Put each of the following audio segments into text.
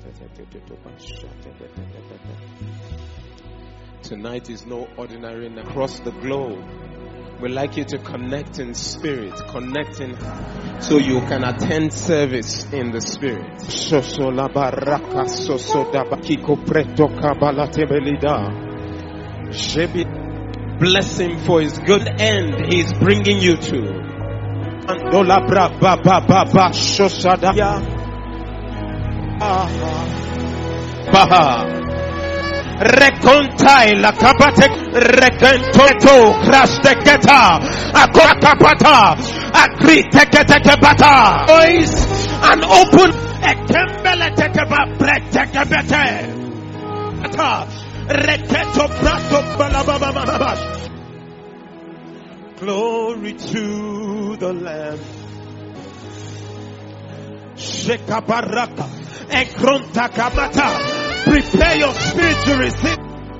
Tonight is no ordinary night. Across the globe, we'd like you to connect in spirit, connecting so you can attend service in the spirit. Bless him for his good end he's bringing you to. Recontai la kabate rekentoto krasteketa akapata agriteketa voice and open ekembele tekeba bretekebete ata reketo prato balababa. Glory to the Lamb. Shekabaraka ekronta kamata. Prepare your spirit to receive.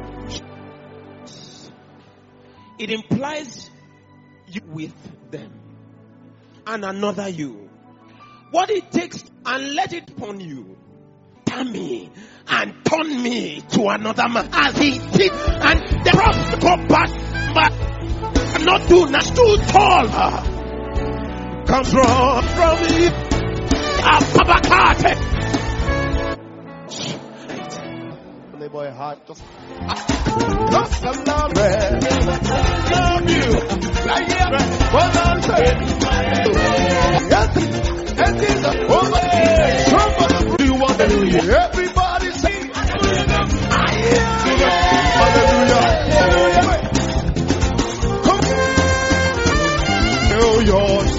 It implies you with them and another you. What it takes, and let it upon you. Turn me and turn me to another man as he did, and the prophet go back, but not do not too tall. Come from me. Boy, heart just love you. What I'm saying. Do you want to hear everybody sing? Hallelujah. Come tell yours.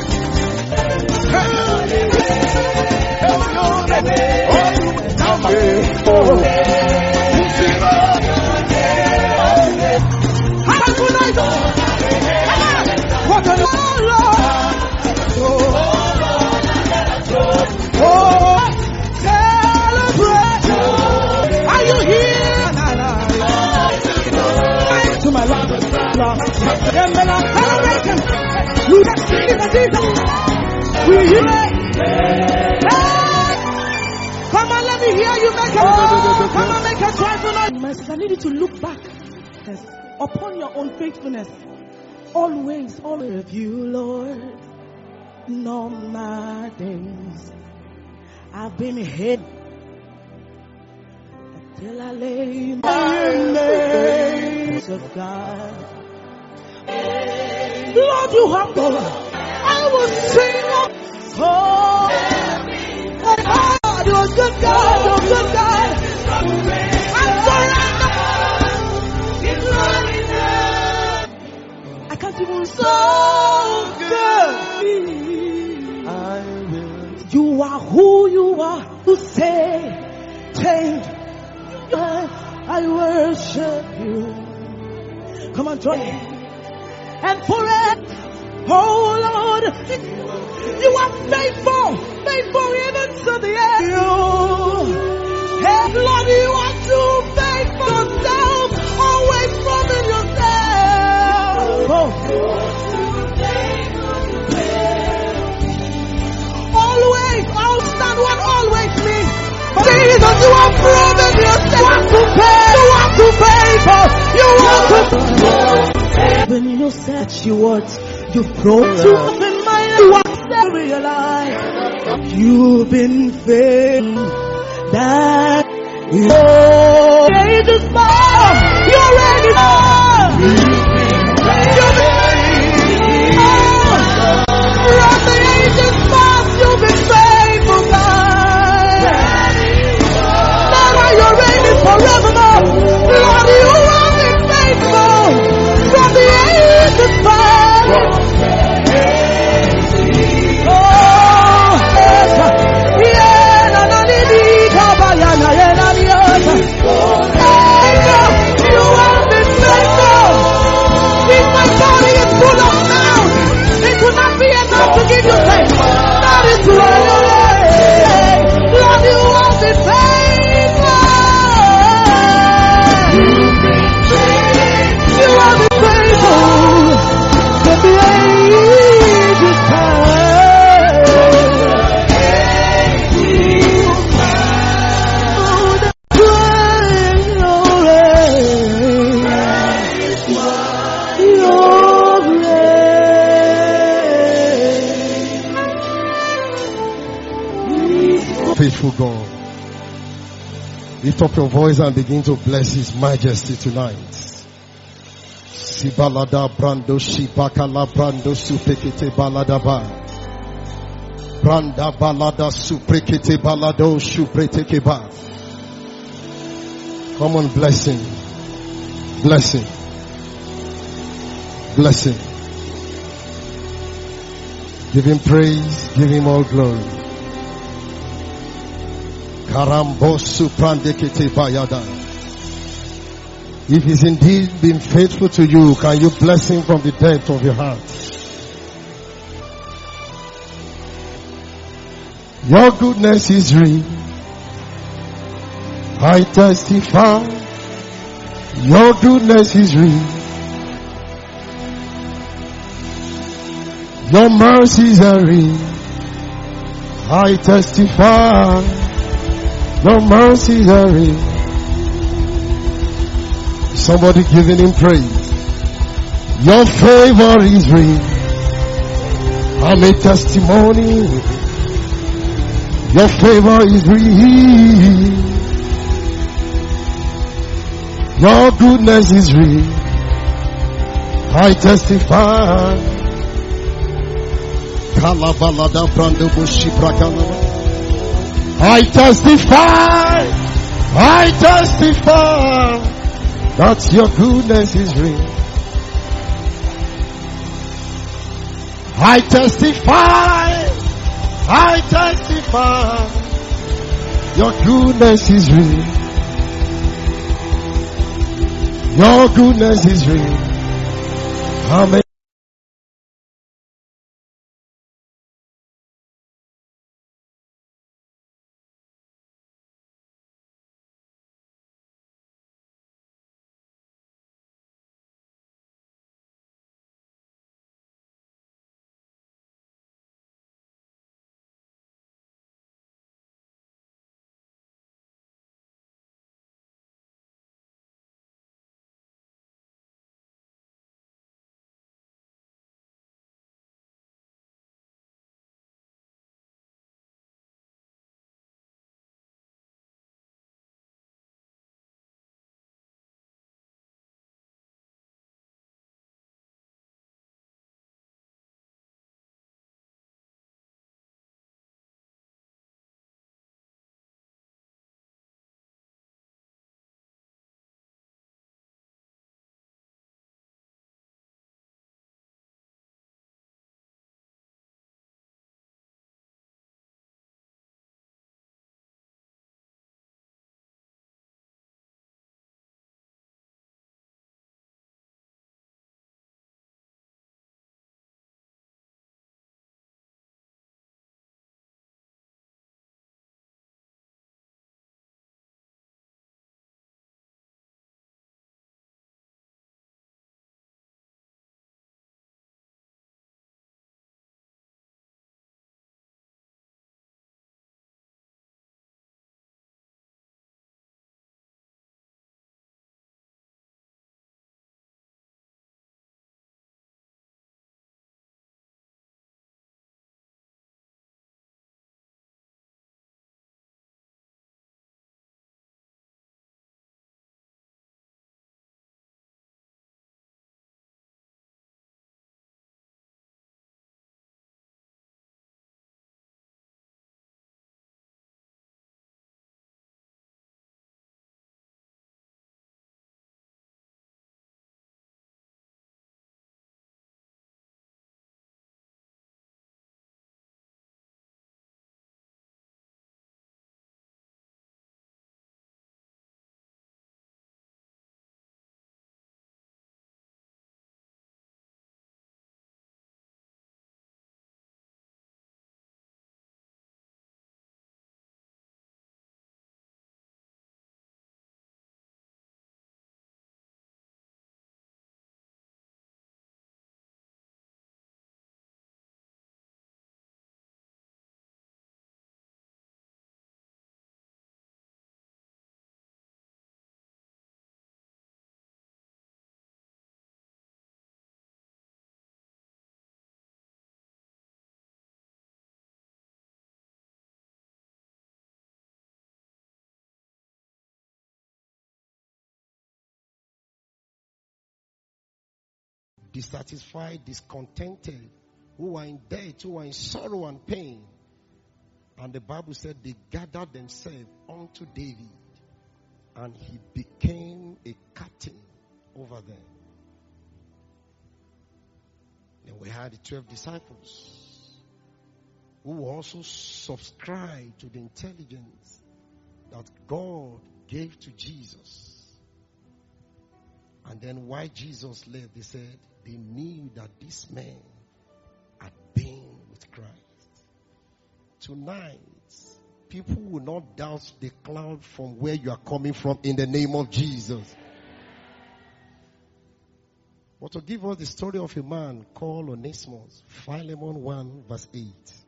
Come on, let me hear you make a come on, make a joyful noise. I need you to look back upon your own faithfulness. Always with you, Lord. No my days I've been hid until I lay my names of God. Lord, you have done. I will sing up. Oh, God, you're a good God, you're a good God. I'm surrendered. I can't even so good. I will. You are who you are. Who say, change. I worship you. Come on, join me. And forever, oh Lord, you are faithful, faithful even to the end. Hey, Lord, you are too faithful yourself, always proving yourself. Always, I'll stand what always means. Jesus, you are proving yourself. You are too faithful. You are too faithful. When you said you what you've brought to up in my life, you realize you've been faithful. That you ages past, you're ready from the ages past, you've been faithful, God. Now you're ready forevermore. Lord, you have been faithful. From the ages past. Oh, yeah, na na ni di ka ba ya na ye na ni ya. faithful God. Lift up your voice and begin to bless His majesty tonight. Sibalada brando shibakala brando supekete baladaba. Branda balada suprekete balado supretekeba. Come on, blessing. Blessing. Blessing. Give Him praise, give Him all glory. Karambo suprandekete bayada. If He's indeed been faithful to you, can you bless Him from the depth of your heart? Your goodness is real. I testify. Your goodness is real. Your mercies are real. I testify. Your mercies are real. Somebody giving Him praise. Your favor is real. I'm a testimony. Your favor is real. Your goodness is real. I testify. I testify. I testify that your goodness is real. I testify. I testify your goodness is real. Your goodness is real. Amen. dissatisfied, discontented, who were in debt, who were in sorrow and pain. And the Bible said they gathered themselves unto David, and he became a captain over them. Then we had the 12 disciples who also subscribed to the intelligence that God gave to Jesus. And then while Jesus left, they said they knew that this man had been with Christ. Tonight, people will not doubt the cloud from where you are coming from in the name of Jesus. But to give us the story of a man called Onesimus, Philemon 1 verse 8.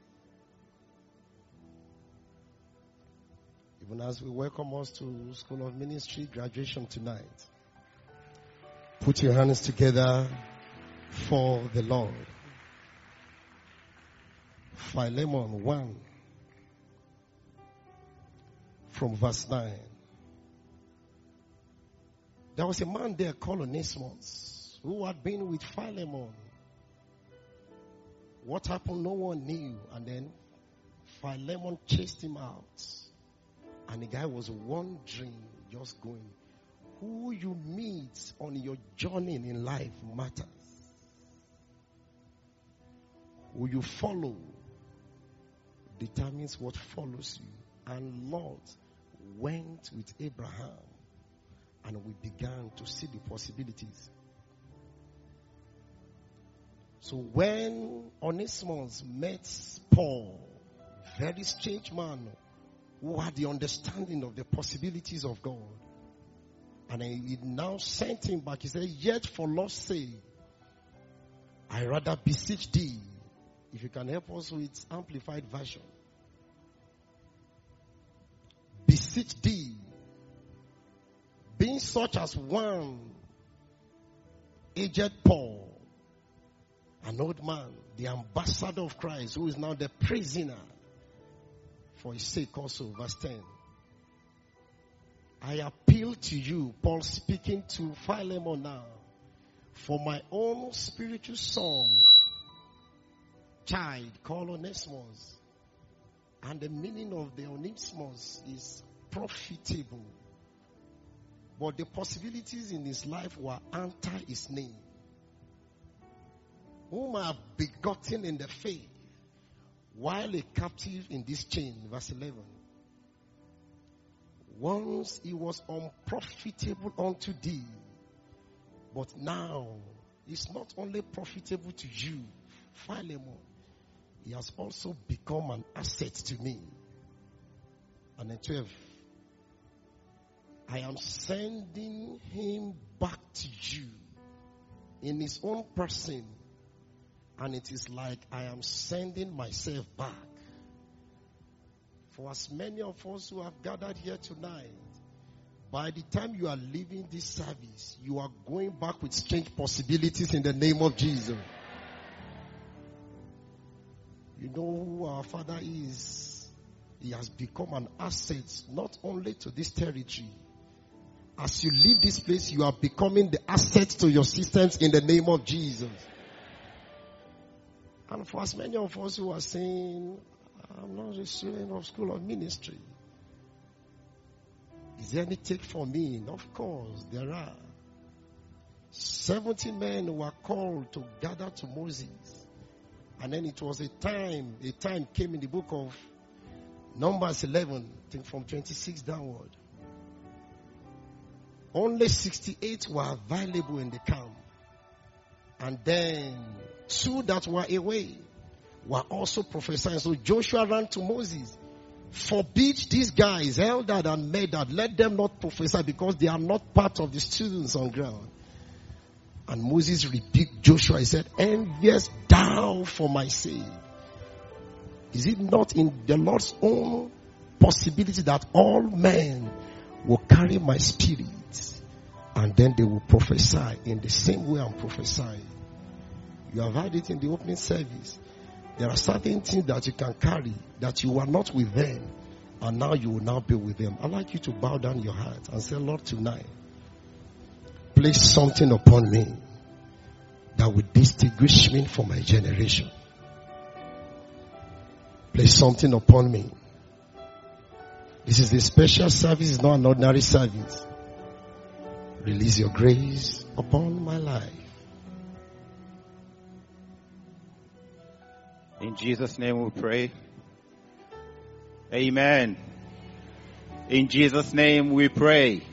Even as we welcome us to School of Ministry graduation tonight, put your hands together for the Lord. Philemon 1 from verse 9. There was a man there called Onesimus who had been with Philemon. What happened, no one knew. And then Philemon chased him out. And the guy was wondering, just going, who you meet on your journey in life matters. Who you follow determines what follows you. And Lot went with Abraham, and we began to see the possibilities. So when Onesimus met Paul, very strange man who had the understanding of the possibilities of God, and he now sent him back. He said, yet for Lord's sake, I rather beseech thee. If you can help us with amplified version. Beseech thee, being such as one aged Paul, an old man, the ambassador of Christ, who is now the prisoner for his sake also. Verse 10. I appeal to you, Paul speaking to Philemon now, for my own spiritual son, child called Onesimus. And the meaning of the Onesimus is profitable. But the possibilities in his life were under his name. Whom I have begotten in the faith, while a captive in this chain. Verse 11. Once he was unprofitable unto thee, but now it's not only profitable to you, Philemon, he has also become an asset to me. And then 12. I am sending him back to you in his own person. And it is like I am sending myself back. For as many of us who have gathered here tonight, by the time you are leaving this service, you are going back with strange possibilities in the name of Jesus. You know who our Father is. He has become an asset not only to this territory. As you leave this place, you are becoming the asset to your systems in the name of Jesus. And for as many of us who are saying, I'm not a student of School of Ministry, is there any take for me? Of course, there are. 70 men were called to gather to Moses. And then it was a time came in the book of Numbers 11, I think from 26 downward. Only 68 were available in the camp. And then 2 that were away were also prophesying. So Joshua ran to Moses. Forbid these guys, Eldad and Medad, let them not prophesy because they are not part of the students on ground. And Moses rebuked Joshua. He said, envious thou for my sake. Is it not in the Lord's own possibility that all men will carry my spirit and then they will prophesy in the same way I'm prophesying? You have heard it in the opening service. There are certain things that you can carry that you were not with them and now you will now be with them. I'd like you to bow down your heart and say, Lord, tonight, place something upon me that will distinguish me for my generation. Place something upon me. This is a special service, it's not an ordinary service. Release your grace upon my life. In Jesus' name we pray. Amen. In Jesus' name we pray.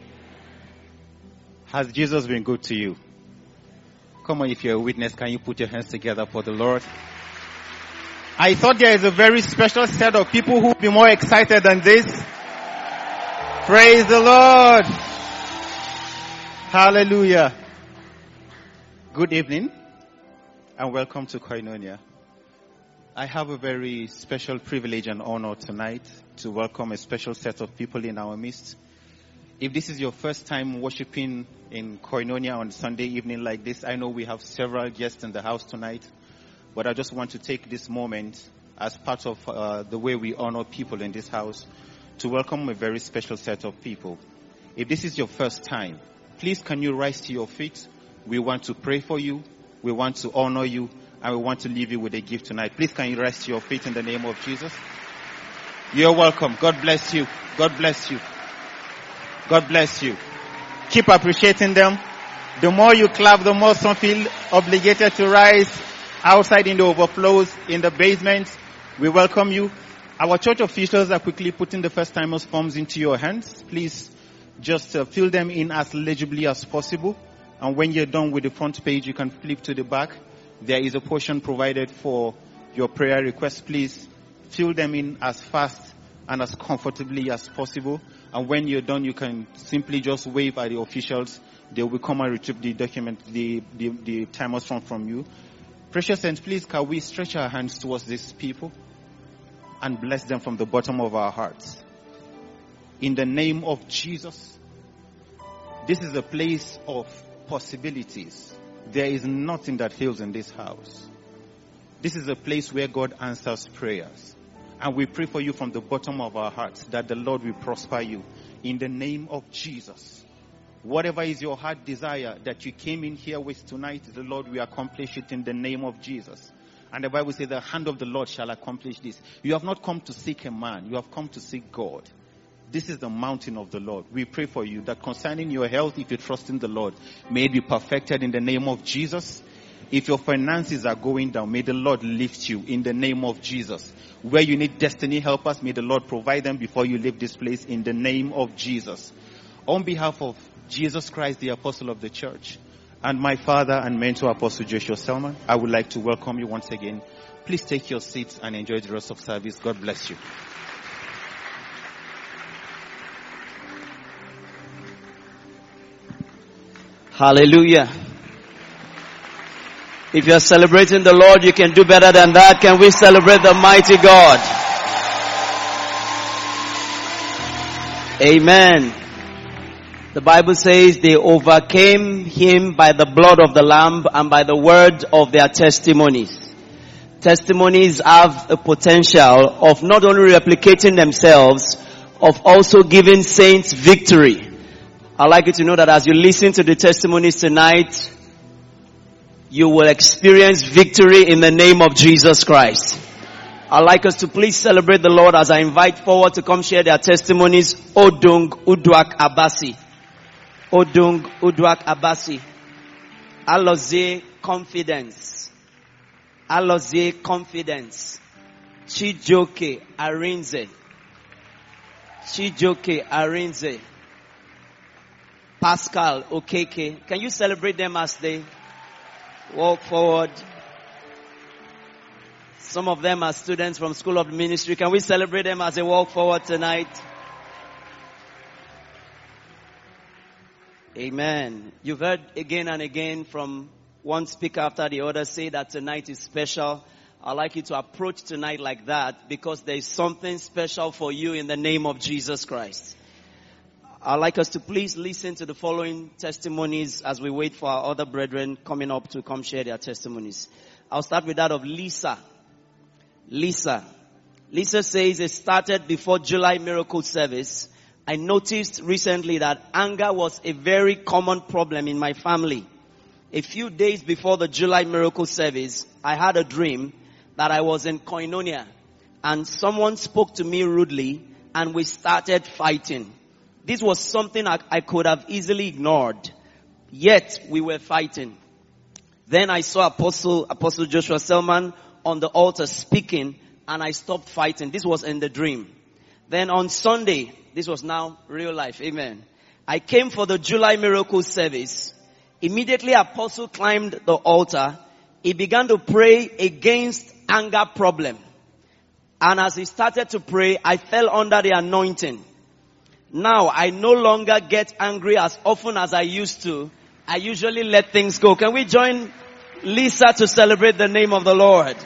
Has Jesus been good to you? Come on, if you're a witness, can you put your hands together for the Lord? I thought there is a very special set of people who will be more excited than this. Praise the Lord. Hallelujah. Good evening and welcome to Koinonia. I have a very special privilege and honor tonight to welcome a special set of people in our midst. If this is your first time worshiping in Koinonia on Sunday evening like this, I know we have several guests in the house tonight, but I just want to take this moment as part of the way we honor people in this house to welcome a very special set of people. If this is your first time, please can you rise to your feet? We want to pray for you, we want to honor you, and we want to leave you with a gift tonight. Please can you rise to your feet in the name of Jesus? You're welcome. God bless you. God bless you. God bless you. Keep appreciating them. The more you clap, the more some feel obligated to rise outside in the overflows, in the basement. We welcome you. Our church officials are quickly putting the first timers forms into your hands. Please just fill them in as legibly as possible. And when you're done with the front page, you can flip to the back. There is a portion provided for your prayer requests. Please fill them in as fast and as comfortably as possible. And when you're done, you can simply just wave at the officials. They will come and retrieve the document, the timers from you. Precious saints, please can we stretch our hands towards these people and bless them from the bottom of our hearts. In the name of Jesus, this is a place of possibilities. There is nothing that fails in this house. This is a place where God answers prayers. And we pray for you from the bottom of our hearts that the Lord will prosper you. In the name of Jesus. Whatever is your heart desire that you came in here with tonight, the Lord will accomplish it in the name of Jesus. And the Bible says the hand of the Lord shall accomplish this. You have not come to seek a man. You have come to seek God. This is the mountain of the Lord. We pray for you that concerning your health, if you trust in the Lord, may it be perfected in the name of Jesus. If your finances are going down, may the Lord lift you in the name of Jesus. Where you need destiny helpers, may the Lord provide them before you leave this place in the name of Jesus. On behalf of Jesus Christ, the apostle of the church, and my father and mentor, Apostle Joshua Selman, I would like to welcome you once again. Please take your seats and enjoy the rest of service. God bless you. Hallelujah. If you're celebrating the Lord, you can do better than that. Can we celebrate the mighty God? Amen. The Bible says they overcame him by the blood of the Lamb and by the word of their testimonies. Testimonies have a potential of not only replicating themselves, of also giving saints victory. I'd like you to know that as you listen to the testimonies tonight, you will experience victory in the name of Jesus Christ. I'd like us to please celebrate the Lord as I invite forward to come share their testimonies, Odung Uduak Abasi. Odung Uduak Abasi. Aloze Confidence. Aloze Confidence. Chijoke Arinze. Chijoke Arinze. Pascal Okeke. Can you celebrate them as they walk forward? Some of them are students from School of Ministry. Can we celebrate them as they walk forward tonight? Amen. You've heard again and again from one speaker after the other say that tonight is special. I'd like you to approach tonight like that because there is something special for you in the name of Jesus Christ. I'd like us to please listen to the following testimonies as we wait for our other brethren coming up to come share their testimonies. I'll start with that of Lisa. Lisa says it started before July Miracle Service. I noticed recently that anger was a very common problem in my family. a few days before the July miracle service, I had a dream that I was in Koinonia and someone spoke to me rudely and we started fighting. This was something I could have easily ignored. Yet we were fighting. Then I saw Apostle Joshua Selman on the altar speaking and I stopped fighting. This was in the dream. Then on Sunday, this was now real life. Amen. I came for the July miracle service. Immediately Apostle climbed the altar. He began to pray against anger problem. And as he started to pray, I fell under the anointing. Now I no longer get angry as often as I used to. I usually let things go. Can we join Lisa to celebrate the name of the Lord?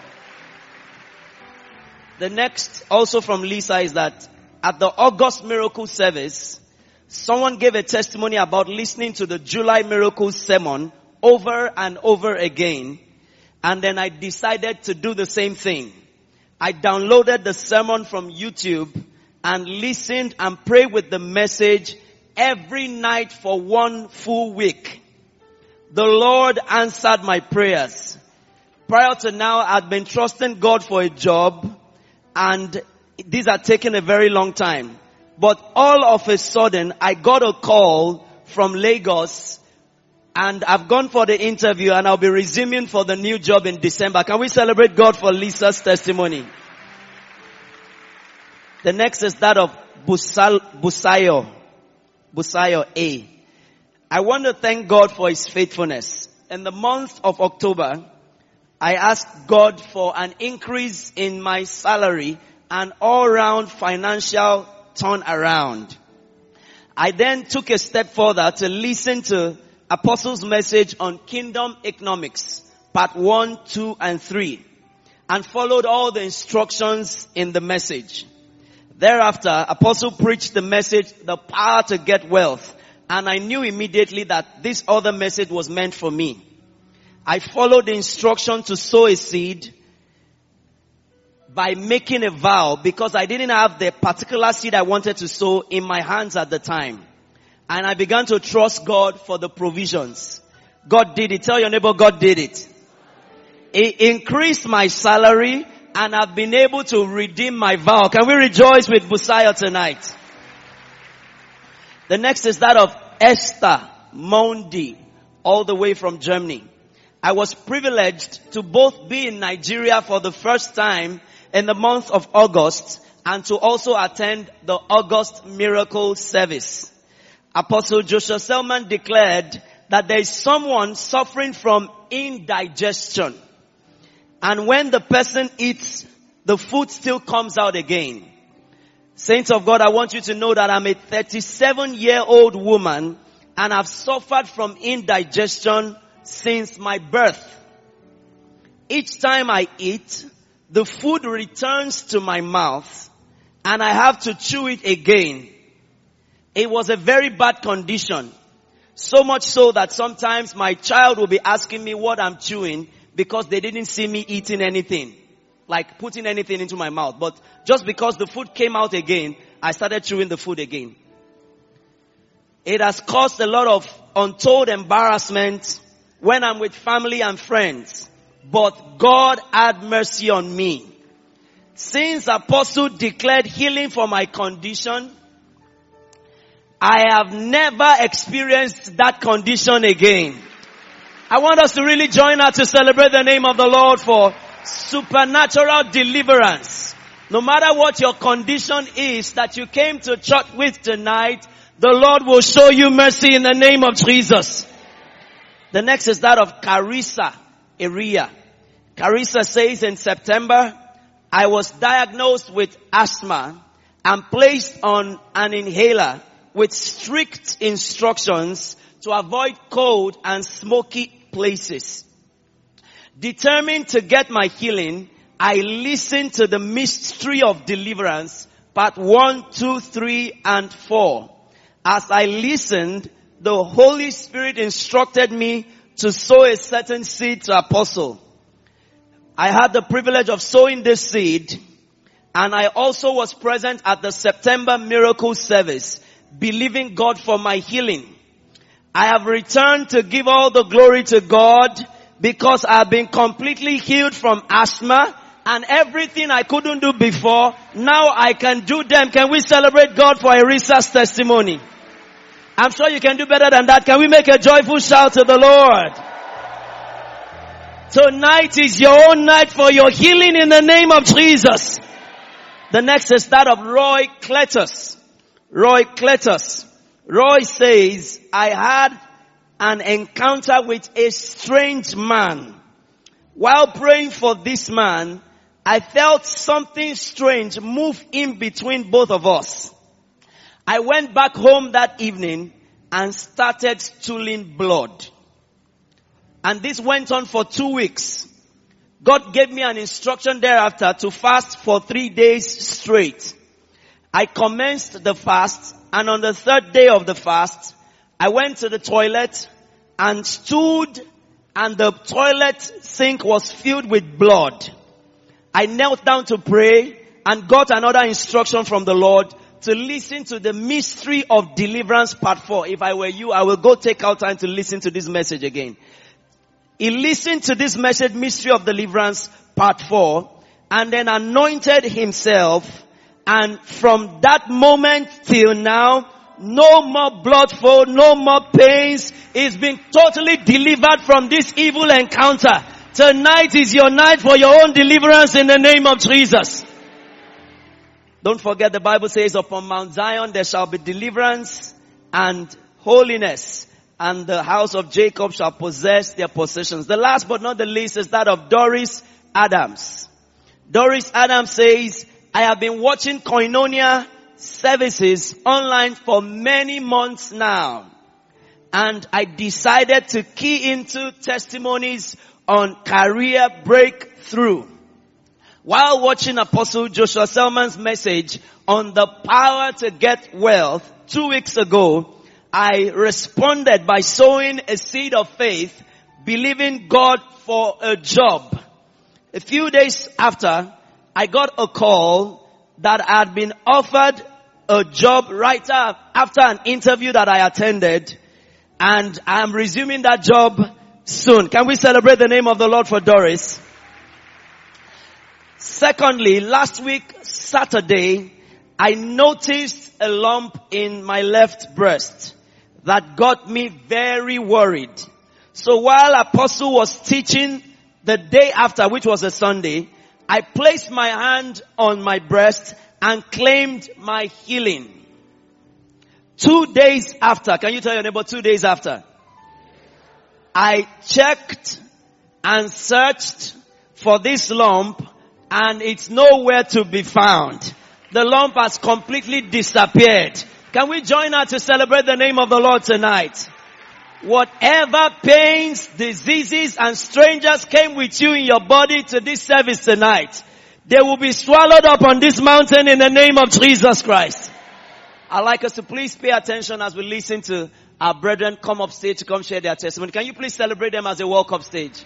The next also from Lisa is that at the August miracle service, someone gave a testimony about listening to the July miracle sermon over and over again. And then I decided to do the same thing. I downloaded the sermon from YouTube and listened and prayed with the message every night for 1 full week. The Lord answered my prayers. Prior to now, I'd been trusting God for a job and these are taking a very long time. But all of a sudden, I got a call from Lagos and I've gone for the interview and I'll be resuming for the new job in December. Can we celebrate God for Lisa's testimony? The next is that of Busayo A. I want to thank God for His faithfulness. In the month of October, I asked God for an increase in my salary and all-round financial turnaround. I then took a step further to listen to Apostle's message on Kingdom Economics, part 1, 2, and 3, and followed all the instructions in the message. Thereafter, Apostle preached the message, The Power to Get Wealth, and I knew immediately that this other message was meant for me. I followed the instruction to sow a seed by making a vow because I didn't have the particular seed I wanted to sow in my hands at the time. And I began to trust God for the provisions. God did it. Tell your neighbor, God did it. He increased my salary and I've been able to redeem my vow. Can we rejoice with Busayo tonight? The next is that of Esther Mondi, all the way from Germany. I was privileged to both be in Nigeria for the first time in the month of August and to also attend the August miracle service. Apostle Joshua Selman declared that there is someone suffering from indigestion. And when the person eats, the food still comes out again. Saints of God, I want you to know that I'm a 37-year-old woman and I've suffered from indigestion since my birth. Each time I eat, the food returns to my mouth and I have to chew it again. It was a very bad condition. So much so that sometimes my child will be asking me what I'm chewing because they didn't see me eating anything, like putting anything into my mouth. But just because the food came out again, I started chewing the food again. It has caused a lot of untold embarrassment when I'm with family and friends. But God had mercy on me. Since Apostle declared healing for my condition, I have never experienced that condition again. I want us to really join her to celebrate the name of the Lord for supernatural deliverance. No matter what your condition is that you came to church with tonight, the Lord will show you mercy in the name of Jesus. The next is that of Carissa Area. Carissa says in September, I was diagnosed with asthma and placed on an inhaler with strict instructions to avoid cold and smoky places. Determined to get my healing, I listened to the mystery of deliverance, part 1, 2, 3, and 4. As I listened, the Holy Spirit instructed me to sow a certain seed to Apostle. I had the privilege of sowing this seed, and I also was present at the September miracle service, believing God for my healing. I have returned to give all the glory to God because I've been completely healed from asthma and everything I couldn't do before. Now I can do them. Can we celebrate God for Arisa's testimony? I'm sure you can do better than that. Can we make a joyful shout to the Lord? Tonight is your own night for your healing in the name of Jesus. The next is that of Roy Cletus. Roy Cletus. Roy says, I had an encounter with a strange man. While praying for this man, I felt something strange move in between both of us. I went back home that evening and started stooling blood. And this went on for 2 weeks. God gave me an instruction thereafter to fast for 3 days straight. I commenced the fast, and on the 3rd day of the fast, I went to the toilet and stood, and the toilet sink was filled with blood. I knelt down to pray and got another instruction from the Lord to listen to the mystery of deliverance part 4. If I were you, I will go take out time to listen to this message again. He listened to this message, mystery of deliverance part 4, and then anointed himself. And from that moment till now, no more blood flow, no more pains. He's been totally delivered from this evil encounter. Tonight is your night for your own deliverance in the name of Jesus. Don't forget, the Bible says upon Mount Zion there shall be deliverance and holiness, and the house of Jacob shall possess their possessions. The last but not the least is that of Doris Adams. Doris Adams says, I have been watching Koinonia services online for many months now, and I decided to key into testimonies on career breakthrough. While watching Apostle Joshua Selman's message on the power to get wealth 2 weeks ago, I responded by sowing a seed of faith, believing God for a job. A few days after, I got a call that I had been offered a job right after an interview that I attended, and I am resuming that job soon. Can we celebrate the name of the Lord for Doris? Secondly, last week, Saturday, I noticed a lump in my left breast that got me very worried. So while Apostle was teaching the day after, which was a Sunday, I placed my hand on my breast and claimed my healing. 2 days after, can you tell your neighbor 2 days after? I checked and searched for this lump, and it's nowhere to be found. The lump has completely disappeared. Can we join her to celebrate the name of the Lord tonight? Whatever pains, diseases, and strangers came with you in your body to this service tonight, they will be swallowed up on this mountain in the name of Jesus Christ. I'd like us to please pay attention as we listen to our brethren come up stage to come share their testimony. Can you please celebrate them as they walk up stage?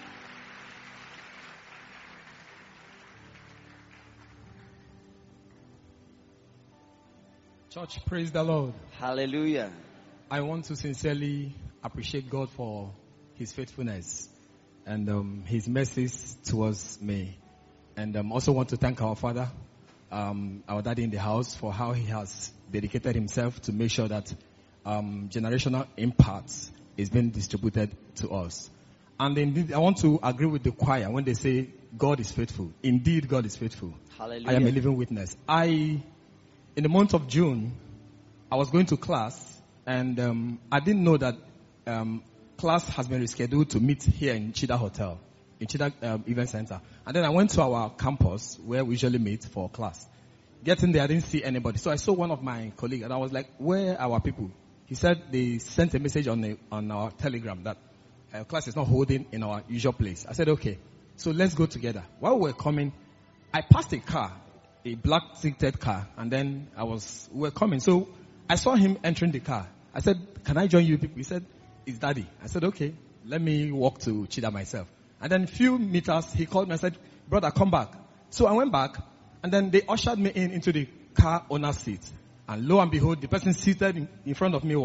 Church, praise the Lord. Hallelujah. I want to sincerely appreciate God for His faithfulness and His mercies towards me. And also want to thank our Father, our Daddy in the house, for how He has dedicated Himself to make sure that generational impact is being distributed to us. And indeed, I want to agree with the choir when they say God is faithful. Indeed, God is faithful. Hallelujah. I am a living witness. In the month of June, I was going to class, and I didn't know that class has been rescheduled to meet here in Chida Hotel, in Chida Event Center. And then I went to our campus where we usually meet for class. Getting there, I didn't see anybody. So I saw one of my colleagues, and I was like, where are our people? He said they sent a message on our Telegram that class is not holding in our usual place. I said, okay, so let's go together. While we were coming, I passed a car, a black tinted car, and then we were coming. So I saw him entering the car. I said, can I join you people? He said, it's Daddy. I said, okay, let me walk to Chida myself. And then a few meters, he called me and said, brother, come back. So I went back, and then they ushered me into the car owner's seat. And lo and behold, the person seated in front of me was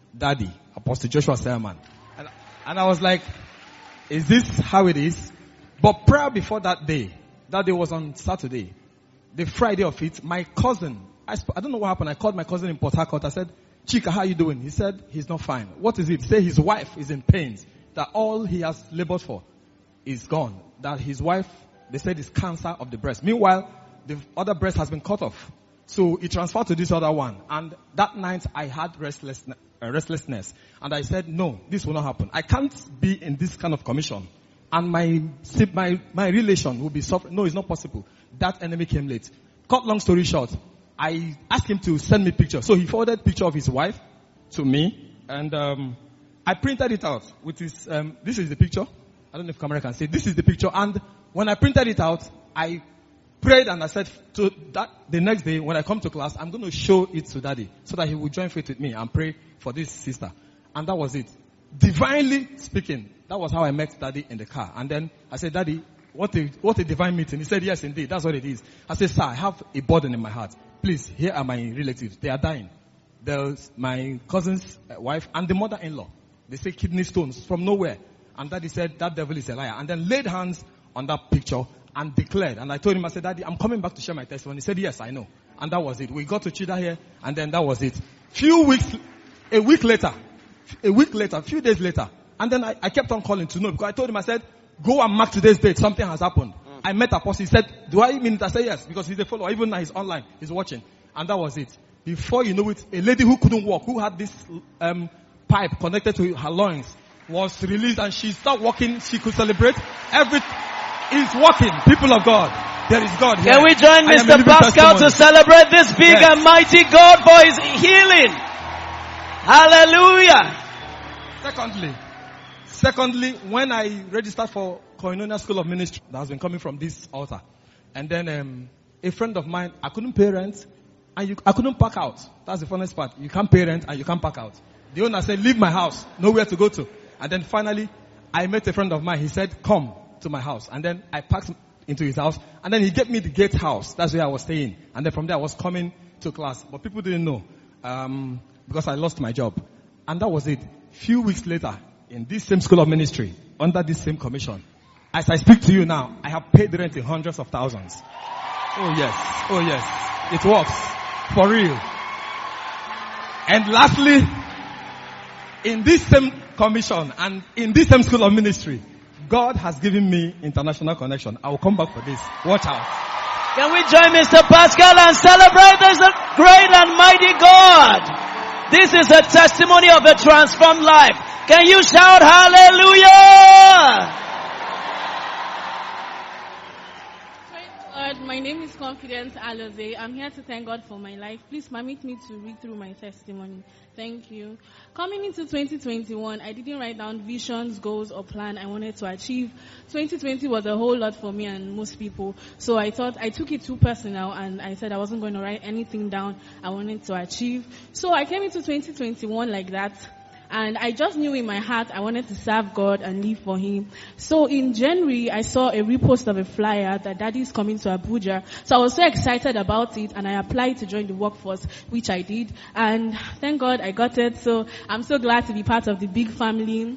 Daddy, Apostle Joshua Selman. And I was like, is this how it is? But prior before that day was on Saturday, the Friday of it, my cousin, I don't know what happened. I called my cousin in Port Harcourt. I said, Chika, how are you doing? He said, he's not fine. What is it? He said his wife is in pains. That all he has labored for is gone. That his wife, they said, is cancer of the breast. Meanwhile, the other breast has been cut off. So he transferred to this other one. And that night I had restlessness. And I said, no, this will not happen. I can't be in this kind of commission. And my relation will be suffering. No, it's not possible. That enemy came late. Cut long story short, I asked him to send me pictures. So he forwarded picture of his wife to me. And I printed it out with his, this is the picture. I don't know if camera can see. This is the picture. And when I printed it out, I prayed and I said to that the next day when I come to class, I'm going to show it to Daddy so that he will join faith with me and pray for this sister. And that was it. Divinely speaking, that was how I met Daddy in the car. And then I said, Daddy, what a divine meeting. He said, yes, indeed, that's what it is. I said, sir, I have a burden in my heart. Please, here are my relatives. They are dying. There's my cousin's wife and the mother-in-law. They say kidney stones from nowhere. And Daddy said, that devil is a liar. And then laid hands on that picture and declared. And I told him, I said, Daddy, I'm coming back to share my testimony. He said, yes, I know. And that was it. We got to Chida here, and then that was it. A week later, a few days later, and then I kept on calling to know, because I told him, I said, go and mark today's date. Something has happened. I met Apostle. He said, do I mean it? I said, yes, because he's a follower. Even now he's online. He's watching. And that was it. Before you know it, a lady who couldn't walk, who had this pipe connected to her loins, was released, and she started walking. She could celebrate. Is walking. People of God. There is God here. Can we join Mr. Pascal to celebrate this big and mighty God for his healing? Hallelujah. Secondly, when I registered for Koinonia School of Ministry, that has been coming from this altar, and then a friend of mine, I couldn't pay rent, and I couldn't park out. That's the funniest part. You can't pay rent and you can't park out. The owner said, leave my house, nowhere to go to. And then finally, I met a friend of mine. He said, come to my house. And then I packed into his house, and then he gave me the gate house. That's where I was staying. And then from there I was coming to class. But people didn't know, because I lost my job. And that was it. Few weeks later, in this same school of ministry, under this same commission, as I speak to you now, I have paid rent in hundreds of thousands. Oh yes. It works. For real. And lastly, in this same commission and in this same school of ministry, God has given me international connection. I will come back for this. Watch out. Can we join Mr. Pascal and celebrate this great and mighty God? This is a testimony of a transformed life. Can you shout hallelujah? My name is Confidence Aloze. I'm here to thank God for my life. Please permit me to read through my testimony. Thank you. Coming into 2021, I didn't write down visions, goals, or plan I wanted to achieve. 2020 was a whole lot for me and most people. So I took it too personal, and I said I wasn't going to write anything down I wanted to achieve. So I came into 2021 like that. And I just knew in my heart I wanted to serve God and live for Him. So in January, I saw a repost of a flyer that Daddy's coming to Abuja. So I was so excited about it, and I applied to join the workforce, which I did. And thank God I got it. So I'm so glad to be part of the big family.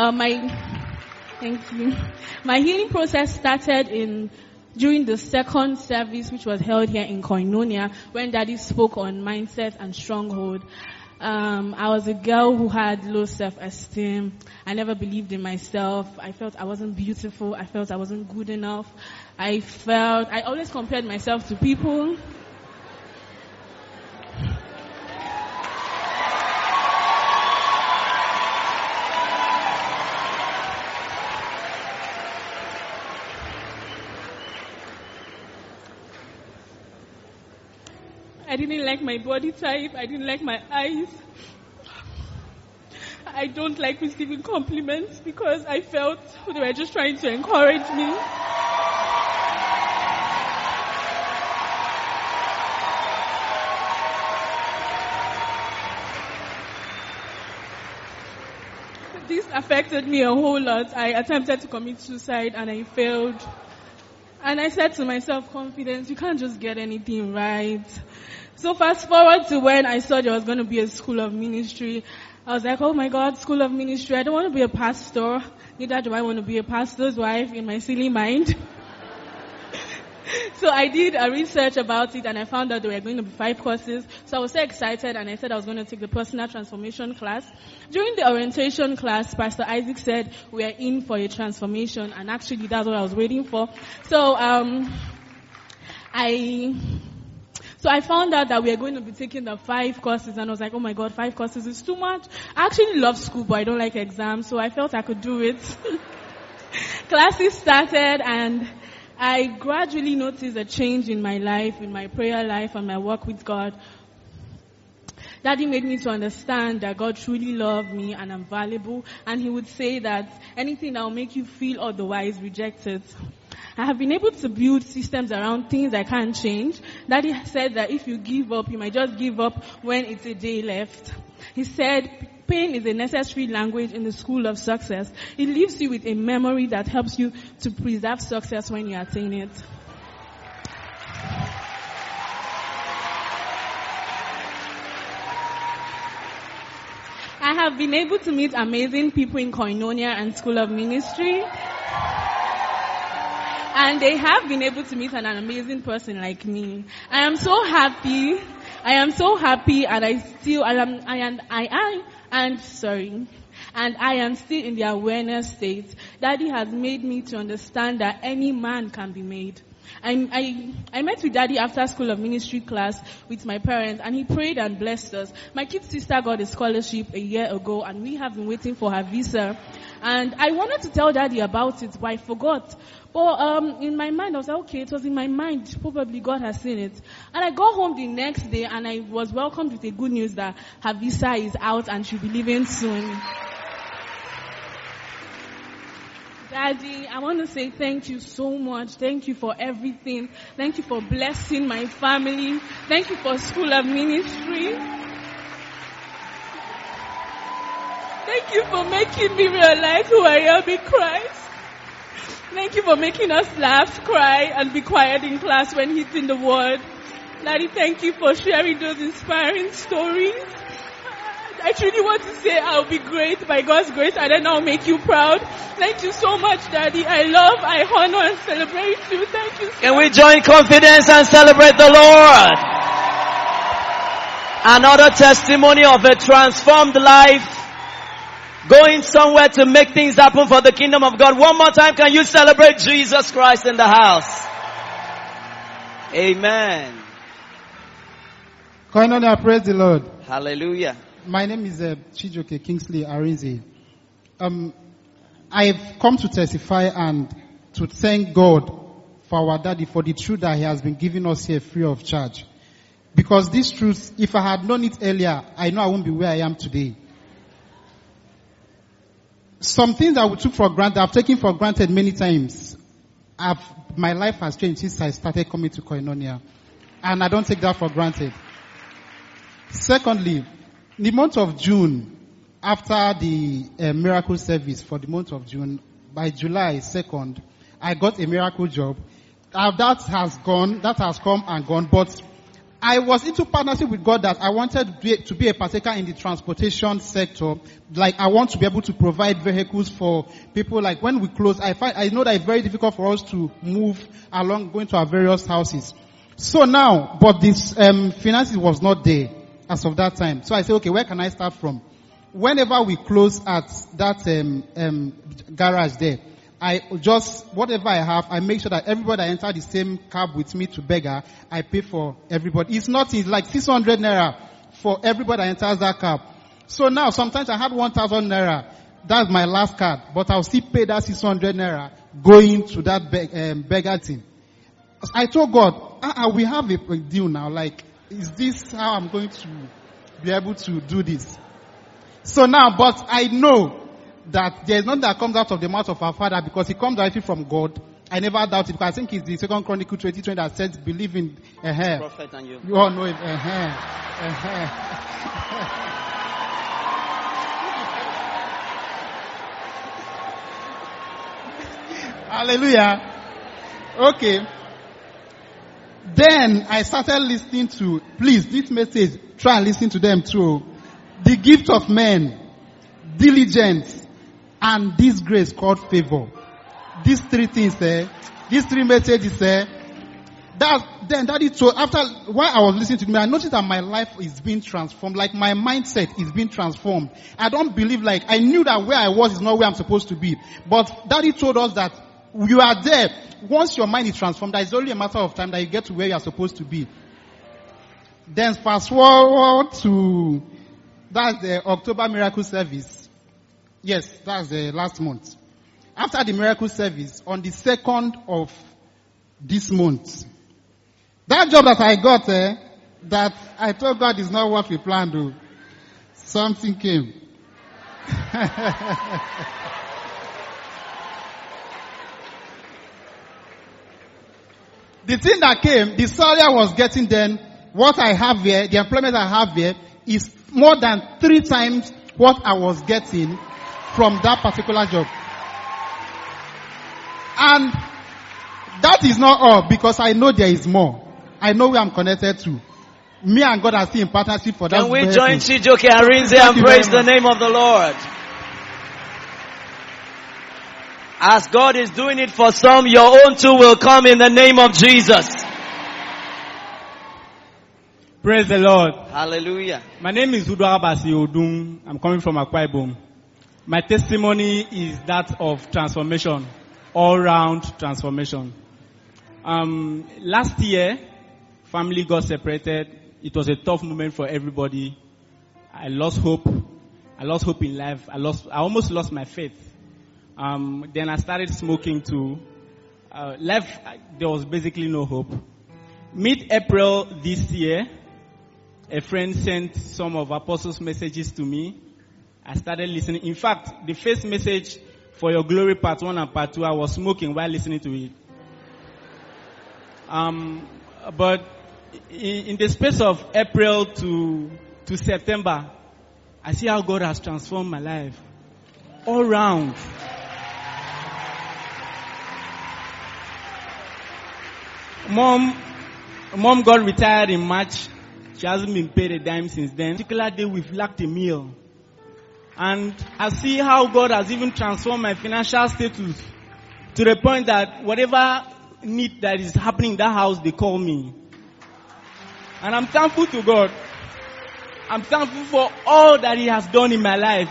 Thank you. My healing process started during the second service, which was held here in Koinonia, when Daddy spoke on mindset and stronghold. I was a girl who had low self-esteem. I never believed in myself. I felt I wasn't beautiful. I felt I wasn't good enough. I always compared myself to people. I didn't like my body type. I didn't like my eyes. I don't like receiving compliments because I felt they were just trying to encourage me. This affected me a whole lot. I attempted to commit suicide and I failed. And I said to myself, confidence, you can't just get anything right. So fast forward to when I saw there was going to be a school of ministry. I was like, oh my God, school of ministry. I don't want to be a pastor. Neither do I want to be a pastor's wife in my silly mind. So I did a research about it and I found out there were going to be 5 courses. So I was so excited and I said I was going to take the personal transformation class. During the orientation class, Pastor Isaac said we are in for a transformation, and actually that's what I was waiting for. So I found out that we are going to be taking the 5 courses, and I was like, oh my God, 5 courses is too much. I actually love school, but I don't like exams, so I felt I could do it. Classes started and I gradually noticed a change in my life, in my prayer life and my work with God. Daddy made me to understand that God truly loved me and I'm valuable, and he would say that anything that will make you feel otherwise, reject it. I have been able to build systems around things I can't change. Daddy said that if you give up, you might just give up when it's a day left. He said pain is a necessary language in the school of success. It leaves you with a memory that helps you to preserve success when you attain it. I have been able to meet amazing people in Koinonia and School of Ministry. And they have been able to meet an amazing person like me. I am so happy. And I am still in the awareness state. Daddy has made me to understand that any man can be made. I met with Daddy after School of Ministry class with my parents, and he prayed and blessed us. My kid sister got a scholarship a year ago, and we have been waiting for her visa. And I wanted to tell Daddy about it, but I forgot. But in my mind, I was like, okay, it was in my mind. Probably God has seen it. And I got home the next day, and I was welcomed with the good news that her visa is out and she'll be leaving soon. Daddy, I want to say thank you so much. Thank you for everything. Thank you for blessing my family. Thank you for School of Ministry. Thank you for making me realize who I am in Christ. Thank you for making us laugh, cry, and be quiet in class when hitting the word. Daddy, thank you for sharing those inspiring stories. I truly want to say I'll be great by God's grace, and then I'll make you proud. Thank you so much, Daddy. I honor and celebrate you. Thank you so Can we join confidence and celebrate the Lord? Another testimony of a transformed life. Going somewhere to make things happen for the kingdom of God. One more time, can you celebrate Jesus Christ in the house? Amen. Koinonia, praise the Lord. Hallelujah. My name is Chijoke Kingsley Arinze. I've come to testify and to thank God for our daddy for the truth that he has been giving us here free of charge. Because this truth, if I had known it earlier, I know I wouldn't be where I am today. Some things that we took for granted, I've taken for granted many times. My life has changed since I started coming to Koinonia. And I don't take that for granted. Secondly, in the month of June, after the miracle service for the month of June, by July 2nd, I got a miracle job. That has come and gone, but I was into partnership with God that I wanted to be a partaker in the transportation sector. Like, I want to be able to provide vehicles for people. Like, when we close, I know that it's very difficult for us to move along, going to our various houses. So now, but this finances was not there as of that time. So I said, okay, where can I start from? Whenever we close at that garage there, I just, whatever I have, I make sure that everybody that enters the same cab with me to beggar, I pay for everybody. It's like 600 naira for everybody that enters that cab. So now, sometimes I have 1,000 naira. That's my last card. But I'll still pay that 600 naira going to that beggar thing. I told God, we have a deal now. Like, is this how I'm going to be able to do this? So now, but I know that there is nothing that comes out of the mouth of our Father because it comes directly from God. I never doubt it because I think it's the 2 Chronicles 20:20 that says, believe in Prophet and you. You all know it. Hallelujah. Okay. Then I started listening to, please, this message, try and listen to them too. The gift of men, diligence, and this grace called favor. These three things there, these three messages there. Then Daddy told, after, while I was listening to me, I noticed that my life is being transformed, like my mindset is being transformed. I don't believe, like, I knew that where I was is not where I'm supposed to be. But Daddy told us that you are there. Once your mind is transformed, it's only a matter of time that you get to where you are supposed to be. Then fast forward to, that's the October miracle service. Yes, that's the last month. After the miracle service, on the 2nd of this month, that job that I got, that I told God is not what we planned to, something came. The thing that came, the salary I was getting then, what I have here, the employment I have here, is more than 3 times what I was getting from that particular job. And that is not all, because I know there is more. I know where I'm connected to. Me and God are still in partnership for that. Can we join Chijoke Arinze and praise the name of the Lord? As God is doing it for some, your own too will come in the name of Jesus. Praise the Lord. Hallelujah. My name is Udo Abasi Odun. I'm coming from Akwa Ibom. My testimony is that of transformation, all-round transformation. Last year, family got separated. It was a tough moment for everybody. I lost hope. I lost hope in life. I almost lost my faith. Then I started smoking too. Life, there was basically no hope. Mid-April this year, a friend sent some of Apostles' messages to me. I started listening. In fact, the first message for Your Glory Part 1 and Part 2, I was smoking while listening to it. But in the space of April to September, I see how God has transformed my life. All round. Mom got retired in March. She hasn't been paid a dime since then. Particular day we've lacked a meal. And I see how God has even transformed my financial status to the point that whatever need that is happening in that house, they call me. And I'm thankful to God. I'm thankful for all that He has done in my life.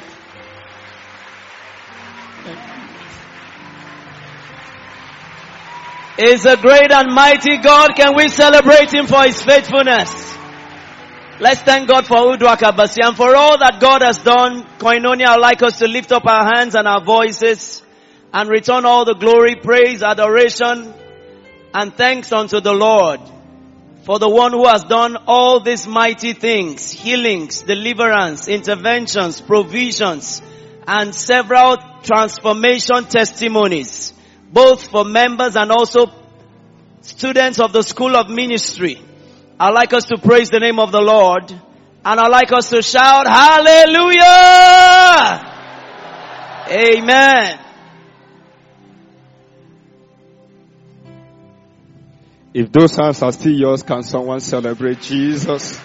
Is a great and mighty God. Can we celebrate Him for His faithfulness? Let's thank God for Uduak Abasi and for all that God has done. Koinonia, I'd like us to lift up our hands and our voices and return all the glory, praise, adoration, and thanks unto the Lord for the one who has done all these mighty things, healings, deliverance, interventions, provisions, and several transformation testimonies, both for members and also students of the School of Ministry. I'd like us to praise the name of the Lord, and I'd like us to shout, Hallelujah! Amen. If those hands are still yours, can someone celebrate Jesus?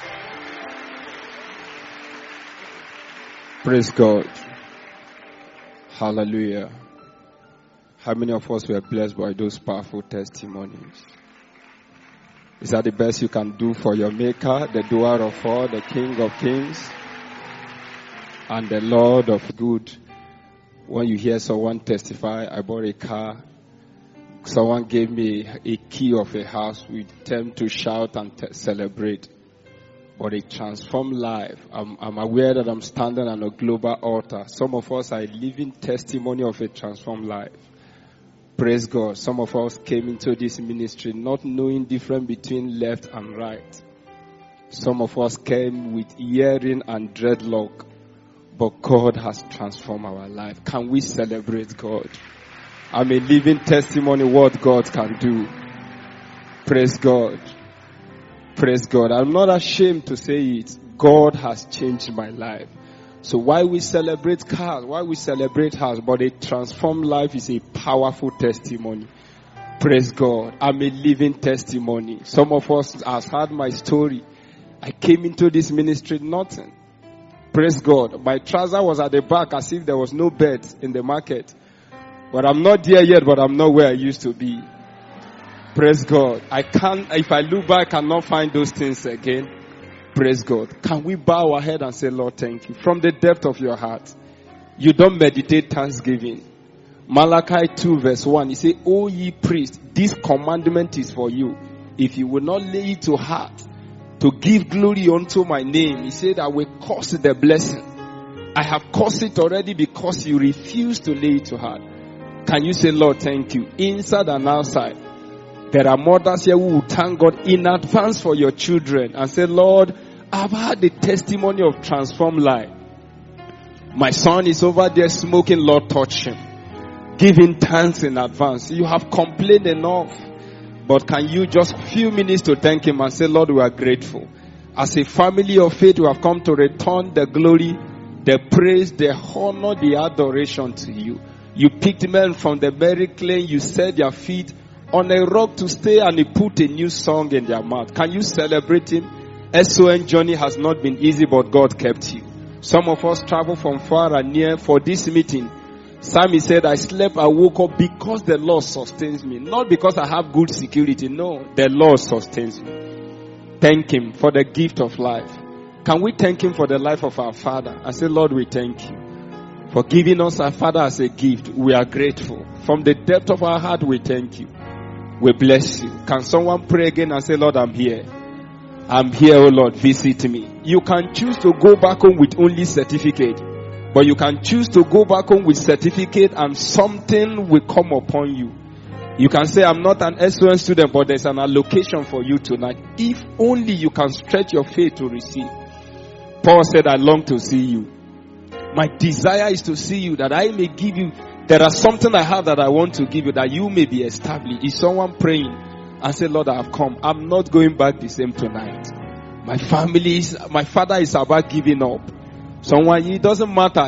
Praise God. Hallelujah. How many of us were blessed by those powerful testimonies? Is that the best you can do for your Maker, the doer of all, the King of kings, and the Lord of good? When you hear someone testify, I bought a car, someone gave me a key of a house, we tend to shout and celebrate. But a transformed life, I'm aware that I'm standing on a global altar. Some of us are a living testimony of a transformed life. Praise God. Some of us came into this ministry not knowing difference between left and right. Some of us came with earring and dreadlock. But God has transformed our life. Can we celebrate God? I'm a living testimony what God can do. Praise God. Praise God. I'm not ashamed to say it. God has changed my life. So why we celebrate cars, why we celebrate house, but a transformed life is a powerful testimony. Praise God. I'm a living testimony. Some of us has heard my story. I came into this ministry, nothing. Praise God. My trouser was at the back as if there was no bed in the market. But I'm not there yet, but I'm not where I used to be. Praise God. If I look back, I cannot find those things again. Praise God. Can we bow our head and say, Lord, thank you. From the depth of your heart. You don't meditate thanksgiving. Malachi 2 verse 1, he says, O ye priests, this commandment is for you. If you will not lay it to heart, to give glory unto my name, he said, I will curse the blessing. I have cursed it already because you refuse to lay it to heart. Can you say, Lord, thank you? Inside and outside. There are mothers here who will thank God in advance for your children and say, Lord, I've had the testimony of transformed life. My son is over there smoking, Lord, touch him. Giving thanks in advance. You have complained enough. But can you just a few minutes to thank him and say, Lord, we are grateful. As a family of faith, we have come to return the glory, the praise, the honor, the adoration to you. You picked men from the very clay. You set their feet on a rock to stay, and he put a new song in their mouth. Can you celebrate him? SON journey has not been easy, but God kept you. Some of us travel from far and near for this meeting. Sammy said, I slept, I woke up because the Lord sustains me. Not because I have good security. No, the Lord sustains me. Thank him for the gift of life. Can we thank him for the life of our father? I say, Lord, we thank you for giving us our father as a gift. We are grateful. From the depth of our heart, we thank you. We bless you. Can someone pray again and say, Lord, I'm here. I'm here, oh Lord, visit me. You can choose to go back home with only certificate. But you can choose to go back home with certificate and something will come upon you. You can say, I'm not an SON student, but there's an allocation for you tonight. If only you can stretch your faith to receive. Paul said, I long to see you. My desire is to see you, that I may give you. There are something I have that I want to give you, that you may be established. Is someone praying and say, Lord, I have come. I'm not going back the same tonight. My father is about giving up. Someone, it doesn't matter.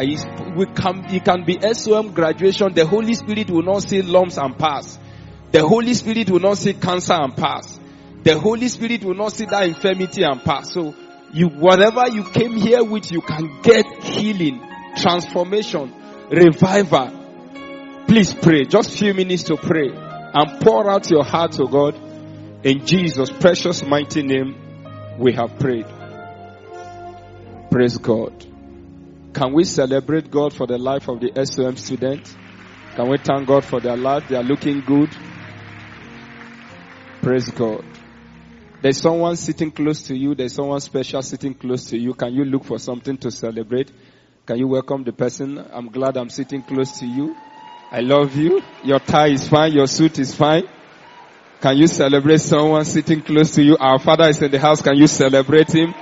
It can be SOM graduation. The Holy Spirit will not see lumps and pass. The Holy Spirit will not see cancer and pass. The Holy Spirit will not see that infirmity and pass. So, whatever you came here with, you can get healing, transformation, revival. Please pray. Just a few minutes to pray and pour out your heart to God. In Jesus' precious mighty name, we have prayed. Praise God. Can we celebrate God for the life of the SOM students? Can we thank God for their life? They are looking good. Praise God. There's someone sitting close to you. There's someone special sitting close to you. Can you look for something to celebrate? Can you welcome the person? I'm glad I'm sitting close to you. I love you. Your tie is fine. Your suit is fine. Can you celebrate someone sitting close to you? Our father is in the house. Can you celebrate him?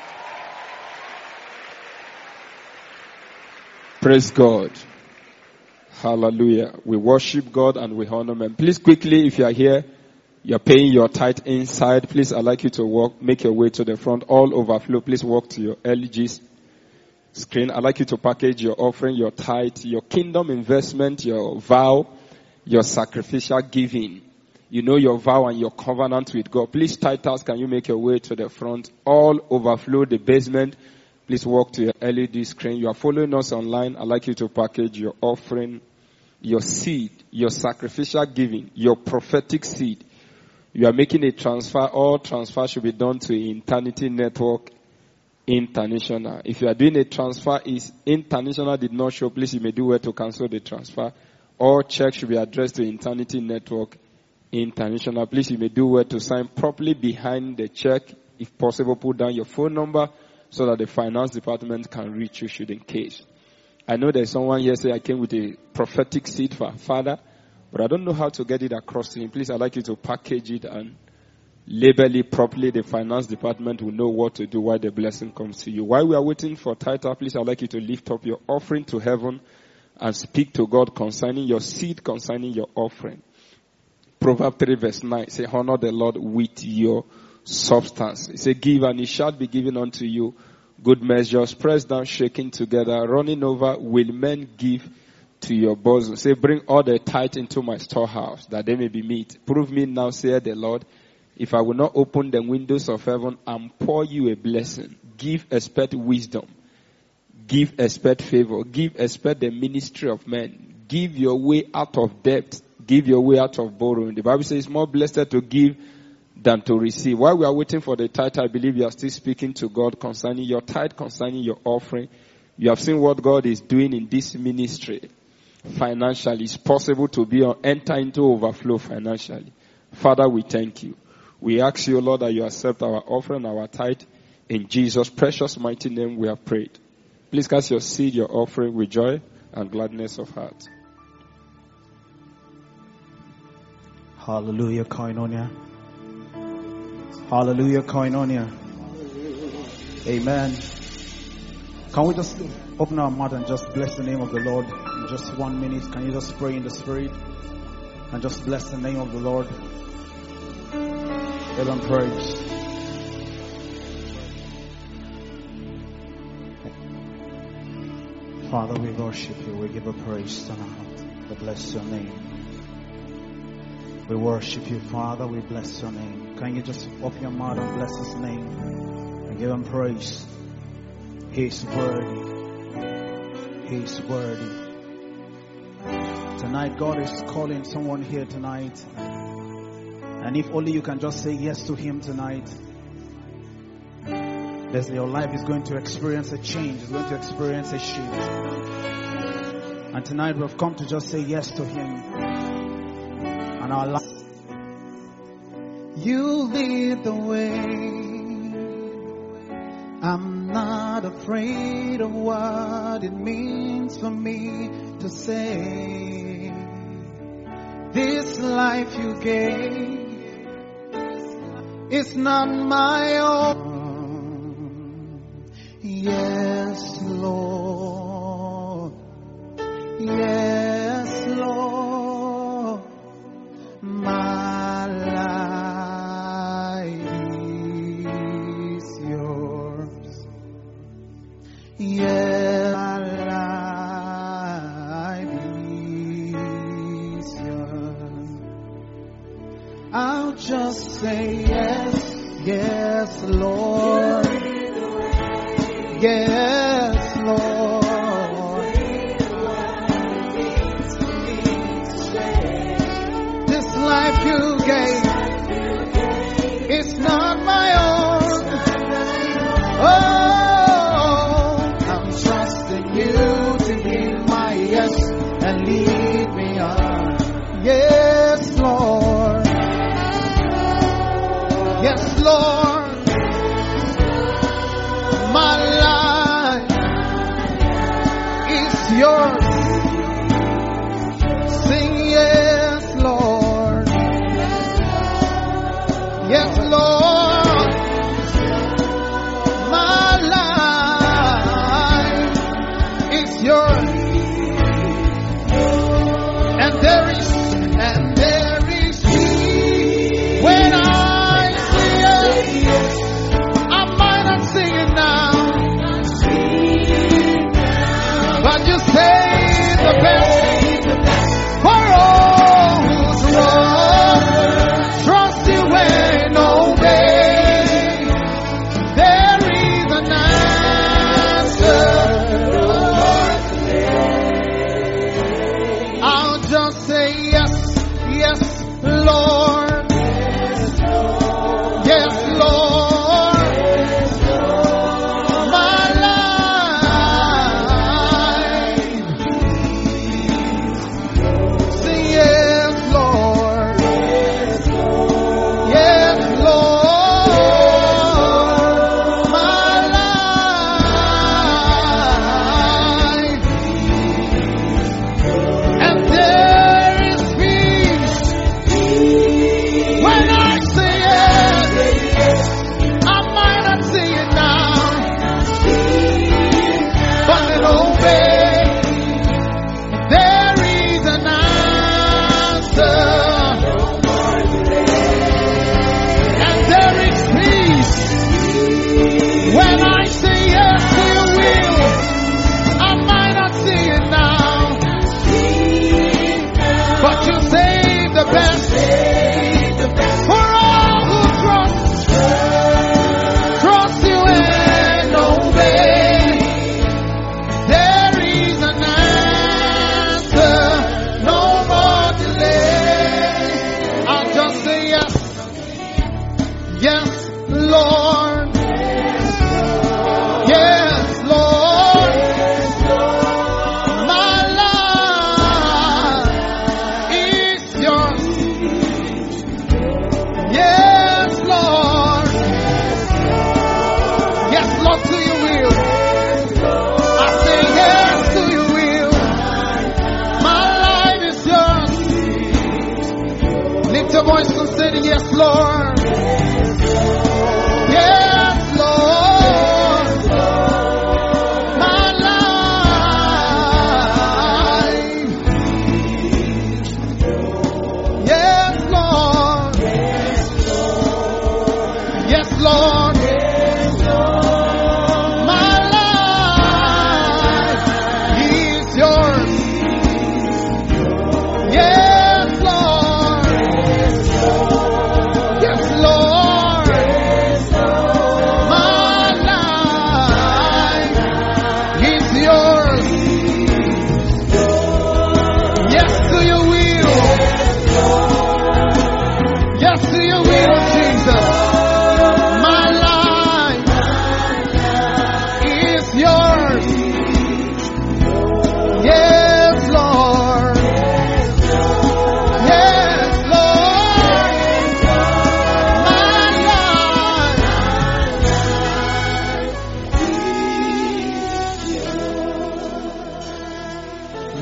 Praise God. Hallelujah. We worship God and we honor him. Please quickly, if you are here, you're paying your tithe inside. Please, I'd like you to make your way to the front. All overflow. Please walk to your LG screen. I'd like you to package your offering, your tithe, your kingdom investment, your vow, your sacrificial giving. You know your vow and your covenant with God. Please, tithers, can you make your way to the front? All overflow, the basement. Please walk to your LED screen. You are following us online. I'd like you to package your offering, your seed, your sacrificial giving, your prophetic seed. You are making a transfer. All transfer should be done to Eternity Network International. If you are doing a transfer, is International did not show, please you may do well to cancel the transfer. All checks should be addressed to Eternity Network International. Please you may do well to sign properly behind the check. If possible, put down your phone number, so that the finance department can reach you should in case. I know there's someone here say I came with a prophetic seed for Father, but I don't know how to get it across to him. Please, I'd like you to package it and label it properly. The finance department will know what to do while the blessing comes to you. While we are waiting for title, please, I'd like you to lift up your offering to heaven and speak to God concerning your seed, concerning your offering. Proverbs 3 verse 9 say, honor the Lord with your substance. It says, give and it shall be given unto you. Good measures, pressed down, shaken together, running over, will men give to your bosom. Say, bring all the tithe into my storehouse, that there may be meat. Prove me now, saith the Lord, if I will not open the windows of heaven and pour you a blessing. Give, expect wisdom. Give, expect favor. Give, expect the ministry of men. Give your way out of debt. Give your way out of borrowing. The Bible says it's more blessed to give than to receive. While we are waiting for the tithe, I believe you are still speaking to God concerning your tithe, concerning your offering. You have seen what God is doing in this ministry. Financially, it's possible to enter into overflow financially. Father, we thank you. We ask you, Lord, that you accept our offering, our tithe. In Jesus' precious mighty name we have prayed. Please cast your seed, your offering with joy and gladness of heart. Hallelujah, Koinonia. Hallelujah, Koinonia. Amen. Can we just open our mouth and just bless the name of the Lord in just 1 minute? Can you just pray in the Spirit and just bless the name of the Lord? Give him praise. Father, we worship you. We give a praise tonight. We bless your name. We worship you, Father. We bless your name. Can you just open your mouth and bless his name and give him praise? He is worthy. He is worthy. Tonight, God is calling someone here tonight. And if only you can just say yes to him tonight, your life is going to experience a change. It's going to experience a shift. And tonight we've come to just say yes to him. And our life. You lead the way. I'm not afraid of what it means for me to say. This life you gave is not my own. Yes, Lord. Yes, Lord. My life is yours. Yes, my life is yours. I'll just say yes, yes, Lord. Yes, Lord. This life you gave, it's not my own. Oh, I'm trusting you to give my yes and lead me on. Yes, Lord. Yes, Lord. My life is yours. Sing yes, Lord. Yes, Lord. My life is yours. And there is peace when I say yes. I might not sing it now. But you say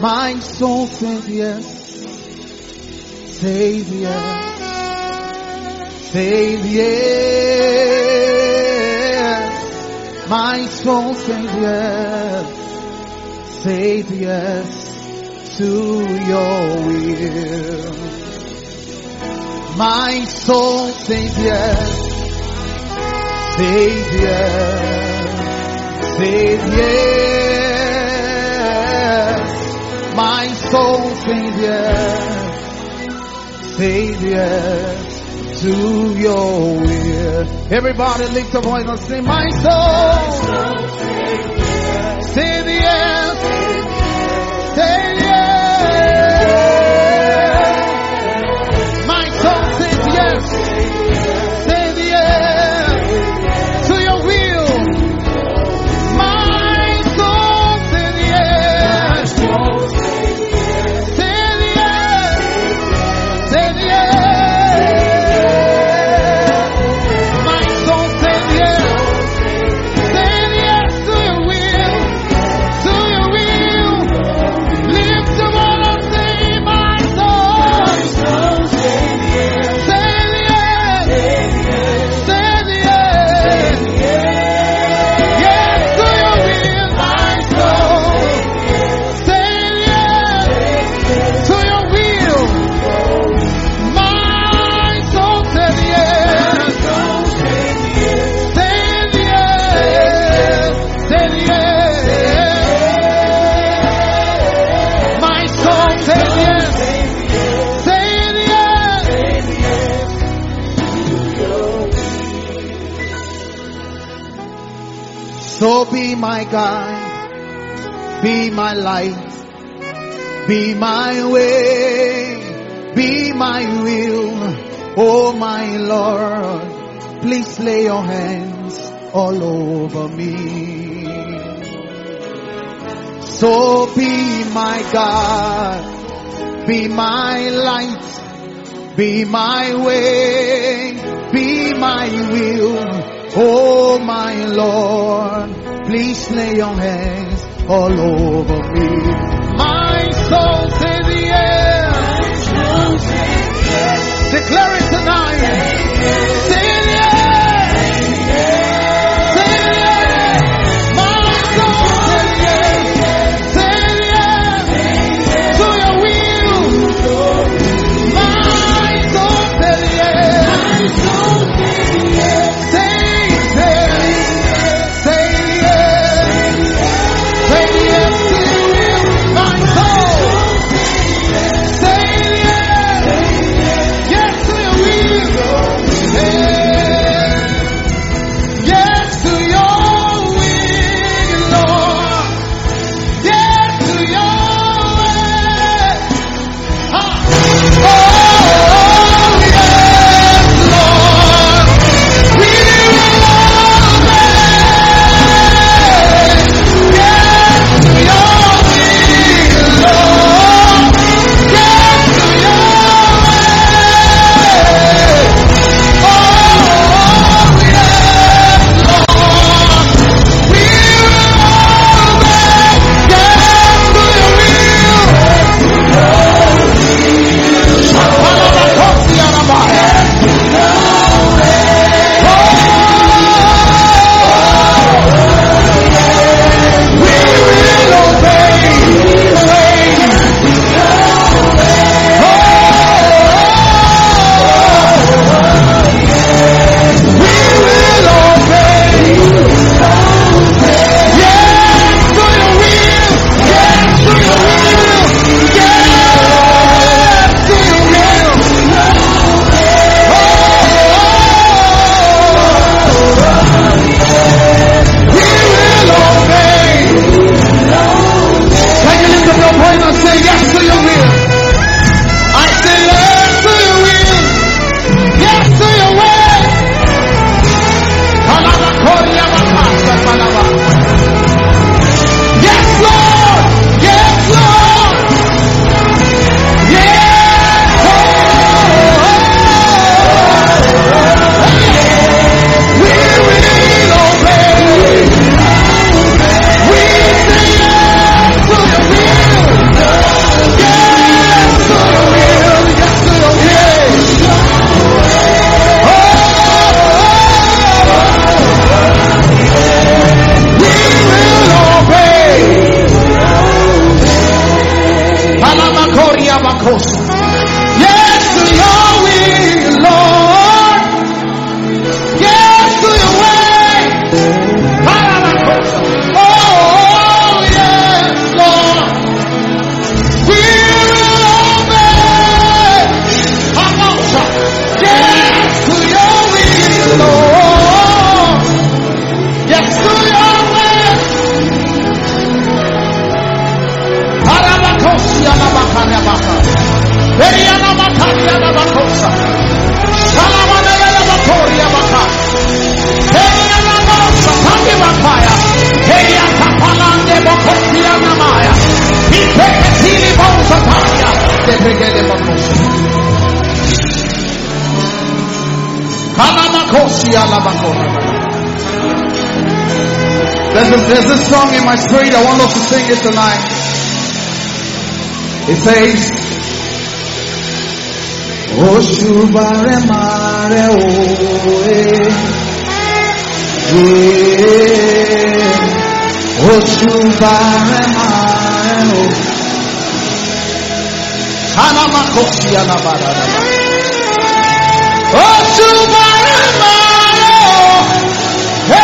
My soul says yes. Says yes. Says yes. My soul says yes. Says yes to your will. My soul says yes. Says yes. Says yes. My soul says yes. Says yes to your will. Everybody lift your voice and say, my soul says yes. Say yes. My soul says yes. Say yes to your will. My soul says yes. Say yes. Say yes. My soul says yes. Say yes to your will. To your will. Lift the one and say, my soul. Say yes. Say yes. Yes to your will, my soul. Say yes to your will. My soul says yes. Say yes. Say yes. My soul says yes. Say yes. So be my guide, be my light, be my way, be my will, oh my Lord. Please lay your hands all over me. So be my God, be my light, be my way, be my will, oh my Lord. Please lay your hands all over me. My soul says yes. Declare it tonight. Say yes. Say yes. My soul says yes. Say yes to your will. My soul says yes. Say yes. Say yes. Say yes to your will. My soul. Say yes. Yes to your will. Hey. Kariabaka. Eriana Makaria Bakosa. Salamanela Bakoria Baka. Eriana Bosa Taki Bakaya. Eria Kapalande Bakosia Namaya. Ipeketili Bosa Taya. De Brigade Bakosa. Kalamakosia Labakora. There's this song in my spirit. I want us to sing it tonight. It says, Oshubare mare oe, Oshubare mare oe, Hanamakosi alabara, Oshubare mare oe,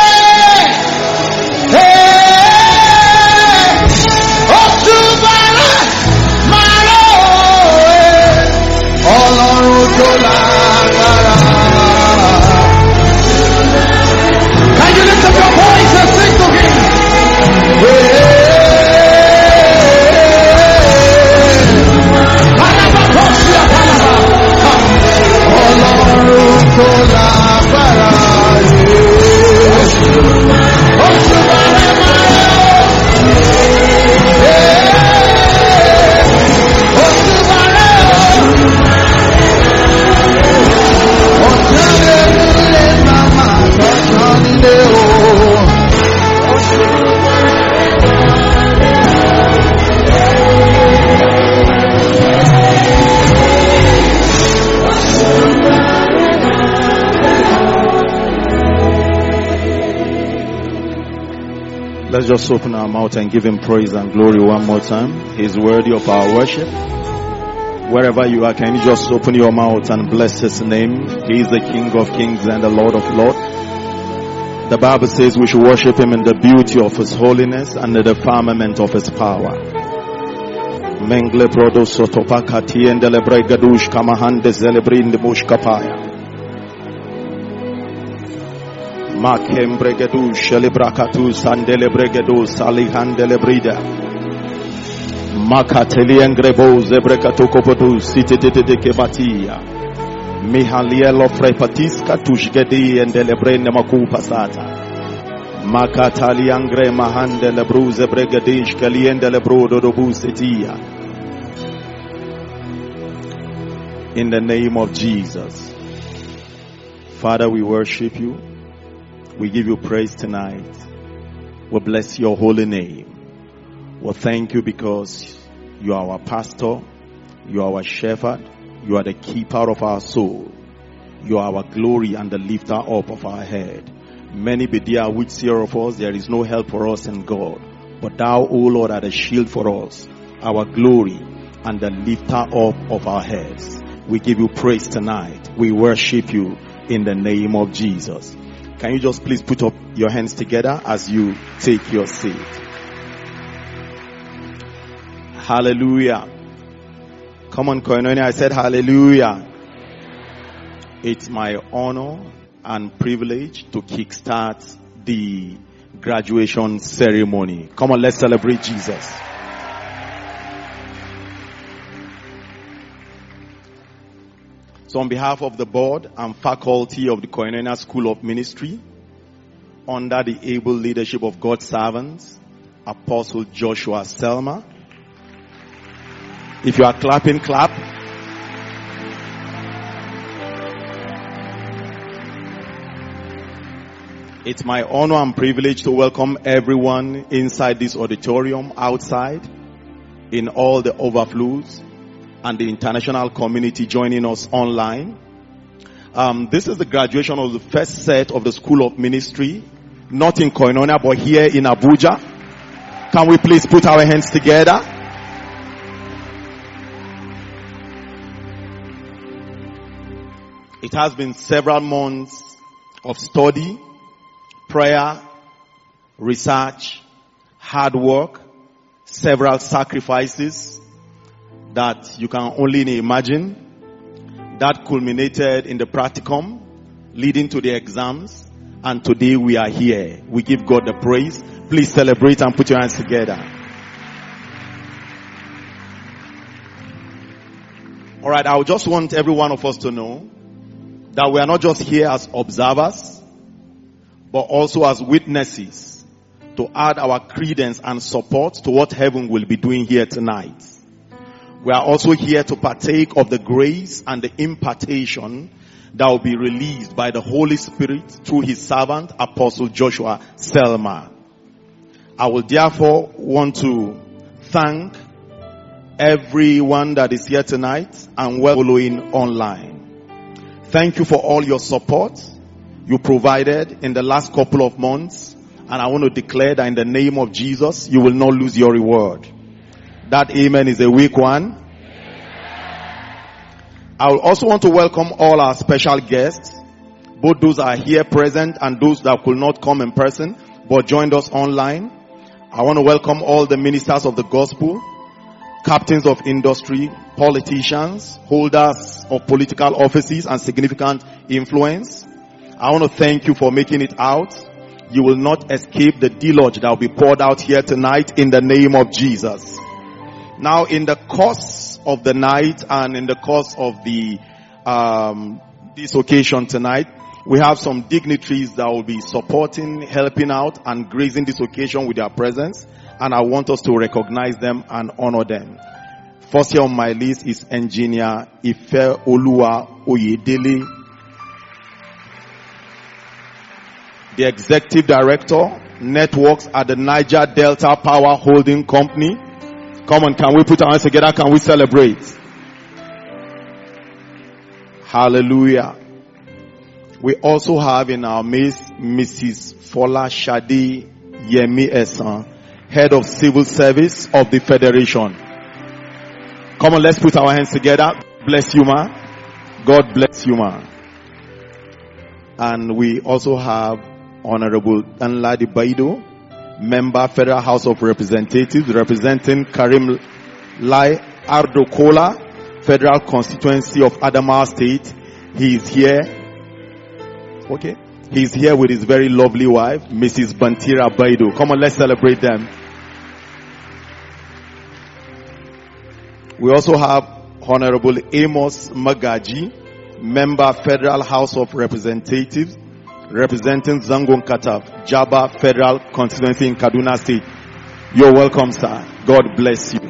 Oshubare mare oe, Ọlọ́run tó lágbára. Can you lift up your voice and sing to him? Ọlọ́run tó lágbára. Let's just open our mouth and give him praise and glory one more time. He's worthy of our worship. Wherever you are, can you just open your mouth and bless his name? He is the King of kings and the Lord of lords. The Bible says we should worship him in the beauty of his holiness and in the firmament of his power. Mengle prodo sotopakati and gadush kamahande zelebrin de mushkapaya. Makem bregedu shelibrakatu sandele bregedu salihandele brida. Makateli engrebo zebrekatu kopodu sititete kebatia. Mihalielo frepatiska tushgedi endele brende makupasata. Makatali angre mahandele bruze bregedish kaliendele brodo dobusetia. In the name of Jesus. Father, we worship you. We give you praise tonight. We bless your holy name. We thank you because you are our pastor, you are our shepherd, you are the keeper of our soul. You are our glory and the lifter up of our head. Many be there which fear of us, there is no help for us in God. But thou, O Lord, art a shield for us, our glory and the lifter up of our heads. We give you praise tonight. We worship you in the name of Jesus. Can you just please put up your hands together as you take your seat? Hallelujah. Come on, Koinonia. I said hallelujah. It's my honor and privilege to kickstart the graduation ceremony. Come on, let's celebrate Jesus. So on behalf of the board and faculty of the Koinonia School of Ministry, under the able leadership of God's servants, Apostle Joshua Selma. If you are clapping, clap. It's my honor and privilege to welcome everyone inside this auditorium, outside, in all the overflows, and the international community joining us online. This is the graduation of the first set of the School of Ministry, not in Koinonia, but here in Abuja. Can we please put our hands together? It has been several months of study, prayer, research, hard work, several sacrifices that you can only imagine, that culminated in the practicum, leading to the exams, and today we are here. We give God the praise. Please celebrate and put your hands together. All right, I just want every one of us to know that we are not just here as observers, but also as witnesses to add our credence and support to what heaven will be doing here tonight. We are also here to partake of the grace and the impartation that will be released by the Holy Spirit through his servant, Apostle Joshua Selma. I will therefore want to thank everyone that is here tonight and following online. Thank you for all your support you provided in the last couple of months. And I want to declare that in the name of Jesus, you will not lose your reward. That amen is a weak one. I will also want to welcome all our special guests, both those that are here present and those that could not come in person but joined us online. I want to welcome all the ministers of the gospel, captains of industry, politicians, holders of political offices and significant influence. I want to thank you for making it out. You will not escape the deluge that will be poured out here tonight in the name of Jesus. Now, in the course of the night and in the course of the this occasion tonight, we have some dignitaries that will be supporting, helping out, and gracing this occasion with their presence. And I want us to recognize them and honor them. First here on my list is Engineer Ife Oluwa Oyedele, the Executive Director, Networks at the Niger Delta Power Holding Company. Come on, can we put our hands together? Can we celebrate? Hallelujah. We also have in our midst Mrs. Fola Shadi Yemi Esan, Head of Civil Service of the Federation. Come on, let's put our hands together. Bless you, ma. God bless you, ma. And we also have Honorable Danladi Baido, Member Federal House of Representatives, representing Karim Lai Ardokola, Federal Constituency of Adamawa State. He is here. Okay. He is here with his very lovely wife, Mrs. Bantira Baido. Come on, let's celebrate them. We also have Honorable Amos Magaji, Member Federal House of Representatives, representing Zangon Kataf, Jaba Federal Constituency in Kaduna State. You're welcome, sir. God bless you.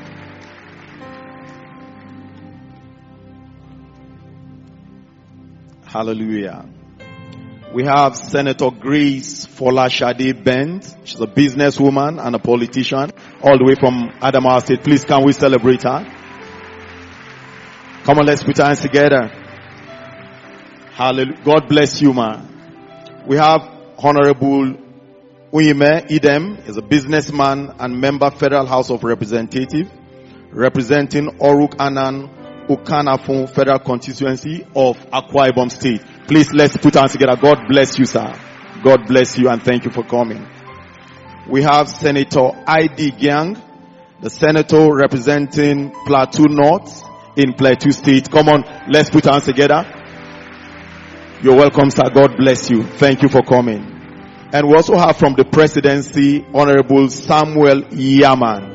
Hallelujah. We have Senator Grace Fola Shadi Bent. She's a businesswoman and a politician all the way from Adamawa State. Please, can we celebrate her? Come on, let's put our hands together. Hallelujah. God bless you, ma. We have Honorable Uyime Idem, is a businessman and member Federal House of Representatives, representing Oruk Anan Ukanafun Federal Constituency of Akwa Ibom State. Please, let's put our hands together. God bless you, sir. God bless you and thank you for coming. We have Senator I.D. Gyang, the senator representing Plateau North in Plateau State. Come on, let's put our hands together. You're welcome, sir. God bless you. Thank you for coming. And we also have from the presidency, Honorable Samuel Yaman.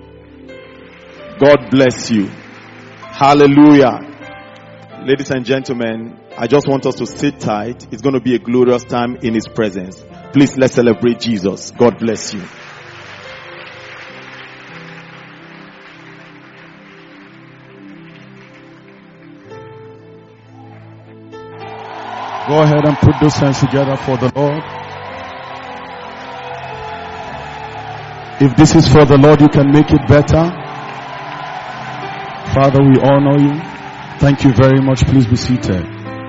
God bless you. Hallelujah. Ladies and gentlemen, I just want us to sit tight. It's going to be a glorious time in his presence. Please, let's celebrate Jesus. God bless you. Go ahead and put those hands together for the Lord. If this is for the Lord, you can make it better. Father, we honor you. Thank you very much. Please be seated.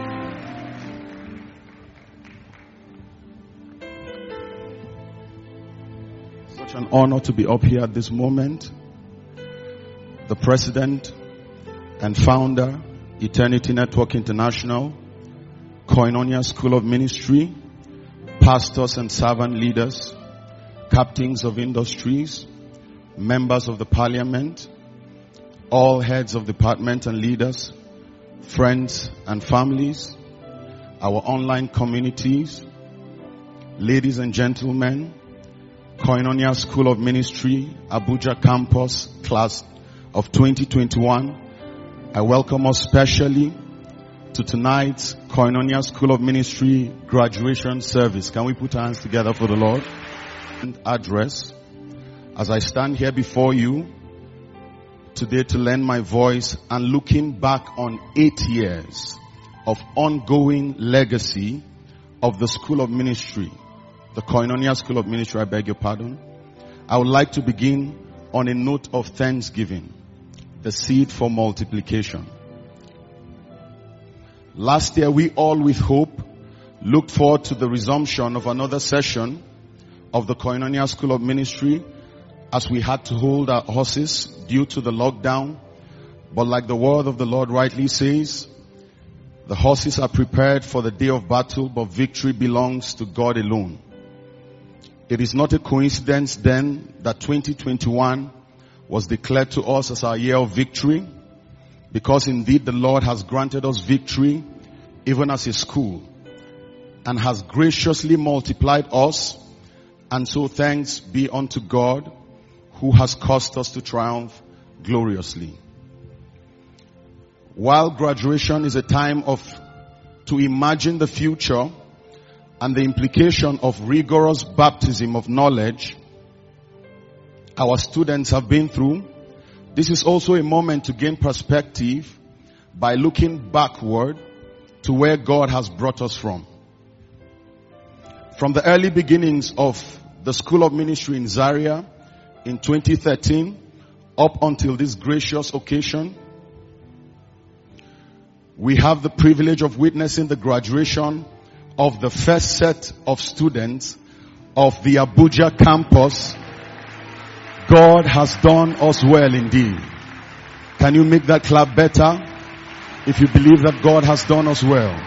Such an honor to be up here at this moment. The president and founder, Eternity Network International, Koinonia School of Ministry, pastors and servant leaders, captains of industries, members of the parliament, all heads of department and leaders, friends and families, our online communities, ladies and gentlemen, Koinonia School of Ministry, Abuja campus, class of 2021, I welcome us specially to tonight's Koinonia School of Ministry graduation service. Can we put our hands together for the Lord? And address. As I stand here before you today to lend my voice and looking back on 8 years of ongoing legacy of the School of Ministry, the Koinonia School of Ministry, I beg your pardon, I would like to begin on a note of thanksgiving, the seed for multiplication. Last year we all with hope looked forward to the resumption of another session of the Koinonia School of Ministry as we had to hold our horses due to the lockdown. But like the word of the Lord rightly says, the horses are prepared for the day of battle, but victory belongs to God alone. It is not a coincidence then that 2021 was declared to us as our year of victory, because indeed the Lord has granted us victory even as a school and has graciously multiplied us. And so thanks be unto God who has caused us to triumph gloriously. While graduation is a time to imagine the future and the implication of rigorous baptism of knowledge our students have been through, this is also a moment to gain perspective by looking backward to where God has brought us from. From the early beginnings of the School of Ministry in Zaria in 2013 up until this gracious occasion, we have the privilege of witnessing the graduation of the first set of students of the Abuja campus. God has done us well indeed. Can you make that clap better if you believe that God has done us well?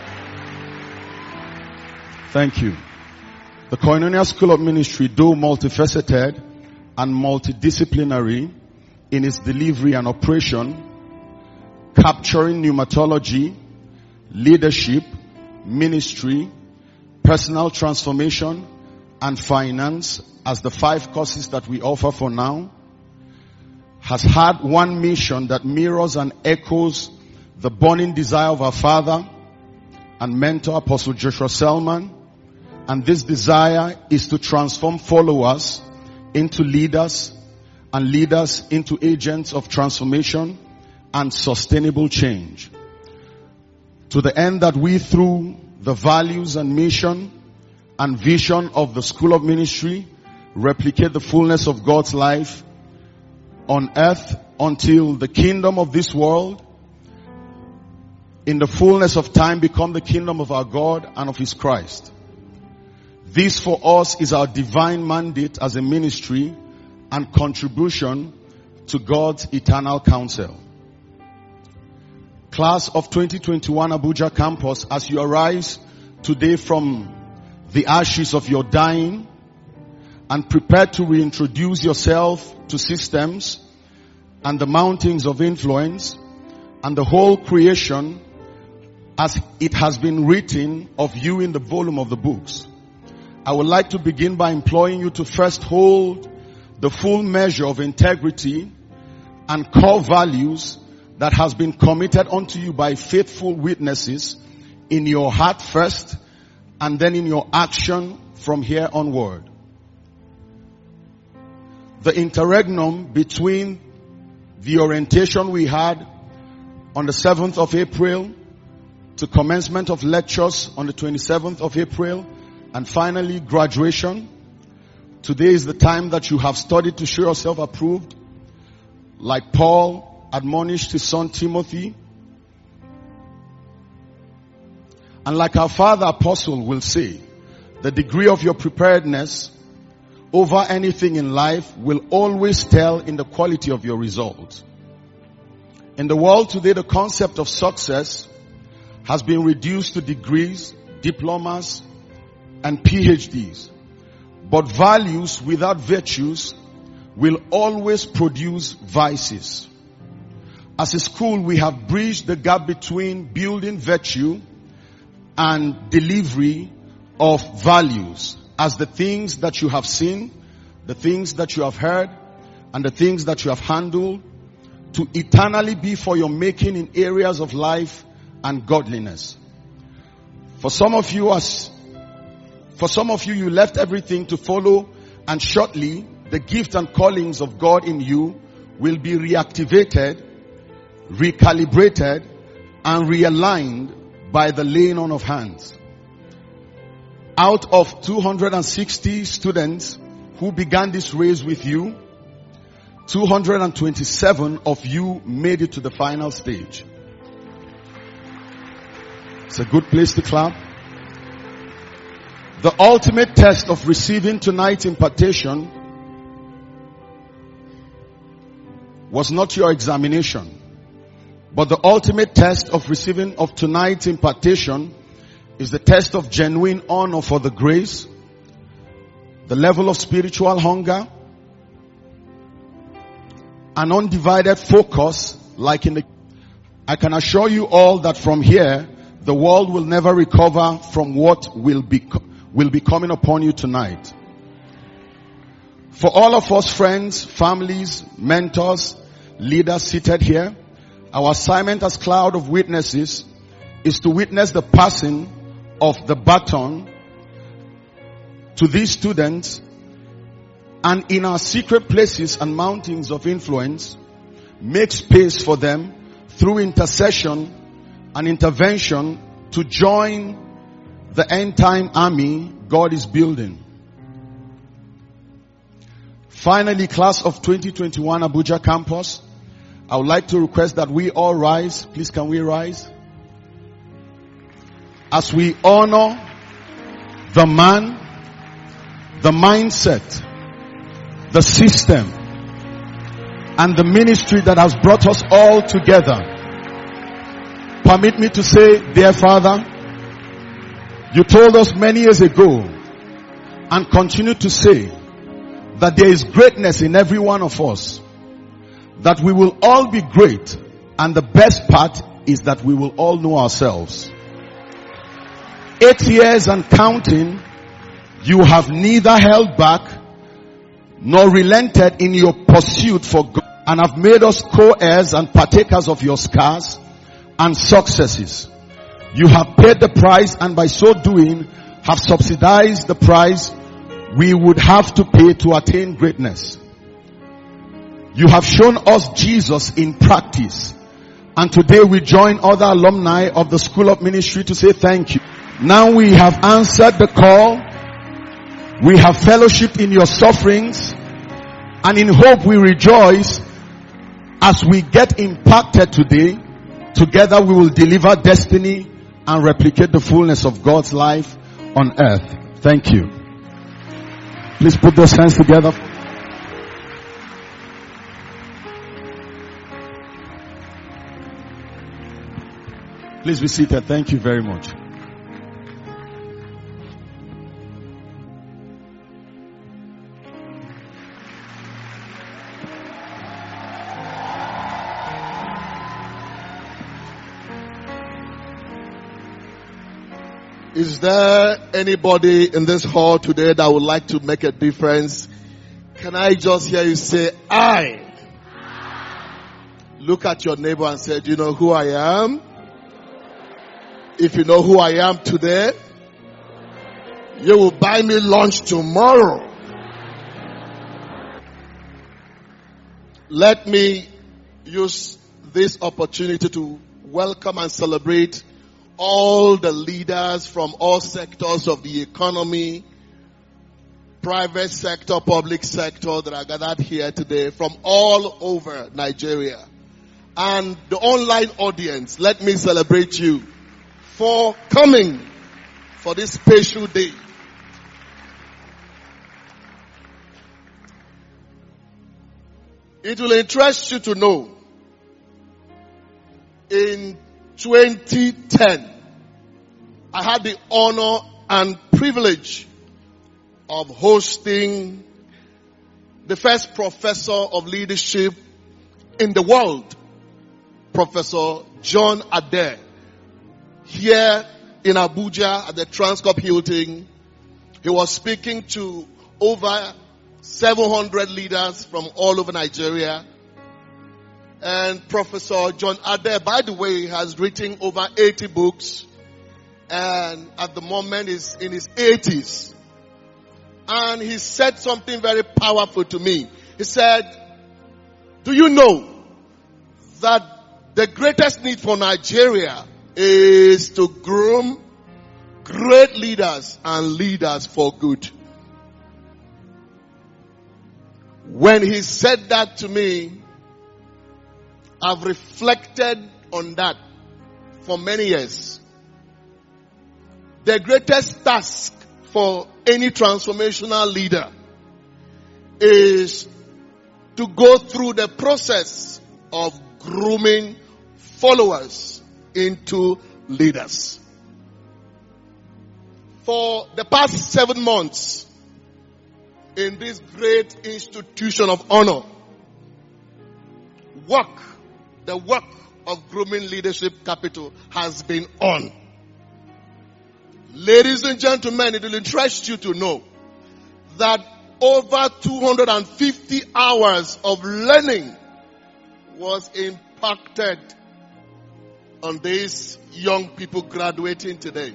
Thank you. The Koinonia School of Ministry, though multifaceted and multidisciplinary in its delivery and operation, capturing pneumatology, leadership, ministry, personal transformation, and finance as the 5 courses that we offer for now, has had one mission that mirrors and echoes the burning desire of our father and mentor, Apostle Joshua Selman. And this desire is to transform followers into leaders and leaders into agents of transformation and sustainable change. To the end that we, through the values and mission and vision of the School of Ministry, replicate the fullness of God's life on earth until the kingdom of this world, in the fullness of time, become the kingdom of our God and of His Christ. This for us is our divine mandate as a ministry and contribution to God's eternal counsel. Class of 2021 Abuja campus, as you arise today from the ashes of your dying and prepare to reintroduce yourself to systems and the mountains of influence and the whole creation as it has been written of you in the volume of the books, I would like to begin by imploring you to first hold the full measure of integrity and core values that has been committed unto you by faithful witnesses in your heart first and then in your action from here onward. The interregnum between the orientation we had on the 7th of April to commencement of lectures on the 27th of April and finally graduation. Today is the time that you have studied to show yourself approved, like Paul admonished his son Timothy. And like our father apostle will say, the degree of your preparedness over anything in life will always tell in the quality of your results. In the world today, the concept of success has been reduced to degrees, diplomas, and PhDs. But values without virtues will always produce vices. As a school, we have bridged the gap between building virtue and delivery of values, as the things that you have seen, the things that you have heard, and the things that you have handled to eternally be for your making in areas of life and godliness. For some of you, you left everything to follow, and shortly the gift and callings of God in you will be reactivated, recalibrated, and realigned by the laying on of hands. Out of 260 students who began this race with you, 227 of you made it to the final stage. It's a good place to clap. The ultimate test of receiving tonight's impartation was not your examination, but the ultimate test of receiving of tonight's impartation is the test of genuine honor for the grace, the level of spiritual hunger, an undivided focus like in the... I can assure you all that from here, the world will never recover from what will be coming upon you tonight. For all of us friends, families, mentors, leaders seated here, our assignment as cloud of witnesses is to witness the passing of the baton to these students, and in our secret places and mountains of influence, make space for them through intercession and intervention to join the end time army God is building. Finally, class of 2021 Abuja campus, I would like to request that we all rise. Please, can we rise? As we honor the man, the mindset, the system, and the ministry that has brought us all together. Permit me to say, dear Father, you told us many years ago and continue to say that there is greatness in every one of us, that we will all be great, and the best part is that we will all know ourselves. 8 years and counting, you have neither held back nor relented in your pursuit for God, and have made us co-heirs and partakers of your scars and successes. You have paid the price, and by so doing have subsidized the price we would have to pay to attain greatness. You have shown us Jesus in practice, and today we join other alumni of the School of Ministry to say thank you. Now we have answered the call. We have fellowshiped in your sufferings, and in hope we rejoice as we get impacted today. Together we will deliver destiny and replicate the fullness of God's life on earth. Thank you. Please put those hands together. Please be seated. Thank you very much. Is there anybody in this hall today that would like to make a difference? Can I just hear you say, I? Look at your neighbor and say, do you know who I am? If you know who I am today, you will buy me lunch tomorrow. Let me use this opportunity to welcome and celebrate all the leaders from all sectors of the economy, private sector, public sector that are gathered here today from all over Nigeria. And the online audience, let me celebrate you for coming for this special day. It will interest you to know, in 2010, I had the honor and privilege of hosting the first professor of leadership in the world, Professor John Adair, here in Abuja at the Transcorp Hilton. He was speaking to over 700 leaders from all over Nigeria. And Professor John Adair, by the way, has written over 80 books. And at the moment is in his 80s. And he said something very powerful to me. He said, do you know that the greatest need for Nigeria is to groom great leaders and leaders for good? When he said that to me, I've reflected on that for many years. The greatest task for any transformational leader is to go through the process of grooming followers into leaders. For the past 7 months in this great institution of honor, the work of grooming leadership capital has been on. Ladies and gentlemen, it will interest you to know that over 250 hours of learning was impacted on these young people graduating today.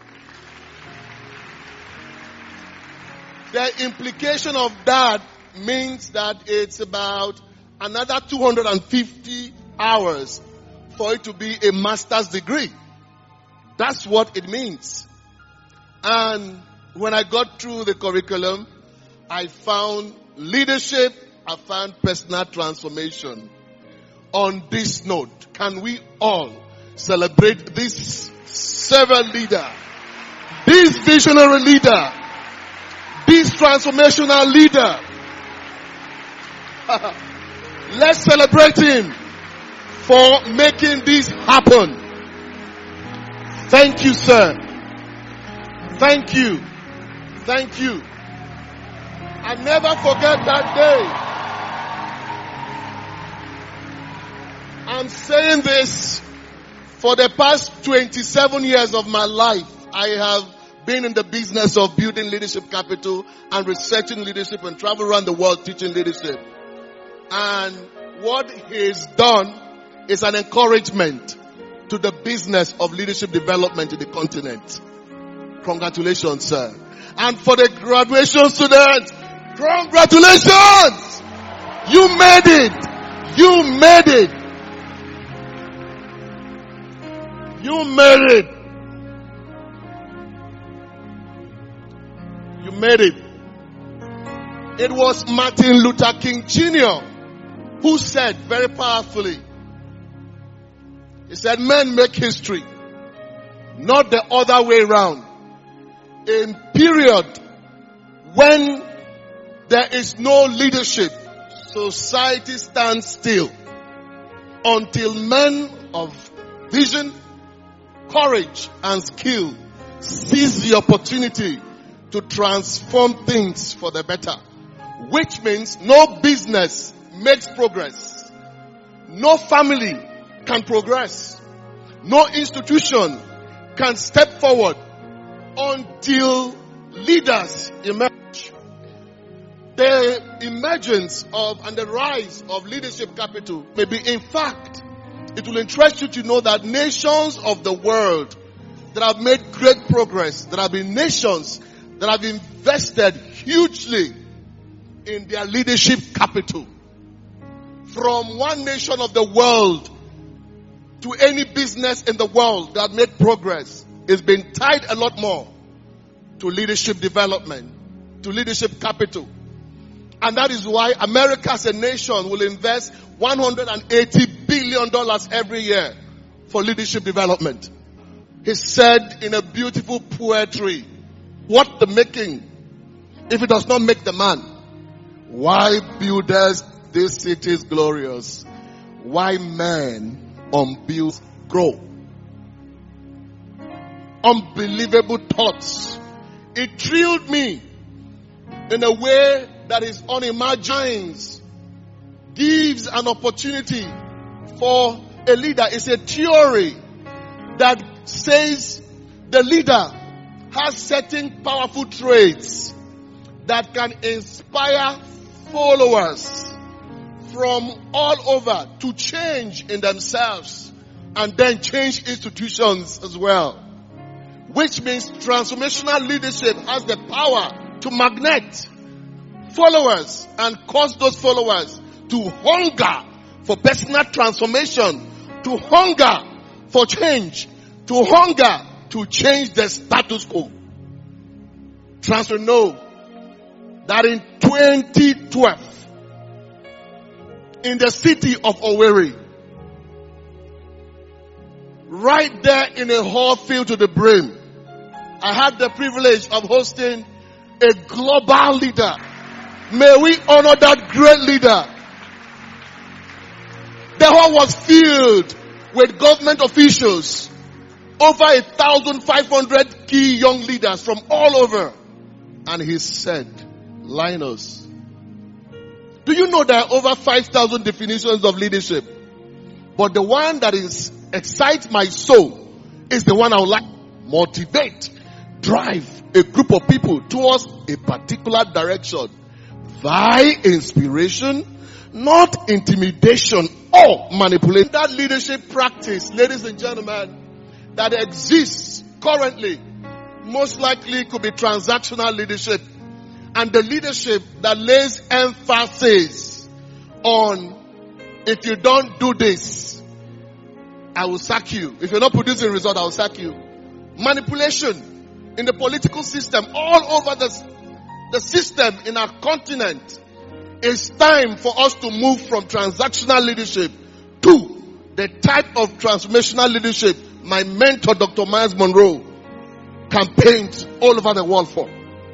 The implication of that means that it's about another 250 hours for it to be a master's degree. That's what it means. And when I got through the curriculum, I found leadership, I found personal transformation. On this note, can we all celebrate this servant leader, this visionary leader, this transformational leader? Let's celebrate him for making this happen. Thank you, sir. Thank you. Thank you. I never forget that day. I'm saying this for the past 27 years of my life. I have been in the business of building leadership capital and researching leadership and travel around the world teaching leadership. And what he's done is an encouragement to the business of leadership development in the continent. Congratulations, sir. And for the graduation students, congratulations! You made it! You made it! You made it! You made it. It was Martin Luther King Jr. who said very powerfully, he said, men make history, not the other way around. In period when there is no leadership, society stands still until men of vision, courage, and skill seize the opportunity to transform things for the better. Which means no business makes progress. No family can progress. No institution can step forward until leaders emerge. The emergence of and the rise of leadership capital may be, in fact, it will interest you to know that nations of the world that have made great progress, there have been nations that have invested hugely in their leadership capital. From one nation of the world to any business in the world that made progress, it's been tied a lot more to leadership development, to leadership capital. And that is why America as a nation will invest $180 billion every year for leadership development. He said in a beautiful poetry, what the making if it does not make the man? Why buildest these cities glorious? Why men on builds grow? Unbelievable thoughts. It thrilled me in a way that is unimagined. Gives an opportunity for a leader. It's a theory that says the leader has certain powerful traits that can inspire followers from all over to change in themselves and then change institutions as well. Which means transformational leadership has the power to magnet followers and cause those followers to hunger for personal transformation, to hunger for change, to hunger to change the status quo. Transfer know that in 2012, in the city of Owerri, right there in a hall filled to the brim, I had the privilege of hosting a global leader. May we honor that great leader. The hall was filled with government officials, over 1,500 key young leaders from all over. And he said, Linus, do you know there are over 5,000 definitions of leadership? But the one that excites my soul is the one I would like to motivate, drive a group of people towards a particular direction by inspiration, not intimidation or manipulation. That leadership practice, ladies and gentlemen, that exists currently most likely could be transactional leadership, and the leadership that lays emphasis on, if you don't do this, I will sack you. If you're not producing result, I will sack you. Manipulation in the political system all over the system in our continent. It's time for us to move from transactional leadership to the type of transformational leadership my mentor, Dr. Myles Munroe, campaigned all over the world for.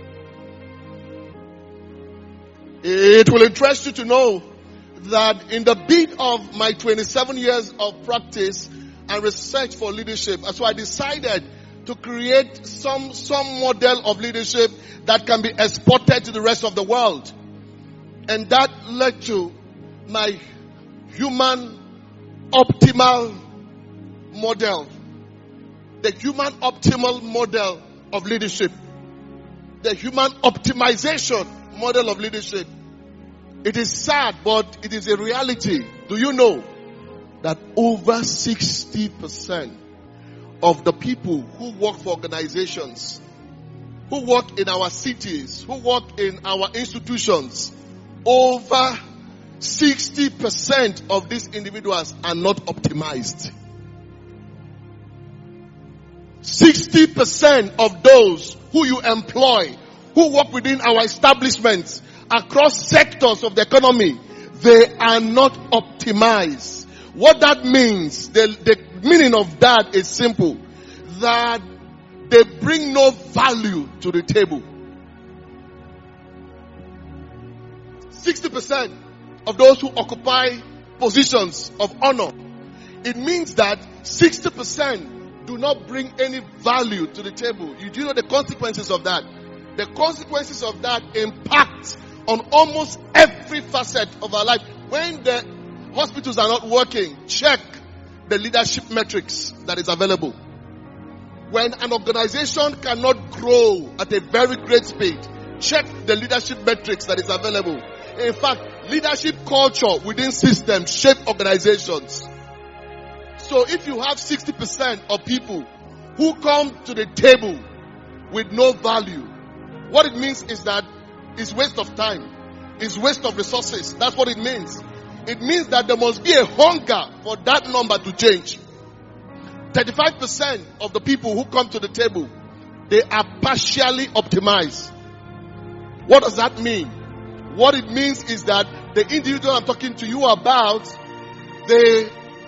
It will interest you to know that in the bid of my 27 years of practice and research for leadership, so I decided to create some model of leadership that can be exported to the rest of the world. And that led to my human optimal model. The human optimal model of leadership. The human optimization model of leadership. It is sad, but it is a reality. Do you know that over 60% of the people who work for organizations, who work in our cities, who work in our institutions, over 60% of these individuals are not optimized. 60% of those who you employ, who work within our establishments across sectors of the economy, they are not optimized. What that means, the meaning of that is simple. That they bring no value to the table. 60% of those who occupy positions of honor. It means that 60% do not bring any value to the table. You do know the consequences of that. The consequences of that impact on almost every facet of our life. When the hospitals are not working, check the leadership metrics that is available. When an organization cannot grow at a very great speed, check the leadership metrics that is available. In fact, leadership culture within systems shape organizations. So if you have 60% of people who come to the table with no value, what it means is that it's waste of time. It's waste of resources. That's what it means. It means that there must be a hunger for that number to change. 35% of the people who come to the table, they are partially optimized. What does that mean? What it means is that the individual I'm talking to you about, they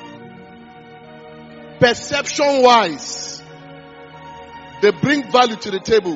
perception-wise, they bring value to the table.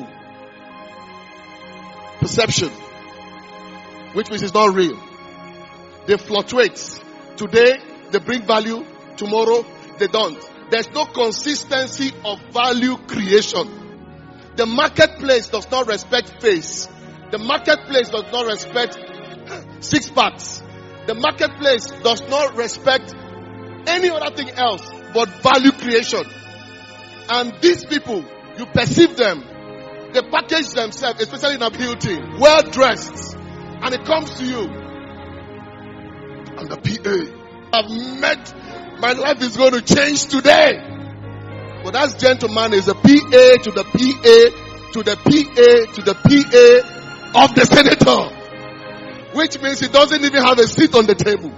Perception, which means it's not real. They fluctuate. Today, they bring value. Tomorrow, they don't. There's no consistency of value creation. The marketplace does not respect face. The marketplace does not respect six packs. The marketplace does not respect any other thing else but value creation. And these people, you perceive them, they package themselves, especially in a building, well dressed, and it comes to you. I'm the PA. I've met, my life is going to change today. But that gentleman is a PA to the PA to the PA to the PA of the senator. Which means he doesn't even have a seat on the table.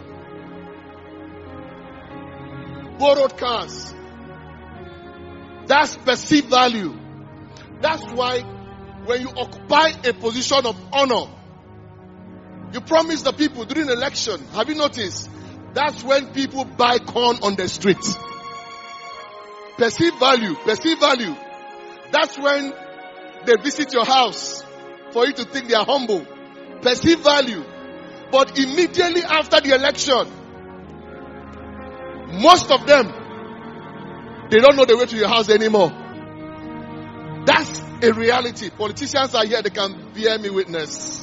Borrowed cars. That's perceived value. That's why when you occupy a position of honor, you promise the people during election. Have you noticed? That's when people buy corn on the streets. Perceived value. Perceived value. That's when they visit your house for you to think they are humble. Perceived value. But immediately after the election, most of them, they don't know the way to your house anymore. That's a reality. Politicians are here, they can bear me witness.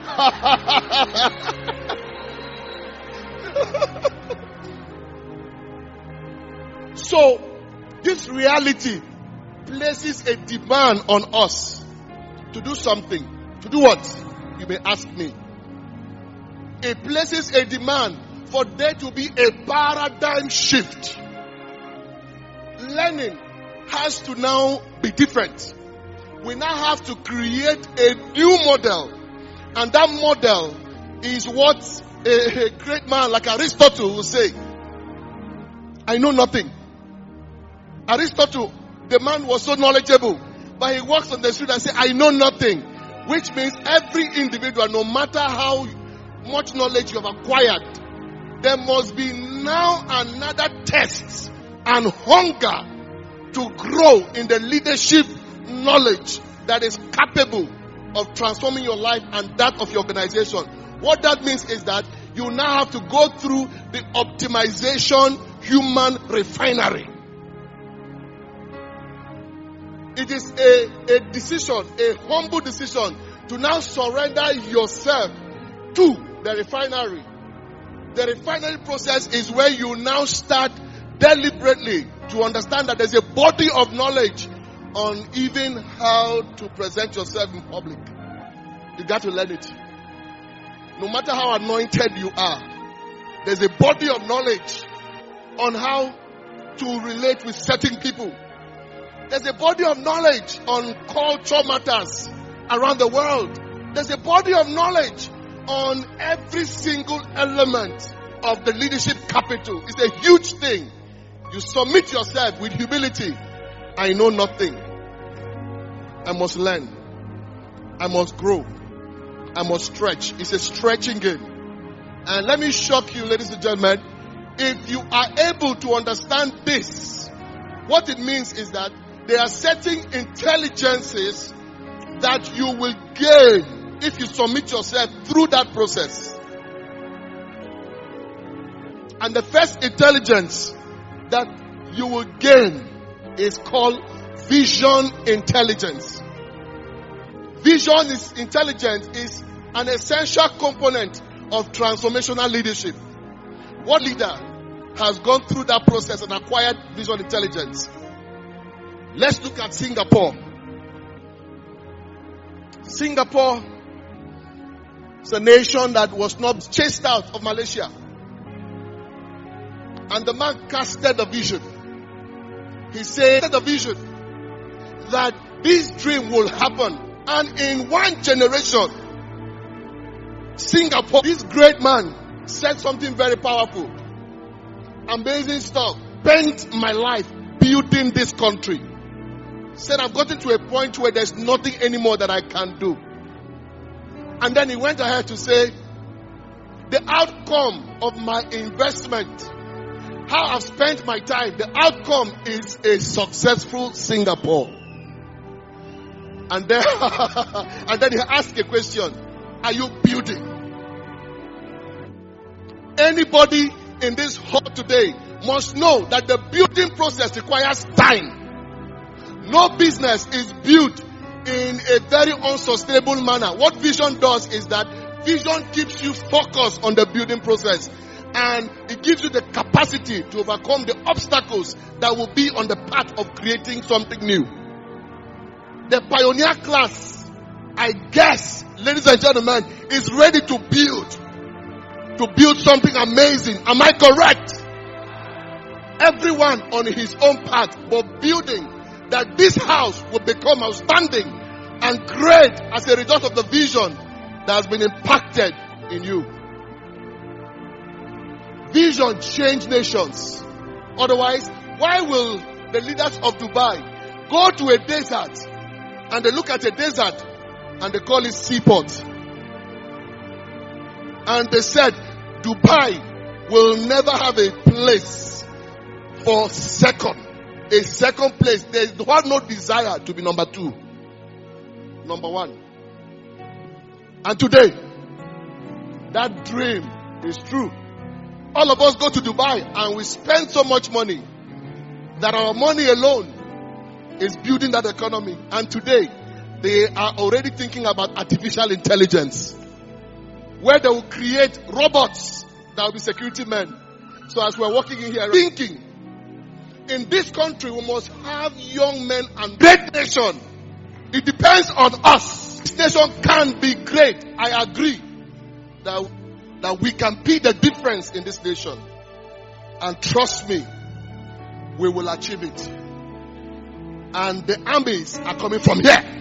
So, this reality places a demand on us to do something. To do what? You may ask me. It places a demand for there to be a paradigm shift. Learning has to now be different. We now have to create a new model. And that model is what a great man like Aristotle will say. I know nothing. Aristotle, the man was so knowledgeable, but he walks on the street and says, I know nothing. Which means every individual, no matter how much knowledge you have acquired, there must be now another test and hunger to grow in the leadership knowledge that is capable of transforming your life and that of your organization. What that means is that you now have to go through the optimization human refinery. It is a decision, a humble decision to now surrender yourself to the refinery. The refinery process is where you now start deliberately to understand that there's a body of knowledge on even how to present yourself in public. You got to learn it. No matter how anointed you are, there's a body of knowledge on how to relate with certain people. There's a body of knowledge on culture matters around the world. There's a body of knowledge on every single element of the leadership capital. It's a huge thing. You submit yourself with humility. I know nothing. I must learn. I must grow. I must stretch. It's a stretching game. And let me shock you, ladies and gentlemen. If you are able to understand this, what it means is that there are certain intelligences that you will gain if you submit yourself through that process. And the first intelligence that you will gain is called vision intelligence. Vision intelligence is an essential component of transformational leadership. What leader has gone through that process and acquired vision intelligence? Let's look at Singapore. Singapore is a nation that was not chased out of Malaysia. And the man casted a vision. He said the vision that this dream will happen. And in one generation, Singapore, this great man said something very powerful. Amazing stuff. Spent my life building this country. Said I've gotten to a point where there's nothing anymore that I can do. And then he went ahead to say, the outcome of my investment, how I've spent my time, the outcome is a successful Singapore. And then, and then he asked a question, are you building? Anybody in this hall today must know that the building process requires time. No business is built in a very unsustainable manner. What vision does is that vision keeps you focused on the building process. And it gives you the capacity to overcome the obstacles that will be on the path of creating something new. The pioneer class, I guess, ladies and gentlemen, is ready to build. to build something amazing. Am I correct? Everyone on his own path, but building that this house will become outstanding and great as a result of the vision that has been impacted in you. Vision change nations. Otherwise, why will the leaders of Dubai go to a desert and they look at a desert and they call it seaport? And they said, Dubai will never have a place for a second place. They have no desire to be number two. Number one. And today, that dream is true. All of us go to Dubai and we spend so much money that our money alone is building that economy. And today, they are already thinking about artificial intelligence, where they will create robots that will be security men. So as we're walking in here, thinking, in this country, we must have young men and great nation. It depends on us. This nation can be great. I agree that we can be the difference in this nation. And trust me, we will achieve it. And the armies are coming from here.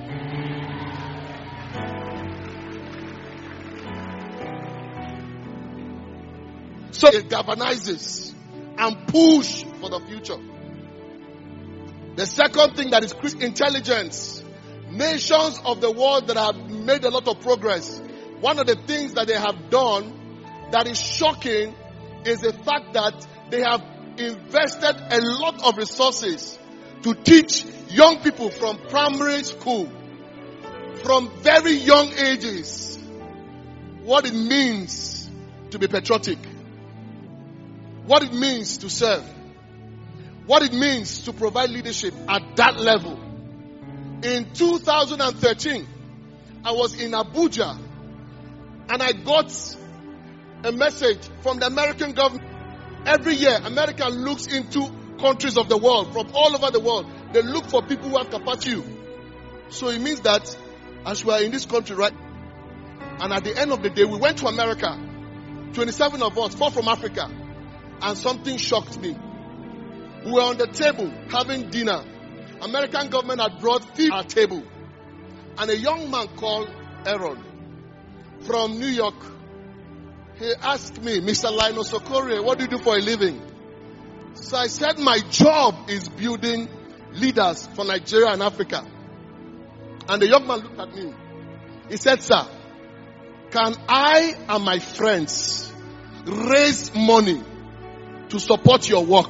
So it galvanizes and push for the future. The second thing that is intelligence. Nations of the world that have made a lot of progress, one of the things that they have done that is shocking is the fact that they have invested a lot of resources to teach young people from primary school, from very young ages, what it means to be patriotic, what it means to serve, what it means to provide leadership at that level. In 2013, I was in Abuja and I got a message from the American government. Every year, America looks into countries of the world, from all over the world. They look for people who have capacity. So it means that as we are in this country, right? And at the end of the day, we went to America. 27 of us, 4 from Africa. And something shocked me. We were on the table having dinner. American government had brought food to our table. And a young man called Aaron from New York, he asked me, Mr. Linus Okorie, what do you do for a living? So I said, my job is building leaders for Nigeria and Africa. And the young man looked at me. He said, sir, can I and my friends raise money to support your work?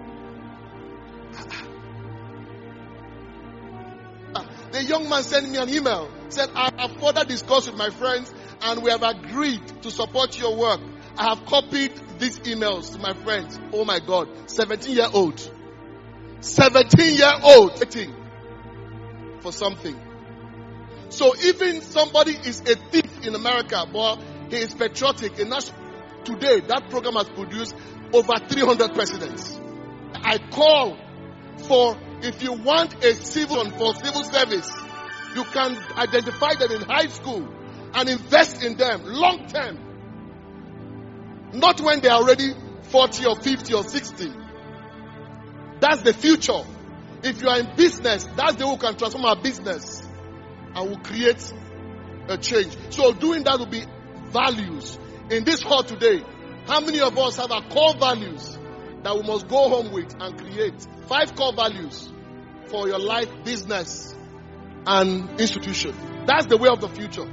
The young man sent me an email. Said, I have further discussed with my friends and we have agreed to support your work. I have copied these emails to my friends. Oh my God. 17-year-old. 17-year-old waiting for something. So even somebody is a thief in America, but he is patriotic. And today, that program has produced over 300 presidents. I call for, if you want a civil for civil service, you can identify them in high school and invest in them long term. Not when they are already 40 or 50 or 60. That's the future. If you are in business, that's the way we can transform our business and will create a change. So doing that will be values. In this hall today, how many of us have our core values that we must go home with and create? 5 core values for your life, business, and institution. That's the way of the future.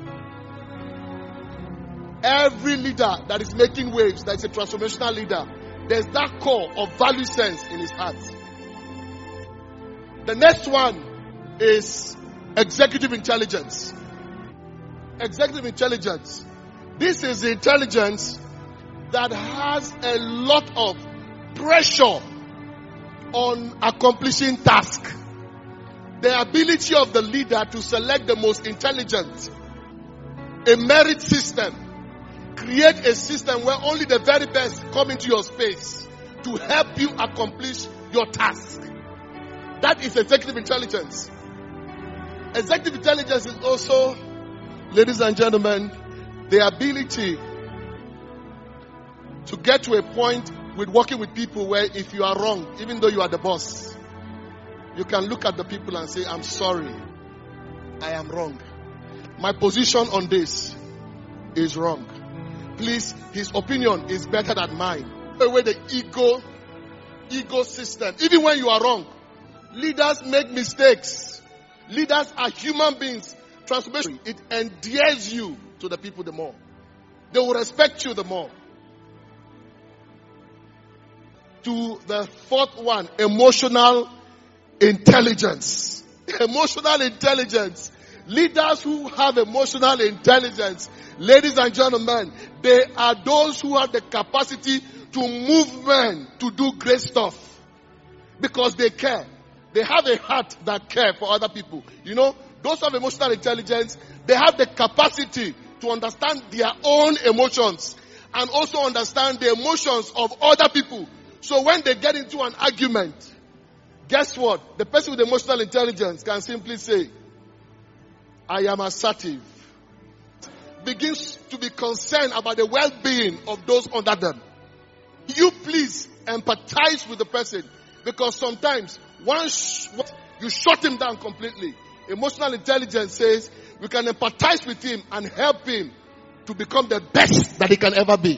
Every leader that is making waves, that is a transformational leader, there's that core of value sense in his heart. The next one is executive intelligence. Executive intelligence. This is the intelligence that has a lot of pressure on accomplishing tasks. The ability of the leader to select the most intelligent. A merit system. Create a system where only the very best come into your space to help you accomplish your task. That is executive intelligence. Executive intelligence is also, ladies and gentlemen, the ability to get to a point with working with people where if you are wrong, even though you are the boss, you can look at the people and say, I'm sorry, I am wrong. My position on this is wrong. Please, his opinion is better than mine. Away the ego system. Even when you are wrong, leaders make mistakes. Leaders are human beings. Transformation, it endears you to the people the more. They will respect you the more. To the fourth one, emotional intelligence. Emotional intelligence. Leaders who have emotional intelligence, ladies and gentlemen, they are those who have the capacity to move men to do great stuff. Because they care. They have a heart that cares for other people. You know, those who have emotional intelligence, they have the capacity to understand their own emotions and also understand the emotions of other people. So when they get into an argument, guess what? The person with emotional intelligence can simply say, I am assertive. Begins to be concerned about the well-being of those under them. You please empathize with the person, because sometimes once you shut him down completely, emotional intelligence says we can empathize with him and help him to become the best that he can ever be.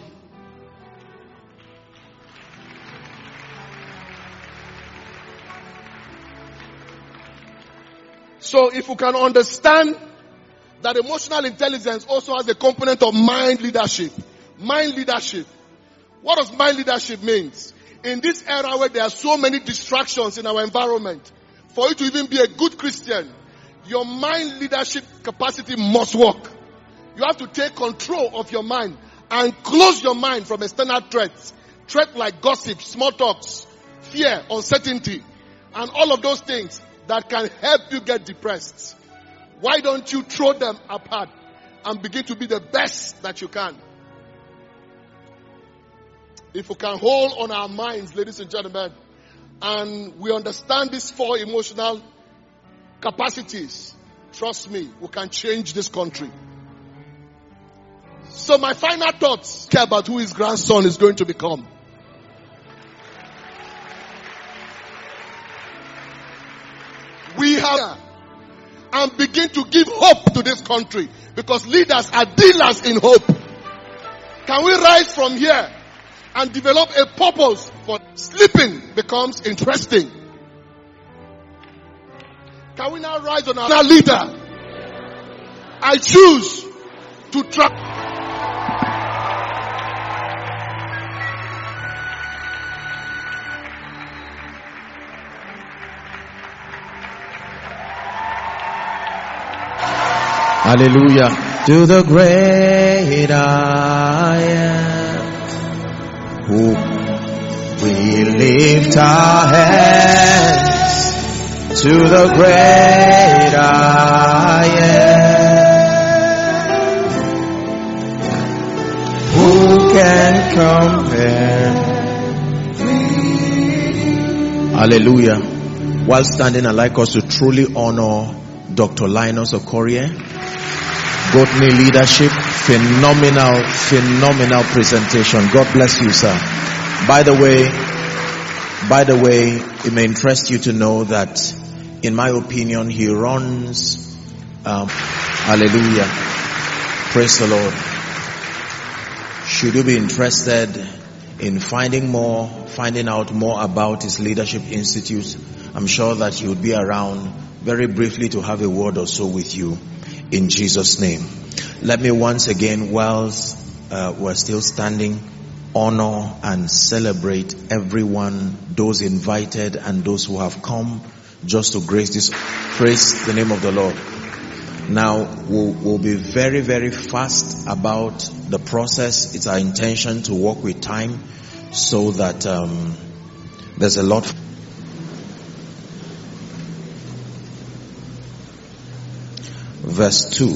So if you can understand that emotional intelligence also has a component of mind leadership. Mind leadership. What does mind leadership mean? In this era where there are so many distractions in our environment, for you to even be a good Christian, your mind leadership capacity must work. You have to take control of your mind and close your mind from external threats. Threats like gossip, small talks, fear, uncertainty, and all of those things that can help you get depressed. Why don't you throw them apart and begin to be the best that you can? If we can hold on our minds, ladies and gentlemen, and we understand these four emotional capacities, trust me, we can change this country. So my final thoughts care about who his grandson is going to become. We have and begin to give hope to this country, because leaders are dealers in hope. Can we rise from here and develop a purpose for sleeping becomes interesting? Can we now rise on our leader? I choose to track. Hallelujah. To the great I am, who we lift our hands. To the great I am, who can compare? Hallelujah. While standing, I'd like us to truly honor Dr. Linus Okorie. Godly leadership, phenomenal presentation. God bless you, sir. By the way, it may interest you to know that, in my opinion, he runs, hallelujah. Praise the Lord. Should you be interested in finding out more about his Leadership Institute, I'm sure that he would be around very briefly to have a word or so with you. In Jesus' name. Let me once again, whilst we're still standing, honor and celebrate everyone, those invited and those who have come just to grace this. Praise the name of the Lord. Now, we'll be very, very fast about the process. It's our intention to work with time so that there's a lot. Verse 2.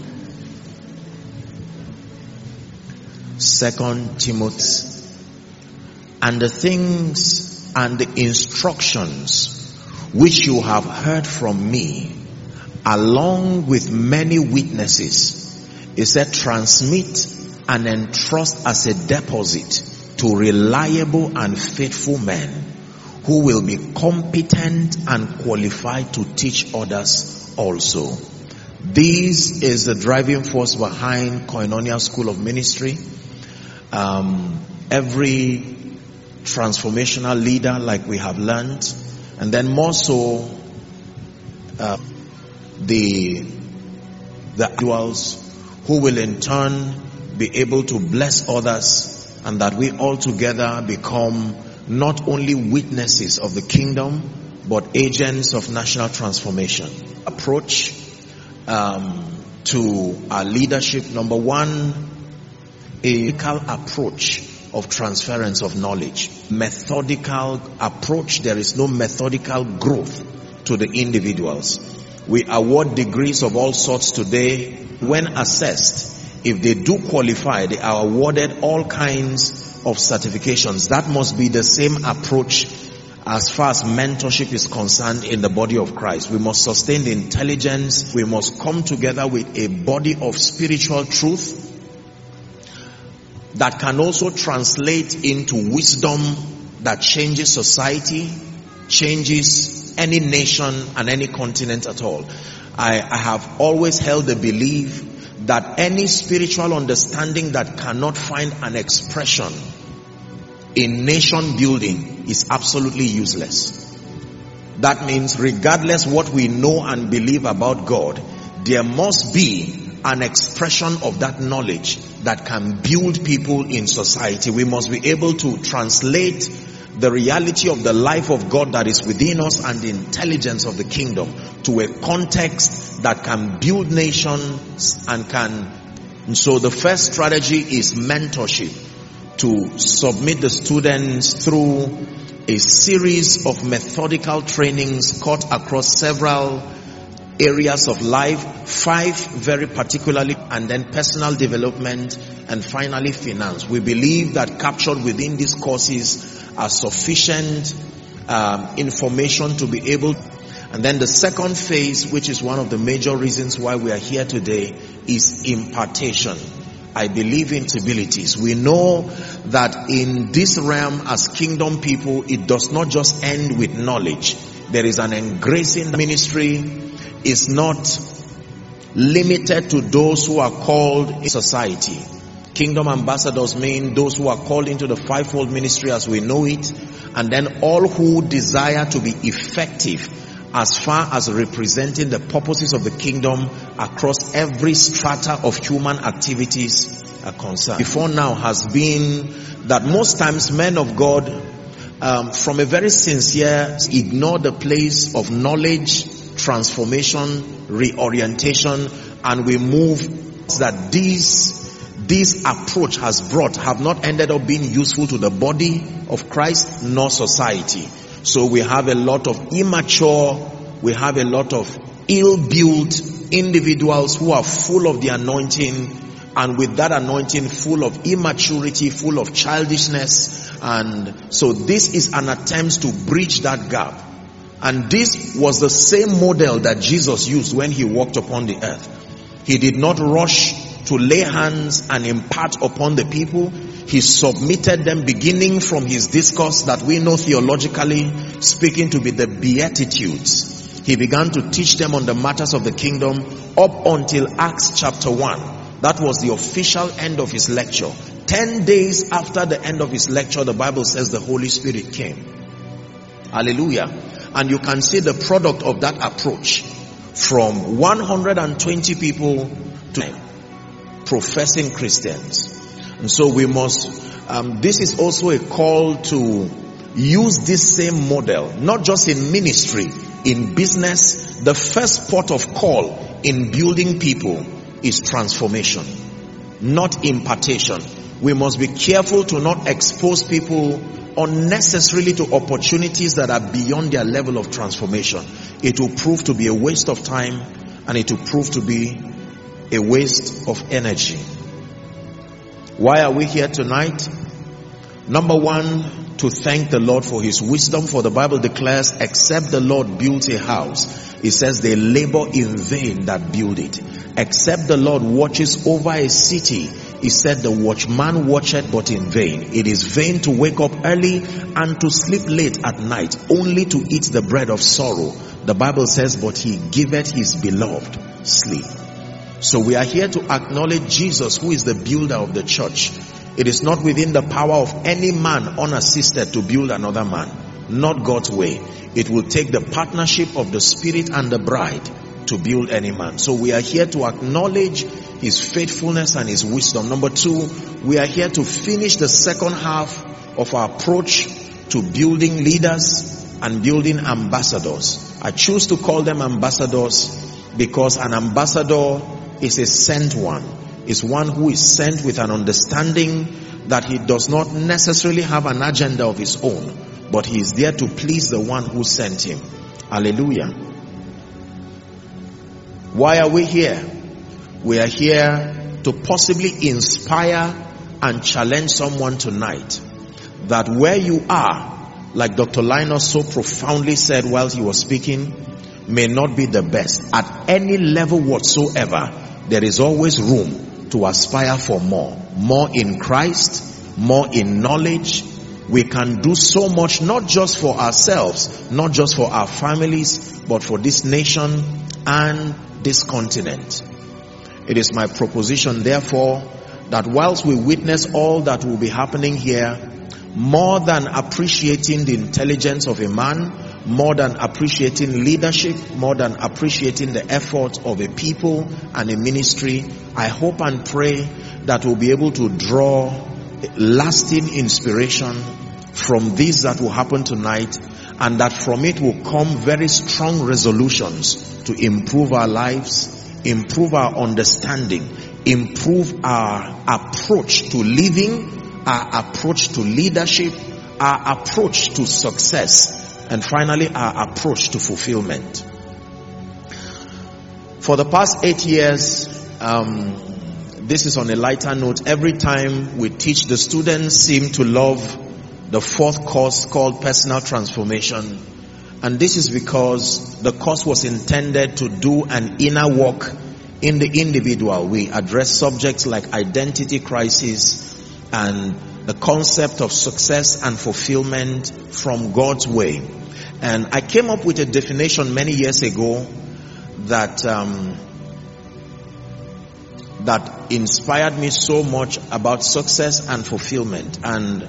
2 Timothy. And the things and the instructions which you have heard from me, along with many witnesses, it said, transmit and entrust as a deposit to reliable and faithful men who will be competent and qualified to teach others also. This is the driving force behind Koinonia School of Ministry. Every transformational leader, like we have learned, and then more so the individuals who will in turn be able to bless others, and that we all together become not only witnesses of the kingdom, but agents of national transformation. Approach to our leadership. Number one, a methodical approach of transference of knowledge. Methodical approach. There is no methodical growth to the individuals. We award degrees of all sorts today. When assessed, if they do qualify, they are awarded all kinds of certifications. That must be the same approach as far as mentorship is concerned in the body of Christ. We must sustain the intelligence. We must come together with a body of spiritual truth that can also translate into wisdom that changes society, changes any nation and any continent at all. I have always held the belief that any spiritual understanding that cannot find an expression in nation building is absolutely useless. That means regardless what we know and believe about God, there must be an expression of that knowledge that can build people in society. We must be able to translate the reality of the life of God that is within us and the intelligence of the kingdom to a context that can build nations and so the first strategy is mentorship, to submit the students through a series of methodical trainings cut across several areas of life, 5 very particularly, and then personal development, and finally finance. We believe that captured within these courses are sufficient information to be able. And then the second phase, which is one of the major reasons why we are here today, is impartation. I believe in abilities. We know that in this realm as kingdom people, it does not just end with knowledge. There is an engracing. Ministry is not limited to those who are called in society. Kingdom ambassadors mean those who are called into the fivefold ministry as we know it, and then all who desire to be effective as far as representing the purposes of the kingdom across every strata of human activities are concerned. Before now has been that most times men of God from a very sincere ignore the place of knowledge, transformation, reorientation, and we move that this approach has brought have not ended up being useful to the body of Christ nor society. So we have a lot of immature, we have a lot of ill-built individuals who are full of the anointing, and with that anointing full of immaturity, full of childishness. And so this is an attempt to bridge that gap. And this was the same model that Jesus used when he walked upon the earth. He did not rush to lay hands and impart upon the people. He submitted them, beginning from his discourse that we know theologically speaking to be the Beatitudes. He began to teach them on the matters of the kingdom up until Acts chapter 1. That was the official end of his lecture. 10 days after the end of his lecture, the Bible says the Holy Spirit came. Hallelujah. And you can see the product of that approach from 120 people to professing Christians. And so we must, this is also a call to use this same model, not just in ministry, in business. The first port of call in building people is transformation, not impartation. We must be careful to not expose people unnecessarily to opportunities that are beyond their level of transformation. It will prove to be a waste of time, and it will prove to be a waste of energy. Why are we here tonight? Number one, to thank the Lord for his wisdom, for the Bible declares, except the Lord builds a house, it says they labor in vain that build it. Except the Lord watches over a city, He said, the watchman watcheth but in vain. It is vain to wake up early and to sleep late at night, only to eat the bread of sorrow. The Bible says, but he giveth his beloved sleep. So we are here to acknowledge Jesus, who is the builder of the church. It is not within the power of any man unassisted to build another man. Not God's way. It will take the partnership of the Spirit and the bride to build any man. So we are here to acknowledge his faithfulness and his wisdom. Number two, we are here to finish the second half of our approach to building leaders and building ambassadors. I choose to call them ambassadors because an ambassador is a sent one. Is one who is sent with an understanding that he does not necessarily have an agenda of his own, but he is there to please the one who sent him. Hallelujah. Why are we here? We are here to possibly inspire and challenge someone tonight that where you are, like Dr. Linus so profoundly said while he was speaking, may not be the best. At any level whatsoever, there is always room to aspire for more. More in Christ, more in knowledge. We can do so much, not just for ourselves, not just for our families, but for this nation and this continent. It is my proposition, therefore, that whilst we witness all that will be happening here, more than appreciating the intelligence of a man, more than appreciating leadership, more than appreciating the effort of a people and a ministry, I hope and pray that we'll be able to draw lasting inspiration from this that will happen tonight, and that from it will come very strong resolutions to improve our lives, improve our understanding, improve our approach to living, our approach to leadership, our approach to success, and finally our approach to fulfillment. For the past 8 years, this is on a lighter note. Every time we teach, the students seem to love the fourth course called Personal Transformation. And this is because the course was intended to do an inner work in the individual. We address subjects like identity crisis and the concept of success and fulfillment from God's way. And I came up with a definition many years ago that that inspired me so much about success and fulfillment. And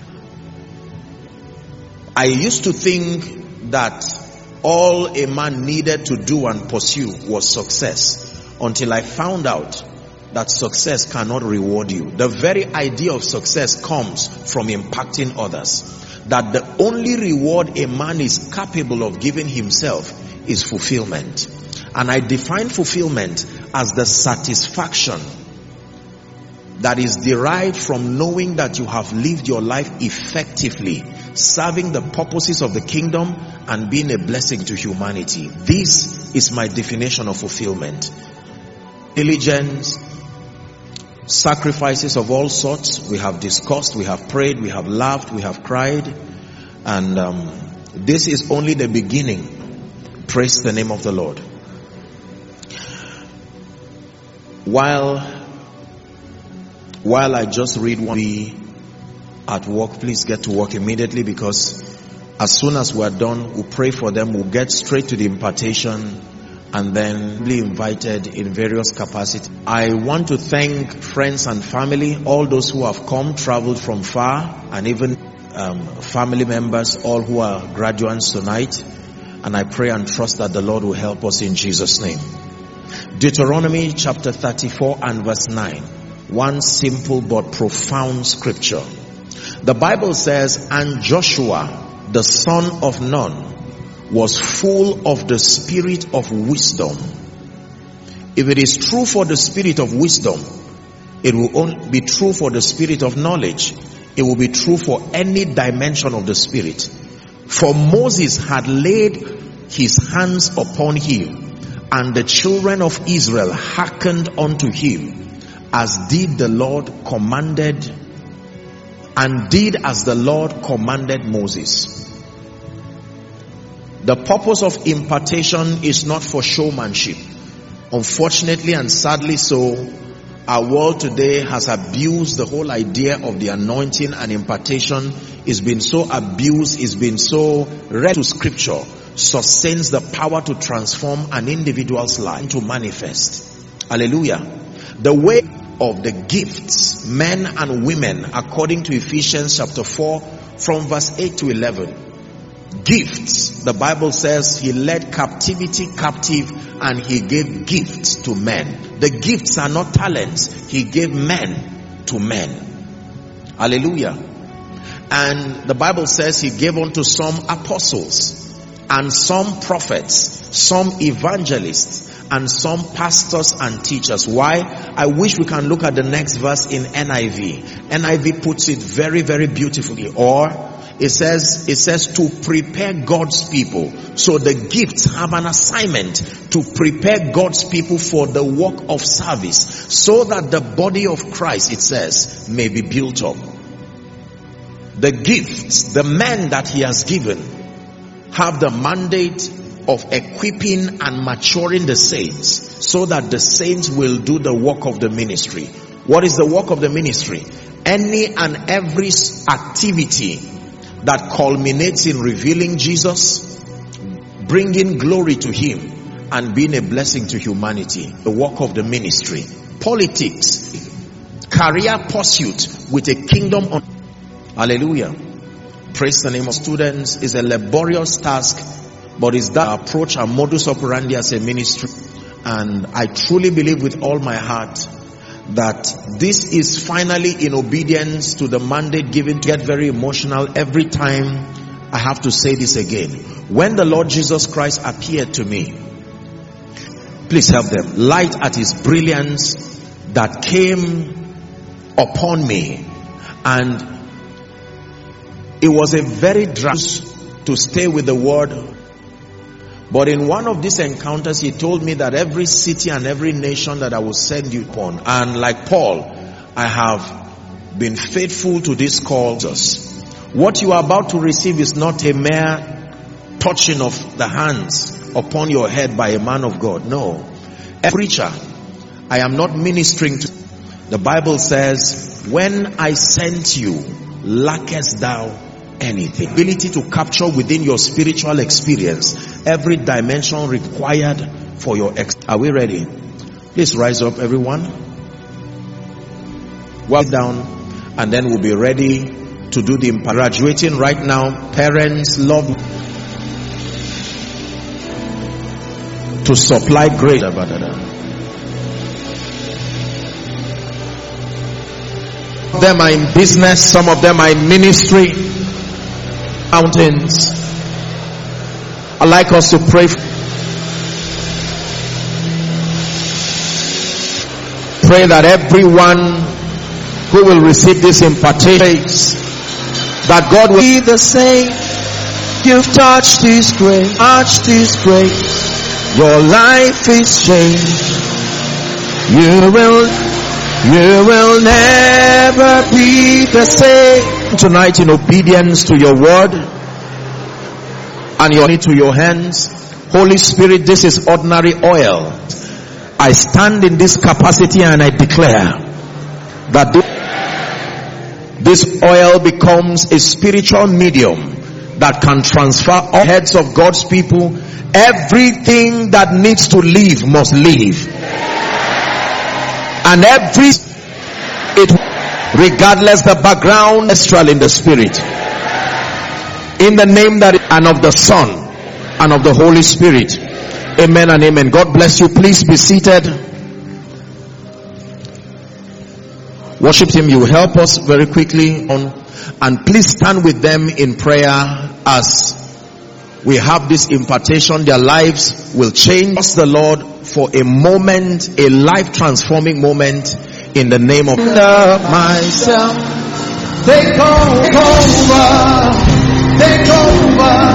I used to think that all a man needed to do and pursue was success, until I found out that success cannot reward you. The very idea of success comes from impacting others. That the only reward a man is capable of giving himself is fulfillment. And I define fulfillment as the satisfaction that is derived from knowing that you have lived your life effectively, serving the purposes of the kingdom and being a blessing to humanity. This is my definition of fulfillment. Diligence, sacrifices of all sorts, we have discussed, we have prayed, we have laughed, we have cried, and this is only the beginning. Praise the name of the Lord. While I just read one, be at work, please get to work immediately, because as soon as we're done, we'll pray for them, we'll get straight to the impartation, and then be invited in various capacities. I want to thank friends and family, all those who have come, traveled from far, and even family members, all who are graduates tonight. And I pray and trust that the Lord will help us in Jesus' name. Deuteronomy chapter 34 and verse 9. One simple but profound scripture. The Bible says, and Joshua, the son of Nun, was full of the spirit of wisdom. If it is true for the spirit of wisdom, it will only be true for the spirit of knowledge. It will be true for any dimension of the spirit. For Moses had laid his hands upon him, and the children of Israel hearkened unto him, as did the Lord commanded, and did as the Lord commanded Moses. The purpose of impartation is not for showmanship. Unfortunately and sadly so, Our world today has abused the whole idea of the anointing and impartation. It's been so abused, it's been so read to scripture, sustains the power to transform an individual's life to manifest. Hallelujah. The way of the gifts, men and women, according to Ephesians chapter 4, from verse 8 to 11. Gifts, the Bible says he led captivity captive and he gave gifts to men. The gifts are not talents. He gave men to men. Hallelujah. And the Bible says he gave unto some apostles and some prophets, some evangelists, and some pastors and teachers. Why? I wish we can look at the next verse in NIV. NIV puts it very, very beautifully. Or it says to prepare God's people. So the gifts have an assignment to prepare God's people for the work of service, so that the body of Christ, it says, may be built up. The gifts, the men that he has given, have the mandate of equipping and maturing the saints, so that the saints will do the work of the ministry. What is the work of the ministry? Any and every activity that culminates in revealing Jesus, bringing glory to him, and being a blessing to humanity. The work of the ministry. Politics, career pursuit with a kingdom on. Hallelujah. Praise the name of students. Is a laborious task, but is that approach and modus operandi as a ministry. And I truly believe with all my heart that this is finally in obedience to the mandate given. To get very emotional every time I have to say this again. When the Lord Jesus Christ appeared to me, please help them, light at his brilliance that came upon me, and it was a very drastic to stay with the word. But in one of these encounters, he told me that every city and every nation that I will send you upon, and like Paul, I have been faithful to this call. What you are about to receive is not a mere touching of the hands upon your head by a man of God. No. A preacher, I am not ministering to. The Bible says, when I sent you, lackest thou anything? Ability to capture within your spiritual experience every dimension required for your Are we ready? Please rise up, everyone. Well down, and then we'll be ready to do the graduating right now. Parents, love to supply grace. Some of them are in business, some of them are in ministry. Mountains. I'd like us to pray. Pray that everyone who will receive this impartation, that God will be the same. You've touched His grace, your life is changed. You will never be the same. Tonight, in obedience to your word and your need to your hands, Holy Spirit, this is ordinary oil. I stand in this capacity and I declare that this oil becomes a spiritual medium that can transfer all heads of God's people. Everything that needs to live must live, and regardless the background, astral in the spirit, in the name that and of the Son and of the Holy Spirit. Amen and amen. God bless you. Please be seated. Worship team, you help us very quickly on, and please stand with them in prayer as we have this impartation. Their lives will change. Trust the Lord for a moment, a life transforming moment, in the name of myself. Take over. Take over.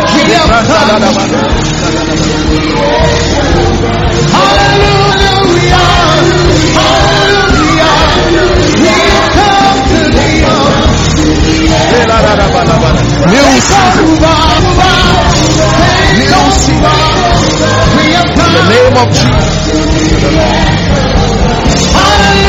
Hallelujah. Hallelujah. We come to thee. In the name of Jesus. Hallelujah.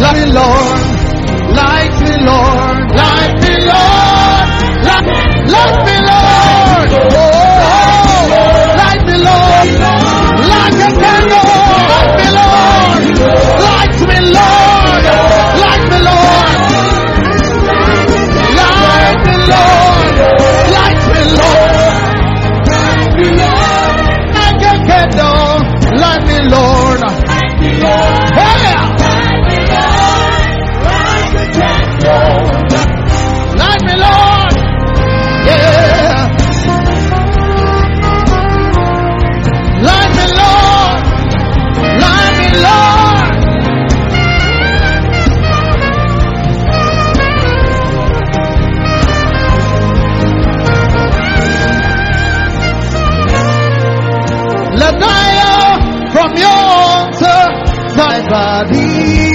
Lord. Light me, Lord. Light me, Lord. Light me, Lord. Oh, light me, Lord. Like a candle. Light me, Lord. Light me, Lord. Light me, Lord. Light me, Lord. Light me, Lord. Like a candle. Light me, Lord. Hey! Light me, Lord. Yeah. Light me, Lord. Light me, Lord. Let fire from your altar my body.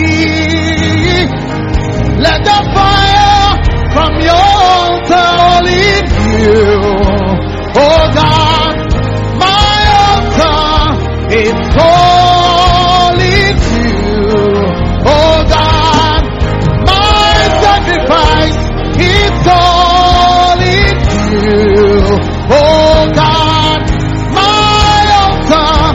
Let the fire from your altar lead you. Oh God, my altar is calling you. Oh God, my sacrifice is calling you. Oh God, my altar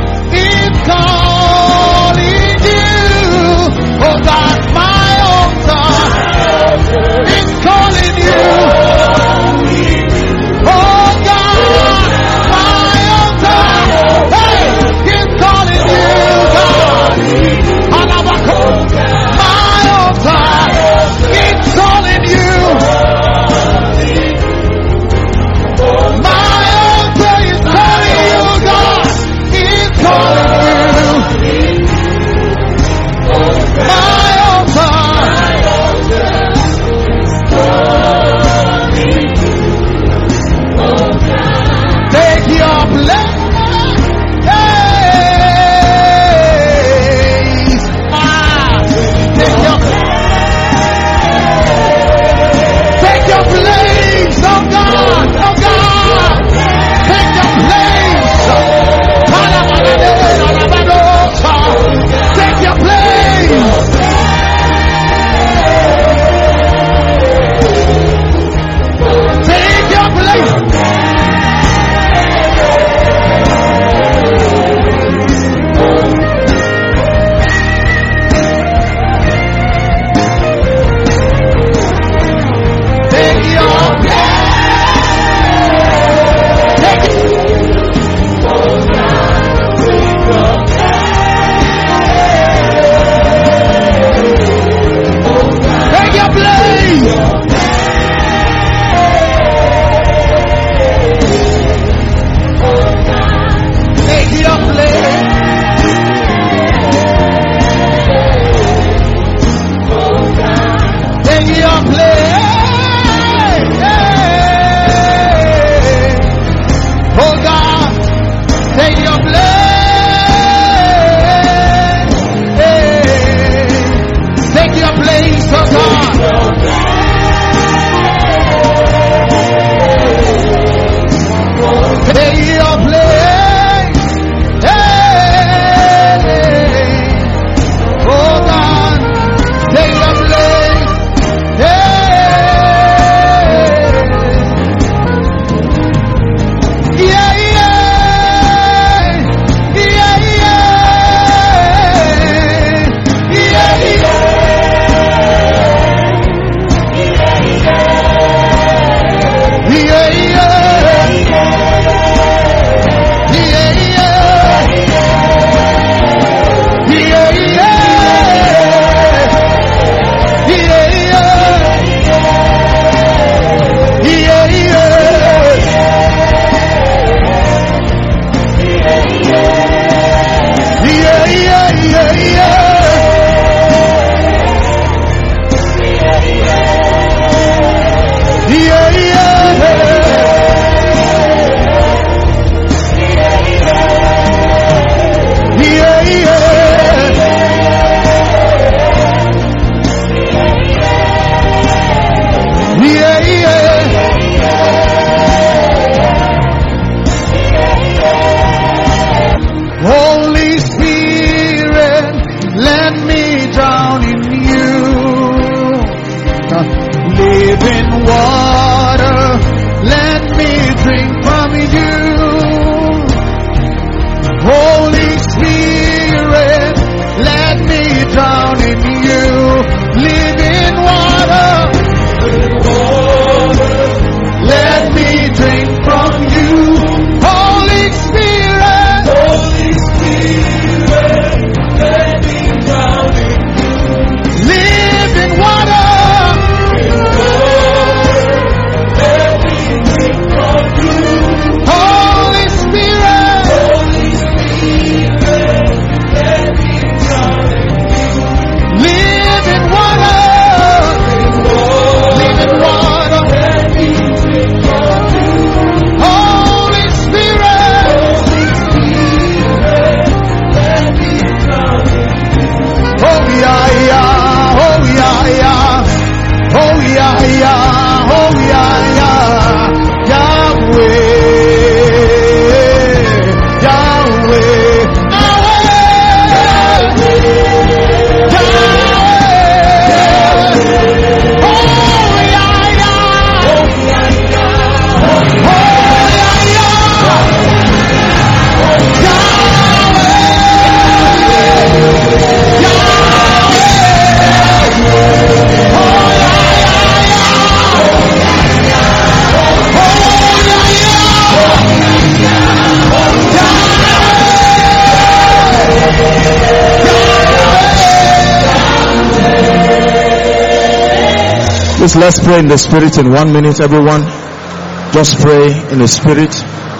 Please, let's pray in the spirit in 1 minute, everyone. Just pray in the spirit.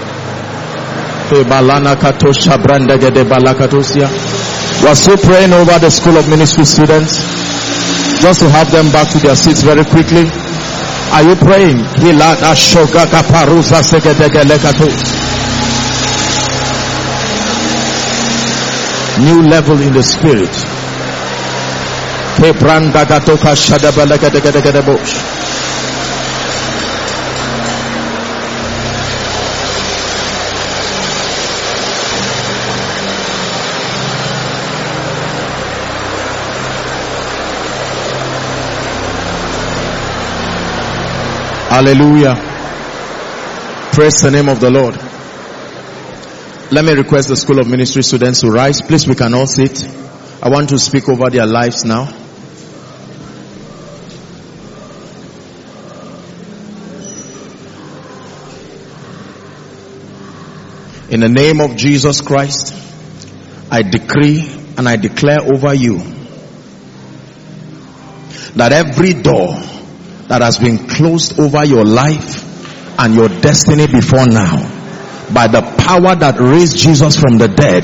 We're still praying over the School of Ministry students. Just to have them back to their seats very quickly. Are you praying? New level in the spirit. Hallelujah. Praise the name of the Lord. Let me request the School of Ministry students to rise. Please, we can all sit. I want to speak over their lives now. In the name of Jesus Christ, I decree and I declare over you that every door that has been closed over your life and your destiny before now, by the power that raised Jesus from the dead,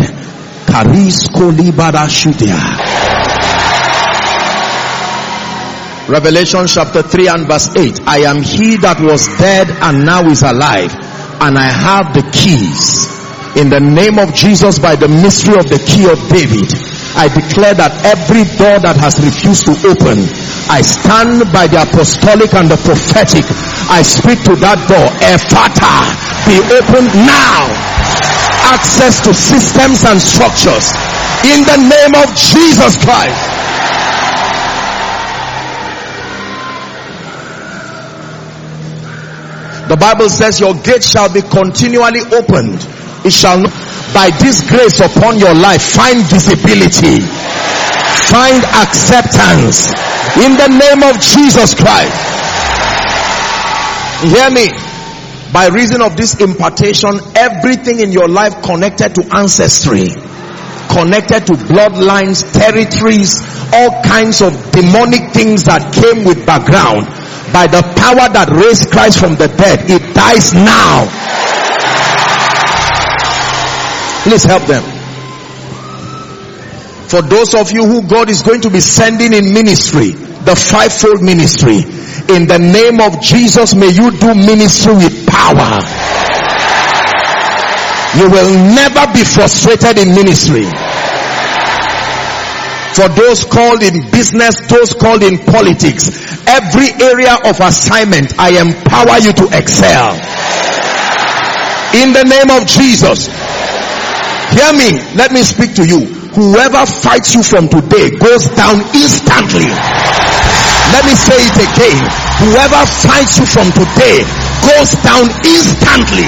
Revelation chapter 3 and verse 8. I am he that was dead and now is alive, and I have the keys. In the name of Jesus, by the mystery of the key of David, I declare that every door that has refused to open, I stand by the apostolic and the prophetic. I speak to that door. Ephata, be opened now. Access to systems and structures. In the name of Jesus Christ. The Bible says your gate shall be continually opened. It shall not, by this grace upon your life, find visibility. Find acceptance. In the name of Jesus Christ. Hear me. By reason of this impartation, everything in your life connected to ancestry, connected to bloodlines, territories, all kinds of demonic things that came with background, by the power that raised Christ from the dead, it dies now. Please help them. For those of you who God is going to be sending in ministry, the fivefold ministry, in the name of Jesus, may you do ministry with power. You will never be frustrated in ministry. For those called in business, those called in politics, every area of assignment, I empower you to excel. In the name of Jesus. Hear me. Let me speak to you. Whoever fights you from today goes down instantly. Let me say it again. Whoever fights you from today goes down instantly.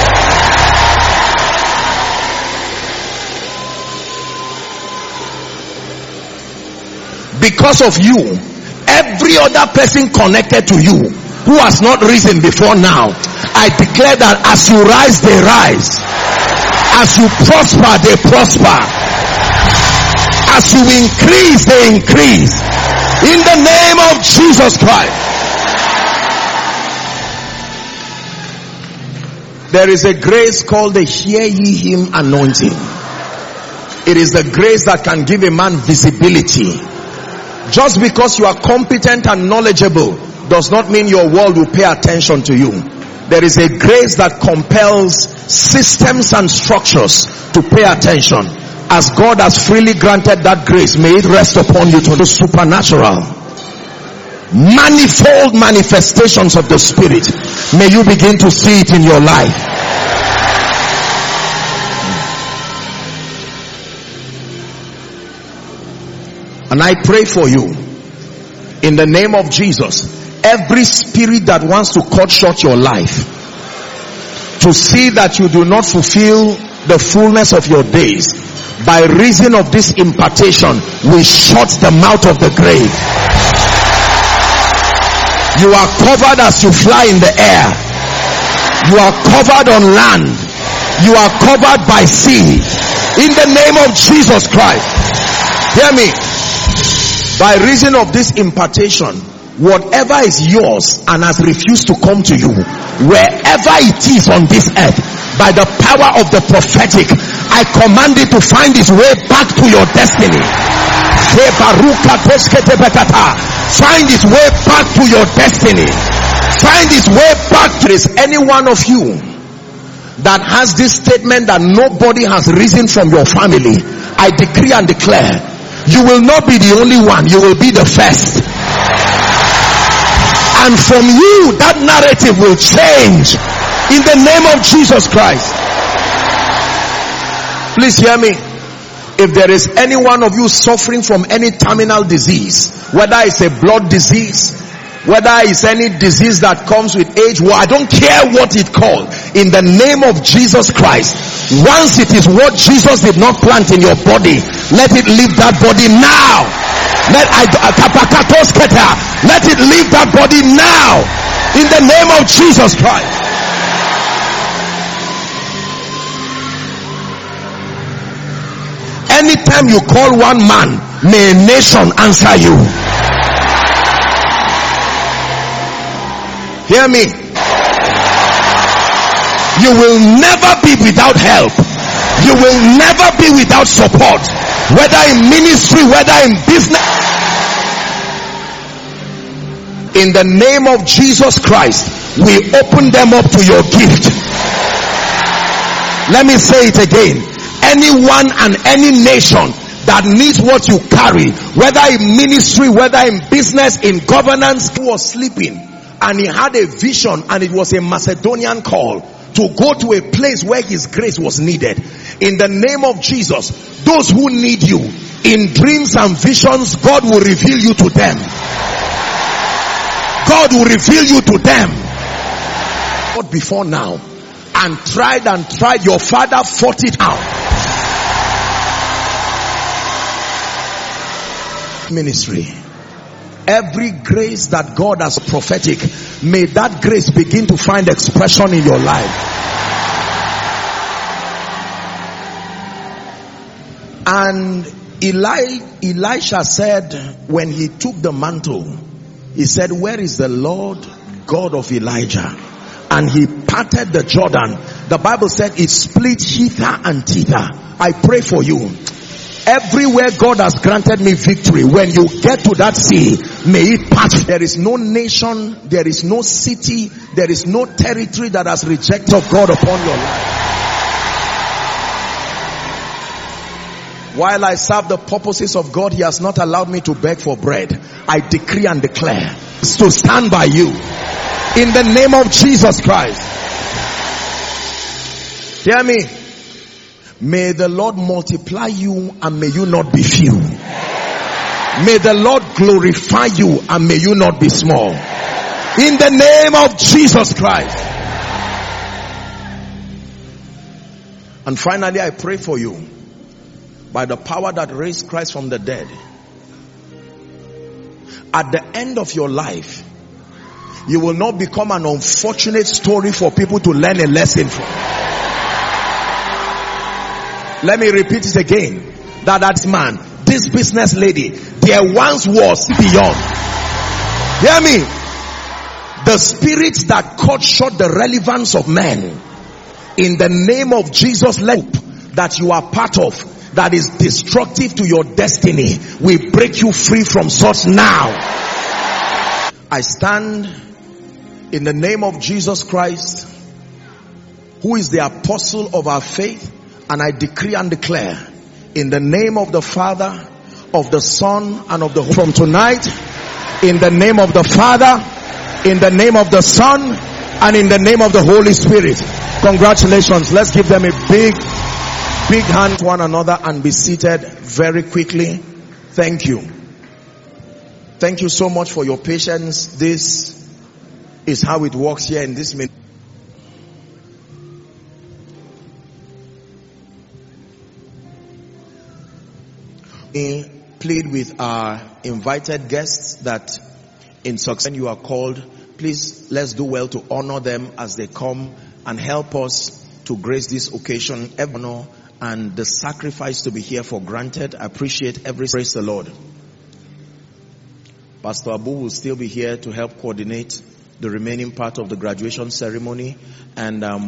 Because of you, every other person connected to you who has not risen before now, I declare that as you rise, they rise. As you prosper, they prosper. As you increase, they increase. In the name of Jesus Christ. There is a grace called the Hear Ye Him anointing. It is the grace that can give a man visibility. Just because you are competent and knowledgeable does not mean your world will pay attention to you. There is a grace that compels systems and structures to pay attention. As God has freely granted that grace, may it rest upon you to the supernatural. Manifold manifestations of the Spirit. May you begin to see it in your life. And I pray for you, in the name of Jesus, every spirit that wants to cut short your life, to see that you do not fulfill the fullness of your days, by reason of this impartation, we shut the mouth of the grave. You are covered as you fly in the air. You are covered on land. You are covered by sea. In the name of Jesus Christ. Hear me. By reason of this impartation, whatever is yours and has refused to come to you, wherever it is on this earth, by the power of the prophetic, I command it to find its way back to your destiny. Find its way back to your destiny. Find its way back to this. Any one of you that has this statement that nobody has risen from your family, I decree and declare, you will not be the only one, you will be the first. And from you, that narrative will change in the name of Jesus Christ. Please hear me. If there is any one of you suffering from any terminal disease, whether it's a blood disease, whether it's any disease that comes with age, well, I don't care what it called, in the name of Jesus Christ, once it is what Jesus did not plant in your body, let it leave that body now. Let it leave that body now, in the name of Jesus Christ. Anytime you call one man, may a nation answer you. Hear me. You will never be without help. You will never be without support, whether in ministry, whether in business. In the name of Jesus Christ, we open them up to your gift. Let me say it again. Anyone and any nation that needs what you carry, whether in ministry, whether in business, in governance, he was sleeping and he had a vision, and it was a Macedonian call to go to a place where his grace was needed. In the name of Jesus, those who need you in dreams and visions, God will reveal you to them. God will reveal you to them. But before now, and tried, your father fought it out. Ministry, every grace that God has prophetic, may that grace begin to find expression in your life. And Elisha said, when he took the mantle, he said, where is the Lord God of Elijah? And he parted the Jordan. The Bible said it split hither and thither. I pray for you. Everywhere God has granted me victory, when you get to that sea, may it part. There is no nation, there is no city, there is no territory that has rejected God upon your life. While I serve the purposes of God, He has not allowed me to beg for bread. I decree and declare to stand by you in the name of Jesus Christ. Hear me. May the Lord multiply you and may you not be few. May the Lord glorify you and may you not be small. In the name of Jesus Christ. And finally, I pray for you, by the power that raised Christ from the dead, at the end of your life, you will not become an unfortunate story for people to learn a lesson from. Let me repeat it again. That man, this business lady, there once was beyond. Hear me. The spirits that cut short the relevance of men, in the name of Jesus, let that you are part of, that is destructive to your destiny, we break you free from such now. I stand in the name of Jesus Christ, who is the apostle of our faith, and I decree and declare in the name of the Father, of the Son, and of the Holy Spirit, from tonight, in the name of the Father, in the name of the Son, and in the name of the Holy Spirit. Congratulations. Let's give them a big hand to one another and be seated very quickly. Thank you. Thank you so much for your patience. This is how it works here in this ministry. Plead with our invited guests that in success, when you are called, please let's do well to honor them as they come and help us to grace this occasion. Honor and the sacrifice to be here for granted. I appreciate every. Praise the Lord. Pastor Abu will still be here to help coordinate the remaining part of the graduation ceremony. And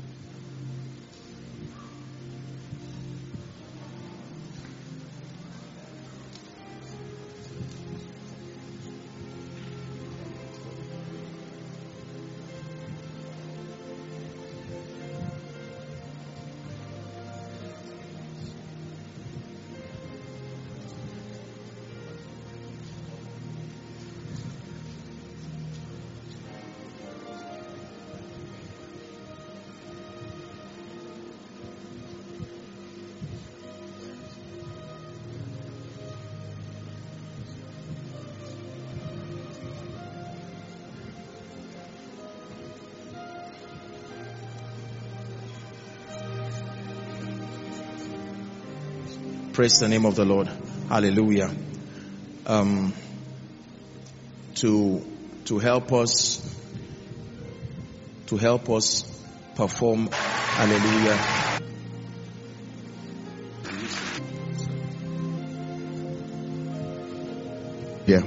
praise the name of the Lord. Hallelujah. To help us perform. Hallelujah. Yeah.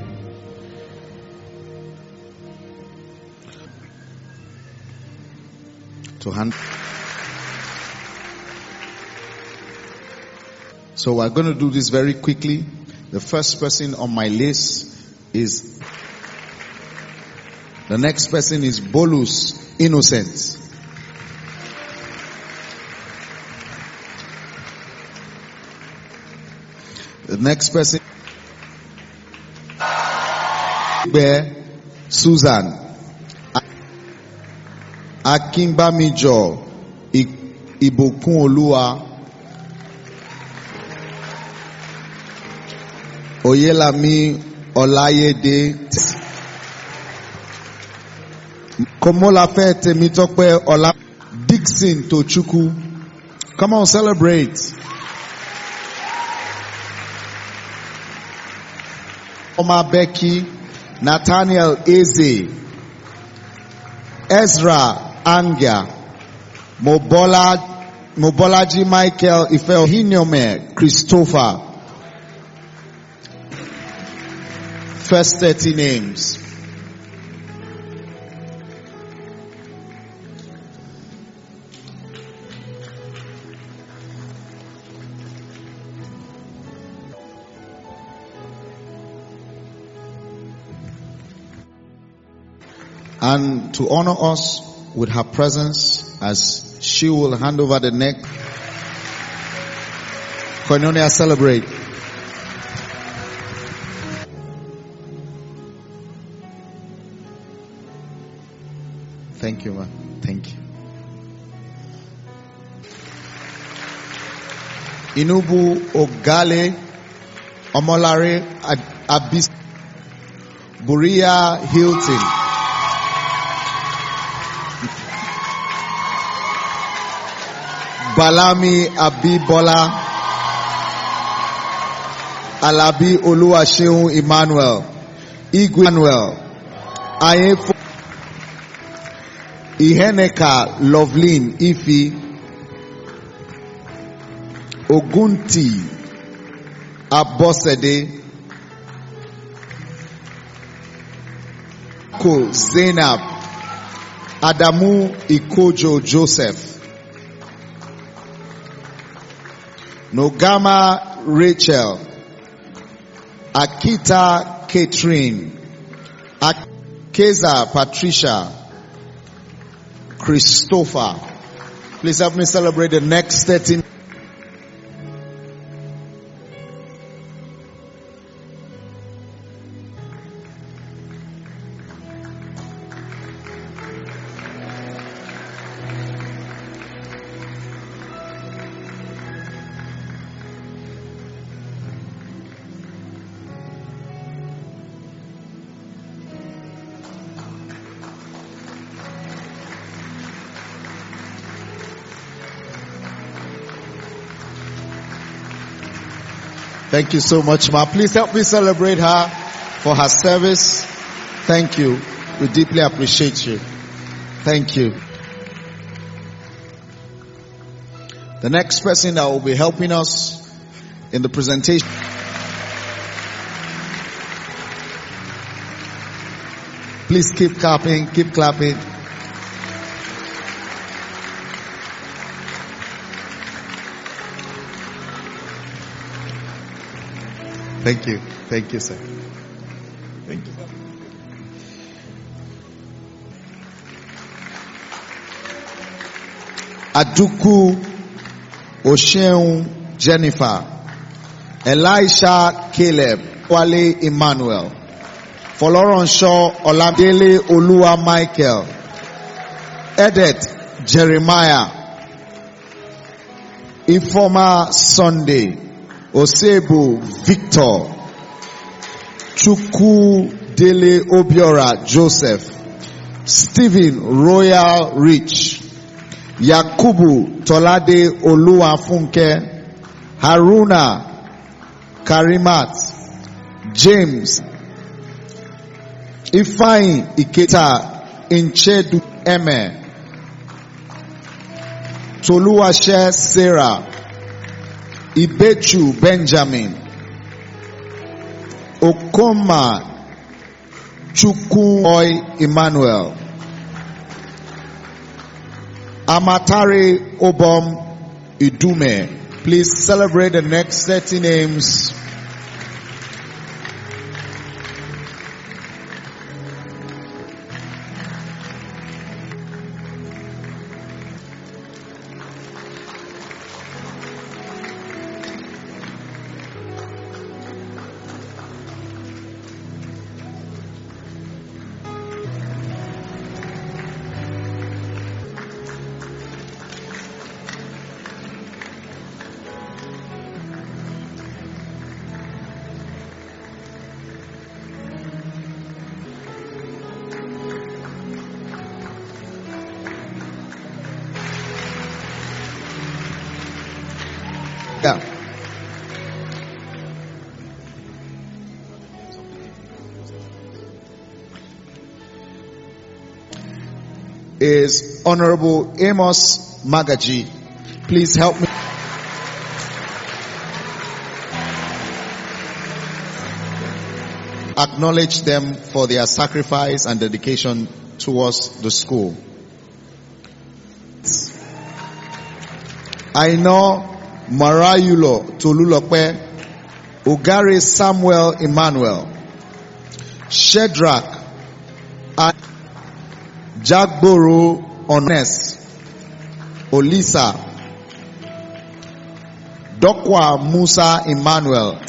To hand. So we're going to do this very quickly. The first person on my list is, the next person is Bolus Innocent. The next person, Susan Akinbamijo Ibokun Olua Oyelami Olayede Komolafe Temitope Ola Dixon Tochuku. Come on, celebrate. Oma Becky, Nathaniel Eze, Ezra Anga, Mobolaji Michael Ifel Hinome Christopher. First 30 names. And to honor us with her presence, as she will hand over the neck, Koinonia celebrate. Thank you, man. Thank you. Inubu Ogale Omolare Abis Buria Hilton. Balami Abibola Alabi Oluwaseun Emmanuel Igwe Emmanuel Ayefo Iheneka Lovelyn Ifi Ogunti Abosede Ko Zainab Adamu Ikojo Joseph Nogama Rachel Akita Catherine Akeza Patricia Christopher. Please help me celebrate the next 13. Thank you so much, Ma. Please help me celebrate her for her service. Thank you. We deeply appreciate you. Thank you. The next person that will be helping us in the presentation Please keep clapping, keep clapping. Thank you. Thank you, sir. Thank you. Aduku Osheun Jennifer, Elisha Caleb, Wale Emmanuel, Foloronshaw Olamide Olua Michael, Edet Jeremiah, Ifoma Sunday, Osebu Victor, Chukwu Dele Obiora Joseph, Stephen Royal Rich, Yakubu Tolade Oluwafunke, Haruna Karimat, James Ifeanyi Iketa Inchedu Eme, Toluwase Sarah, Ibechu Benjamin, Okoma Chukwuoy Emmanuel, Amatare Obom Idume. Please celebrate the next 30 names. Yeah. Is Honorable Amos Magaji. Please help me. Acknowledge them for their sacrifice and dedication towards the school. I know Marayulo Tolulope, Ugare Samuel Emmanuel, Shedrach, Jagboro Ones, Olisa, Dokwa Musa Emmanuel,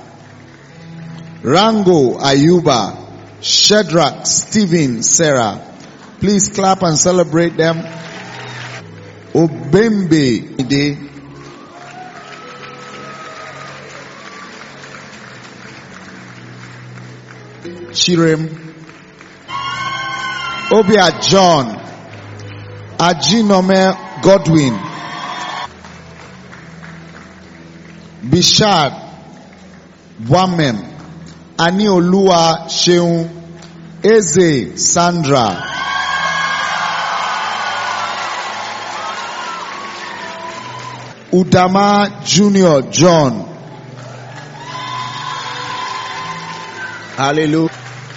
Rango Ayuba, Shedrach Stephen Sarah. Please clap and celebrate them. Obembe Ide, Chirem, Obia John, Ajinome Godwin, Bishad Wamem, Aniolua Sheun, Eze Sandra, Udama Junior John. Hallelujah.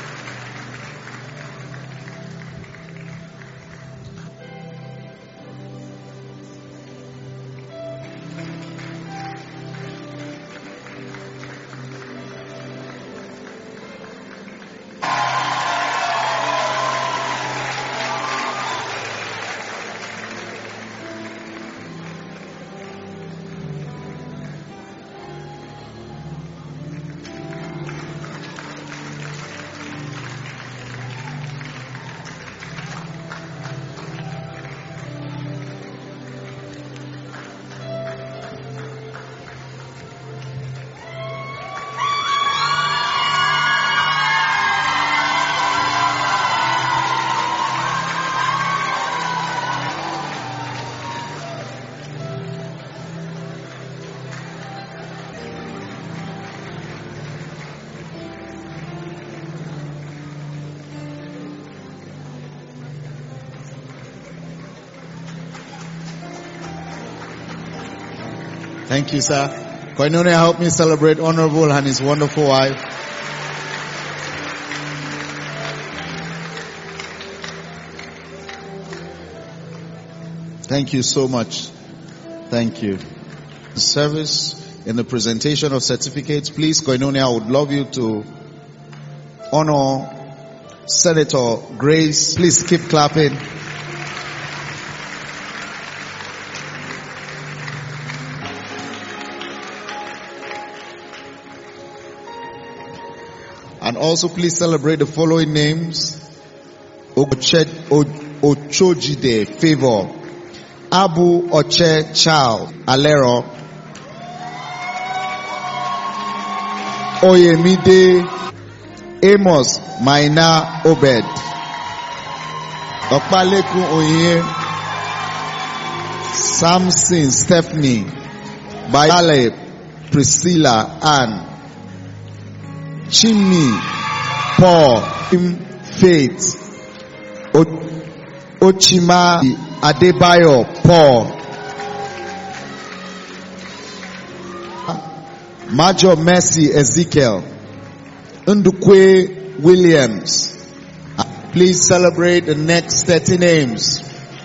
Thank you, sir. Koinonia, help me celebrate Honorable and his wonderful wife. Thank you so much. Thank you. Service in the presentation of certificates. Please, Koinonia, I would love you to honor Senator Grace. Please keep clapping. And also please celebrate the following names. Ochojide Favor, Abu Oche Charles Alero, Oyemide Amos Maina Obed, Okpalekun Oye, Samson Stephanie, Bayale Priscilla Ann, Chimney Paul Faith, Ochima Adebayo Paul, Major Mercy Ezekiel, Ndukwe Williams. Please celebrate the next 30 names.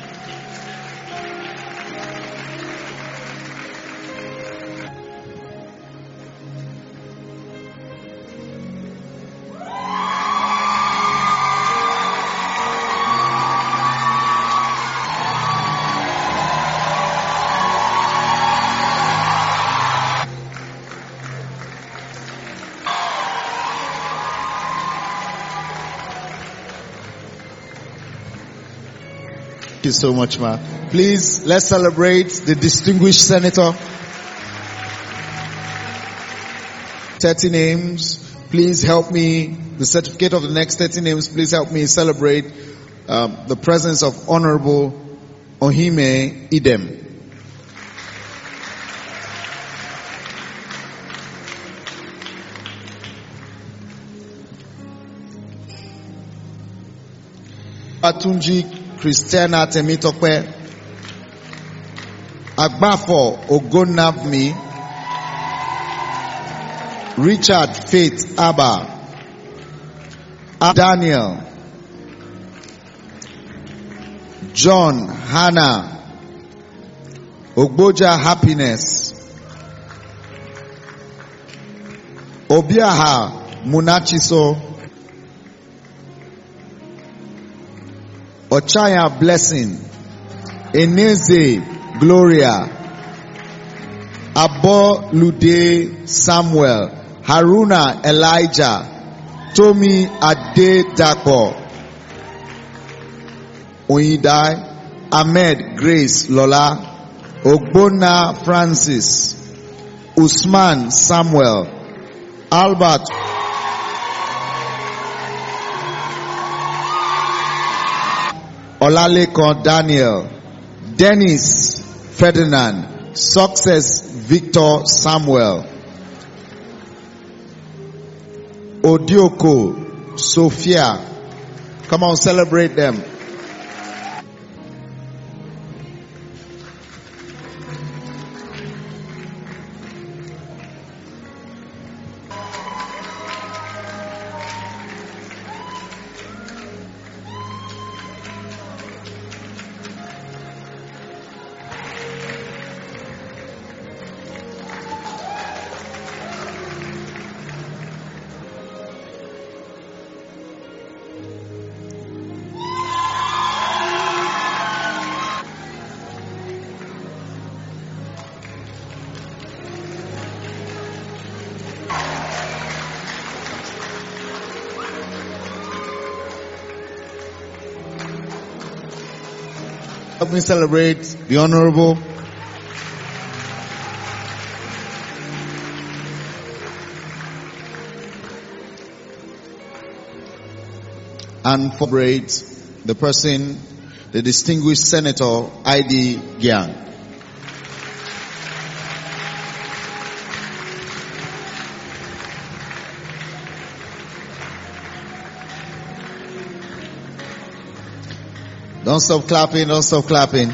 Thank you so much, ma. Please, let's celebrate the distinguished senator. 30 names. Please help me. The certificate of the next 30 names. Please help me celebrate the presence of Honorable Ohime Idem. Atunji Christiana Temitope, Agbafo Ogonavmi, Richard Faith Abba, Daniel, John Hannah, Ogboja Happiness, Obiaha Munachiso, Ochaya Blessing, Eneze Gloria, Abo Lude Samuel, Haruna Elijah, Tomi Ade Dapo, Oyidai, Ahmed Grace Lola, Ogbona Francis, Usman Samuel, Albert Olalekan Daniel, Dennis Ferdinand, Success Victor Samuel, Odioko Sophia. Come on, celebrate them. Help me celebrate the Honorable and celebrate the person, the distinguished Senator I.D. Gyang. Don't stop clapping, don't stop clapping.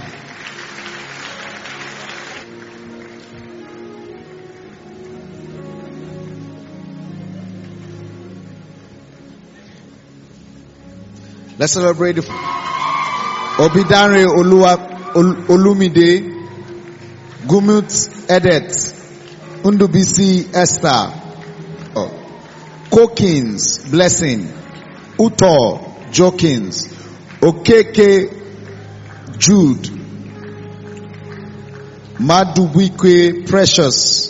Let's celebrate the Obidanre Oluwa Olumide, Gumut Edet, Undubisi Esther, Kokins Blessing, Uto Jokins, Okeke Jude, Maduwike Precious,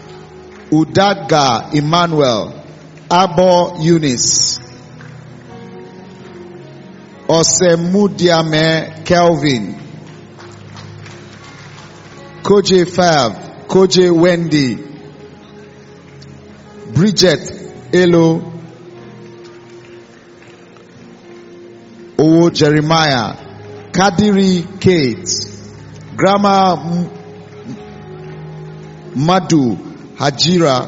Udaga Emmanuel, Abo Eunice, Osemudiame Kelvin, Koje Fav, Koje Wendy, Bridget Elo, O Jeremiah, Kadiri Kate, Grandma Madu Hajira,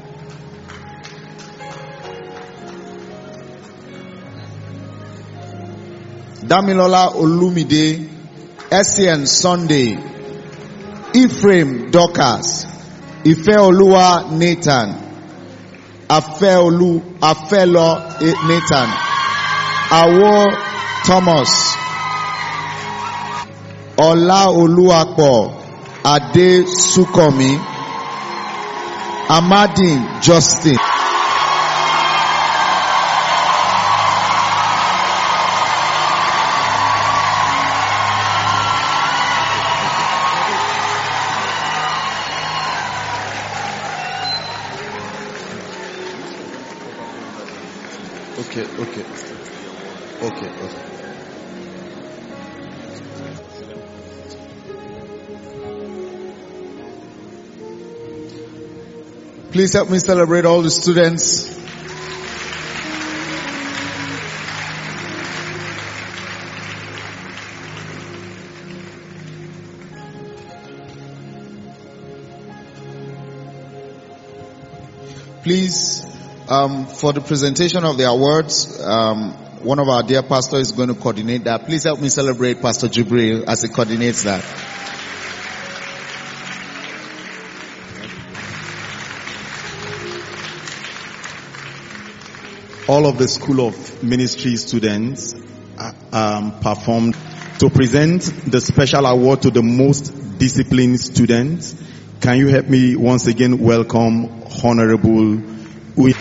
Damilola Olumide, Essien Sunday, Ephraim Dorcas, Ifeoluwa Nathan, Afelo Nathan, Awo Thomas, Ola Oluwapo, Ade Sukomi, Amadin Justin. Okay. Please help me celebrate all the students. Please, for the presentation of the awards, one of our dear pastors is going to coordinate that. Please help me celebrate Pastor Jibril as he coordinates that. All of the School of Ministry students performed to present the special award to the most disciplined students. Can you help me once again welcome Honorable Uy.